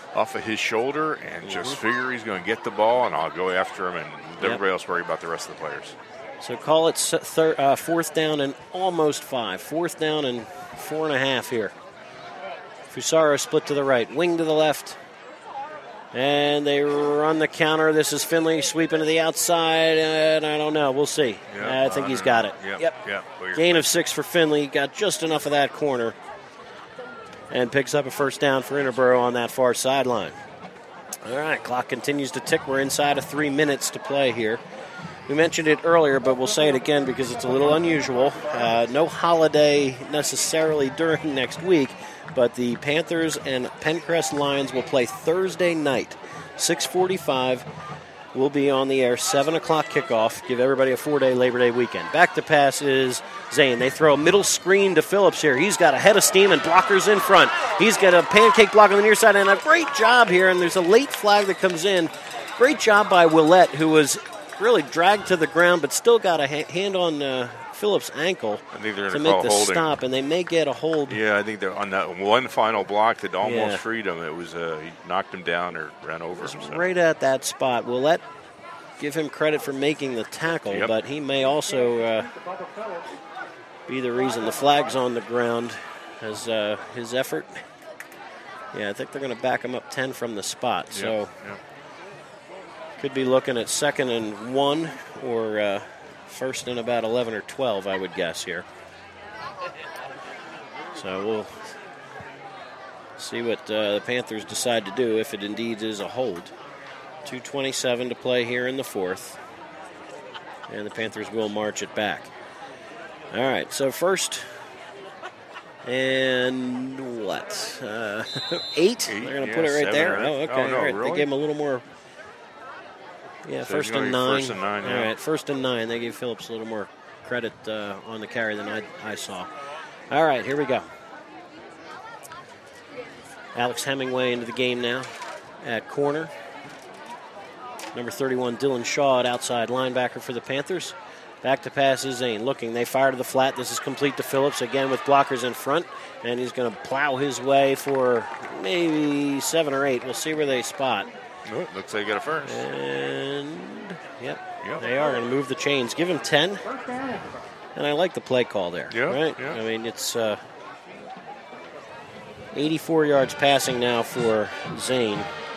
off of his shoulder and mm-hmm. just figure he's going to get the ball, and I'll go after him, and yep. everybody else worry about the rest of the players. So call it thir- uh, fourth down and almost five. Fourth down and four and a half here. Fusaro split to the right, wing to the left. And they run the counter. This is Finley sweeping to the outside, and I don't know. We'll see. Yep, I think he's got it. Yep. yep. yep. Well, Gain of six for Finley. Got just enough of that corner. And picks up a first down for Interboro on that far sideline. All right, clock continues to tick. We're inside of three minutes to play here. We mentioned it earlier, but we'll say it again because it's a little unusual. Uh, no holiday necessarily during next week, but the Panthers and Pencrest Lions will play Thursday night, six forty-five. We'll be on the air, seven o'clock kickoff. Give everybody a four-day Labor Day weekend. Back to pass is Zane. They throw a middle screen to Phillips here. He's got a head of steam and blockers in front. He's got a pancake block on the near side, and a great job here, and there's a late flag that comes in. Great job by Willette, who was really dragged to the ground, but still got a ha- hand on uh, Phillips' ankle I think they're to make the holding. stop, and they may get a hold. Yeah, I think they're on that one final block that almost Yeah. freed him. It was uh, he knocked him down or ran over him. So. Right at that spot. Willette, give him credit for making the tackle, Yep. but he may also uh, be the reason the flag's on the ground as uh, his effort. Yeah, I think they're going to back him up ten from the spot. Yep. So Yep. could be looking at second and one or uh, first and about eleven or twelve, I would guess here. So we'll see what uh, the Panthers decide to do if it indeed is a hold. two twenty-seven to play here in the fourth. And the Panthers will march it back. All right, so first and what? Uh, eight? Eight, They're going to yeah, put it right seven there? or eight. Oh, okay. Oh, no, all right. really? They gave him a little more. Yeah, So first it's gonna and be nine. first and nine, All yeah. right, first and nine. They gave Phillips a little more credit uh, on the carry than I, I saw. All right, here we go. Alex Hemingway into the game now at corner. Number thirty-one, Dylan Shaw at outside linebacker for the Panthers. Back to pass is Zane. Looking, they fire to the flat. This is complete to Phillips, again with blockers in front. And he's going to plow his way for maybe seven or eight. We'll see where they spot. Oh, looks like they got a first. And, yep, Yep. they are going to move the chains. Give him ten. And I like the play call there. Yep, Right? yep. I mean, it's uh, eighty-four yards passing now for Zane.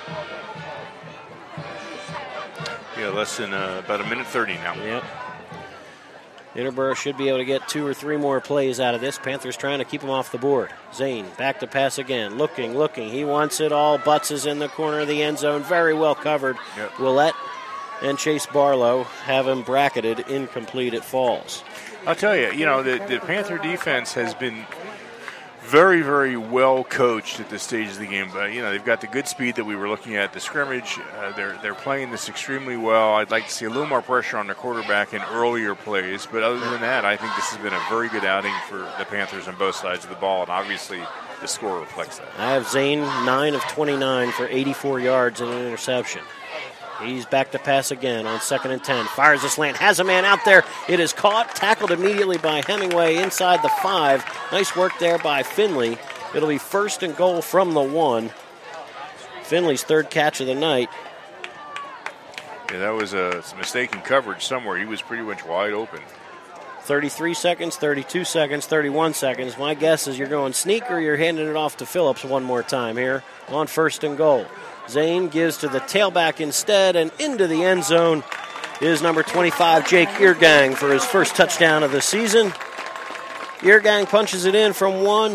Yeah, less than uh, about a minute thirty now. Yep. Interboro should be able to get two or three more plays out of this. Panthers trying to keep him off the board. Zane back to pass again. Looking, looking. He wants it all. Butts is in the corner of the end zone. Very well covered. Yep. Willette and Chase Barlow have him bracketed. Incomplete. It falls. I'll tell you, you know, the, the Panther defense has been very, very well coached at this stage of the game. But, you know, they've got the good speed that we were looking at the scrimmage. Uh, they're they're playing this extremely well. I'd like to see a little more pressure on the quarterback in earlier plays. But other than that, I think this has been a very good outing for the Panthers on both sides of the ball. And obviously the score reflects that. I have Zane nine of twenty-nine for eighty-four yards and an interception. He's back to pass again on second and ten. Fires a slant. Has a man out there. It is caught. Tackled immediately by Hemingway inside the five. Nice work there by Finley. It'll be first and goal from the one. Finley's third catch of the night. Yeah, that was a mistaken coverage somewhere. He was pretty much wide open. thirty-three seconds, thirty-two seconds, thirty-one seconds. My guess is you're going sneak or you're handing it off to Phillips one more time here on first and goal. Zane gives to the tailback instead, and into the end zone is number twenty-five, Jake Eargang, for his first touchdown of the season. Eargang punches it in from one,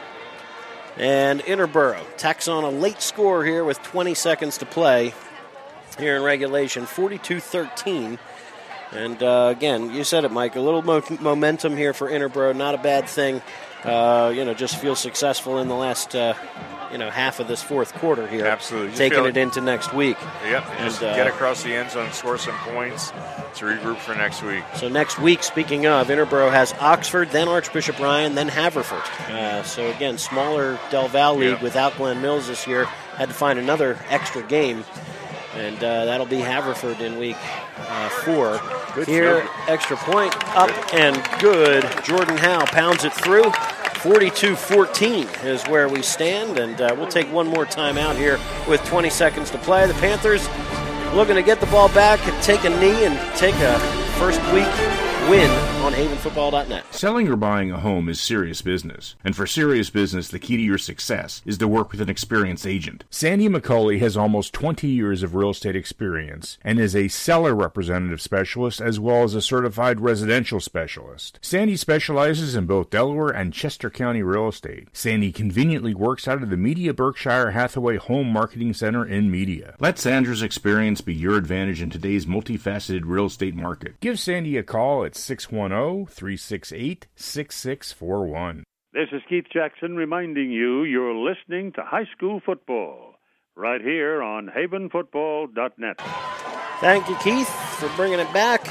and Interboro tacks on a late score here with twenty seconds to play here in regulation, forty-two thirteen. And, uh, again, you said it, Mike, a little mo- momentum here for Interboro, not a bad thing. Uh, you know, just feel successful in the last, uh, you know, half of this fourth quarter here. Absolutely. Just Taking feel it into next week. Yep, And, just uh, get across the end zone, score some points to regroup for next week. So next week, speaking of, Interboro has Oxford, then Archbishop Ryan, then Haverford. Uh, so, again, smaller Del Val league Yep. without Glen Mills this year. Had to find another extra game. And uh, that'll be Haverford in week uh, four. Good Here, field. extra point, up and good. Jordan Howe pounds it through. forty-two fourteen is where we stand, and uh, we'll take one more time out here with twenty seconds to play. The Panthers looking to get the ball back and take a knee and take a first week win on haven football dot net. Selling or buying a home is serious business, and for serious business, the key to your success is to work with an experienced agent. Sandy McCauley has almost twenty years of real estate experience and is a seller representative specialist as well as a certified residential specialist. Sandy specializes in both Delaware and Chester County real estate. Sandy conveniently works out of the Media Berkshire Hathaway Home Marketing Center in Media. Let Sandra's experience be your advantage in today's multifaceted real estate market. Give Sandy a call at six one zero, three six eight, six six four one. This is Keith Jackson reminding you you're listening to High School Football right here on haven football dot net. Thank you, Keith, for bringing it back.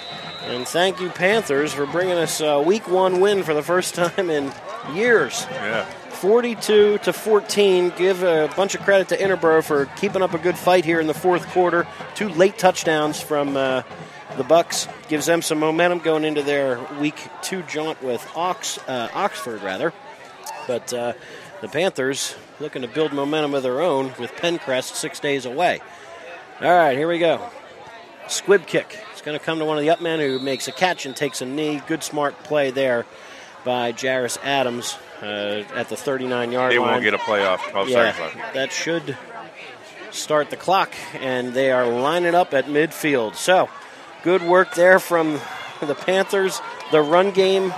And thank you, Panthers, for bringing us a week one win for the first time in years. Yeah. forty-two to fourteen. Give a bunch of credit to Interboro for keeping up a good fight here in the fourth quarter. Two late touchdowns from uh, the Bucks gives them some momentum going into their week two jaunt with Ox, uh, Oxford, rather. But uh, the Panthers looking to build momentum of their own with Pencrest six days away. All right, here we go. Squib kick. It's going to come to one of the up men who makes a catch and takes a knee. Good, smart play there by Jairus Adams uh, at the thirty-nine-yard line. They won't get a playoff. Oh, yeah, sorry, sorry. That should start the clock, and they are lining up at midfield. So, good work there from the Panthers. The run game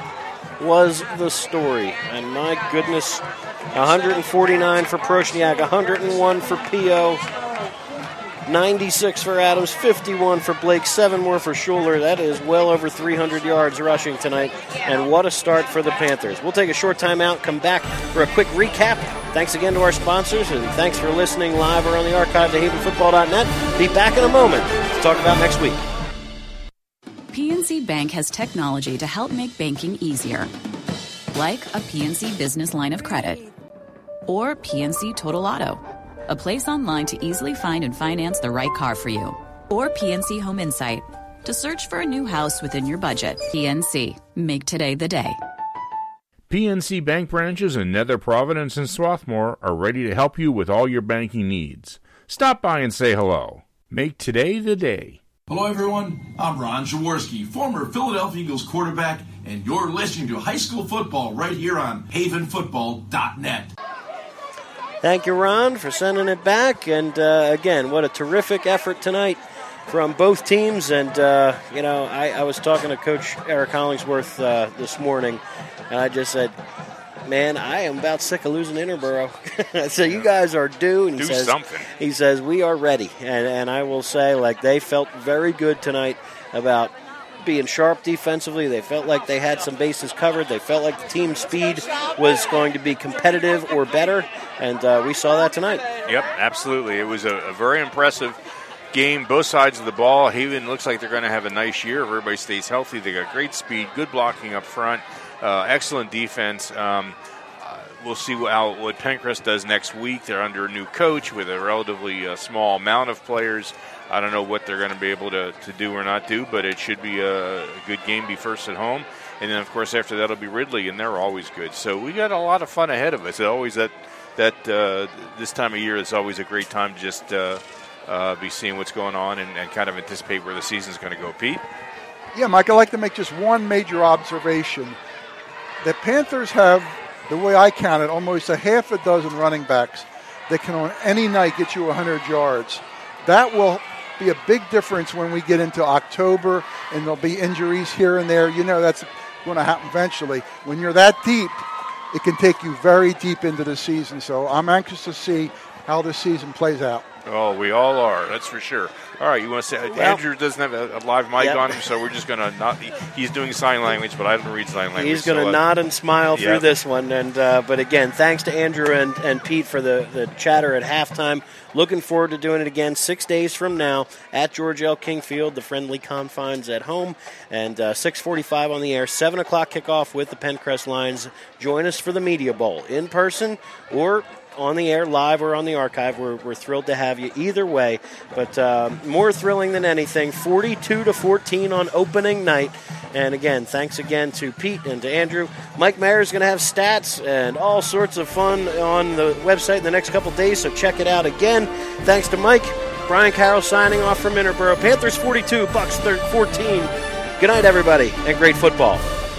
was the story. And my goodness, one forty-nine for Proshniak, one hundred one for P O, ninety-six for Adams, fifty-one for Blake, seven more for Schuler. That is well over three hundred yards rushing tonight. And what a start for the Panthers. We'll take a short time out, come back for a quick recap. Thanks again to our sponsors, and thanks for listening live or on the archive to haven football dot net. Be back in a moment to talk about next week. P N C Bank has technology to help make banking easier, like a P N C business line of credit or P N C Total Auto, a place online to easily find and finance the right car for you, or P N C Home Insight to search for a new house within your budget. P N C, make today the day. P N C Bank branches in Nether Providence and Swarthmore are ready to help you with all your banking needs. Stop by and say hello. Make today the day. Hello, everyone. I'm Ron Jaworski, former Philadelphia Eagles quarterback, and you're listening to High School Football right here on haven football dot net. Thank you, Ron, for sending it back. And, uh, again, what a terrific effort tonight from both teams. And, uh, you know, I, I was talking to Coach Eric Hollingsworth uh, this morning, and I just said, man, I am about sick of losing Interboro. So you guys are due. And he Do says, something. He says, we are ready. And, and I will say, like, they felt very good tonight about being sharp defensively. They felt like they had some bases covered. They felt like the team speed was going to be competitive or better. And uh, we saw that tonight. Yep, absolutely. It was a, a very impressive game, both sides of the ball. Haven looks like they're going to have a nice year if everybody stays healthy. They got great speed, good blocking up front. Uh, excellent defense. Um, uh, we'll see what, how, what Pencrest does next week. They're under a new coach with a relatively uh, small amount of players. I don't know what they're going to be able to, to do or not do, but it should be a, a good game, be first at home. And then, of course, after that will be Ridley, and they're always good. So we got a lot of fun ahead of us. It's always that, that uh, this time of year is always a great time to just uh, uh, be seeing what's going on and, and kind of anticipate where the season's going to go. Pete? Yeah, Mike, I'd like to make just one major observation. The Panthers have, the way I count it, almost a half a dozen running backs that can on any night get you one hundred yards. That will be a big difference when we get into October and there'll be injuries here and there. You know that's going to happen eventually. When you're that deep, it can take you very deep into the season. So I'm anxious to see how the season plays out. Oh, we all are. That's for sure. All right, you want to say well, Andrew doesn't have a, a live mic yep. on him, so we're just going to not. He's doing sign language, but I don't read sign language. He's going to so, uh, nod and smile through yep. this one. And uh, but again, thanks to Andrew and, and Pete for the, the chatter at halftime. Looking forward to doing it again six days from now at George L. King Field, the friendly confines at home, and uh, six forty-five on the air, seven o'clock kickoff with the Pencrest Lions. Join us for the Media Bowl in person or on the air live or on the archive, we're, we're thrilled to have you either way. But uh, more thrilling than anything, forty-two to fourteen on opening night. And again, thanks again to Pete and to Andrew. Mike Mayer is going to have stats and all sorts of fun on the website in the next couple days, so check it out again. Thanks to Mike. Brian Carroll signing off from Interboro. Panthers forty-two, Bucks fourteen. Good night, everybody, and great football.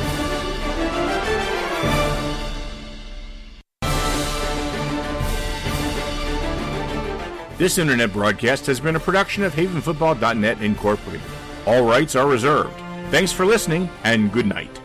This internet broadcast has been a production of Haven Football dot net Incorporated. All rights are reserved. Thanks for listening, and good night.